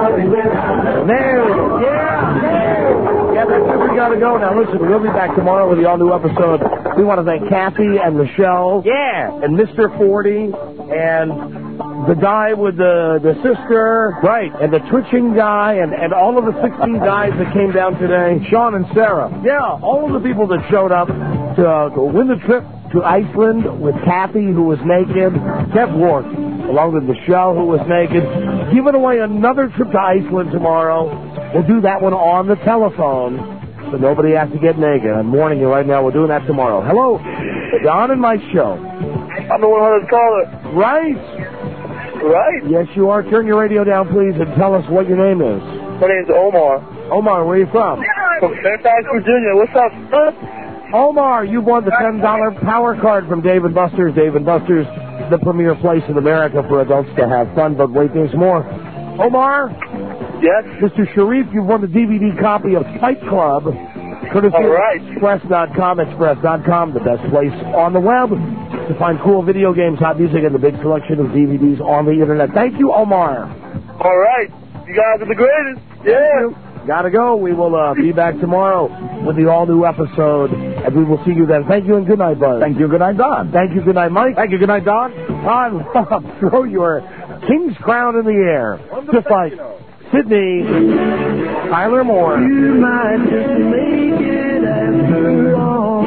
Yeah, that's it. We got to go now. Listen, we'll be back tomorrow with the all-new episode. We want to thank Kathy and Michelle. Yeah. And Mr. 40 and the guy with the sister. Right. And the twitching guy and all of the 16 guys that came down today. Sean and Sarah. Yeah, all of the people that showed up to win the trip to Iceland with Kathy, who was naked. Kev Rourke, along with Michelle, who was naked. Giving away another trip to Iceland tomorrow. We'll do that one on the telephone, so nobody has to get naked. I'm warning you right now, we're doing that tomorrow. Hello, Don and Mike Show. I'm the 100 caller. Right? Yes, you are. Turn your radio down, please, and tell us what your name is. My name's Omar. Omar, where are you from? From Fairfax, Virginia. What's up, son? Omar, you won the $10 power card from Dave & Buster's. Dave & Buster's, the premier place in America for adults to have fun, but wait, there's more. Omar? Yes? Mr. Sharif, you've won the DVD copy of Fight Club, courtesy of Express.com. Express.com, the best place on the web to find cool video games, hot music, and the big selection of DVDs on the internet. Thank you, Omar. All right. You guys are the greatest. Yeah. Gotta go. We will be back tomorrow with the all-new episode, and we will see you then. Thank you and good night, Buzz. Thank you, good night, Don. Thank you, good night, Mike. Thank you, good night, Don. Rob, throw your king's crown in the air to fight Sydney, Tyler Moore. You might just make it after all.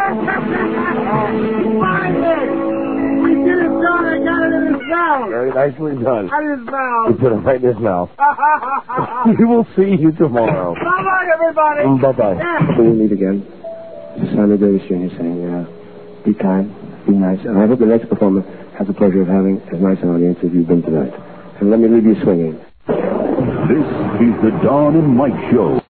We did it, John. I got it in his mouth. Very nicely done. Out of his mouth. He put it right in his mouth. We will see you tomorrow. Bye-bye, everybody. Bye-bye. Yeah. Till we meet again. This is Simon Davis Jr. saying, be kind, be nice, and I hope the next performer has the pleasure of having as nice an audience as you've been tonight. And let me leave you swinging. This is the Don and Mike Show.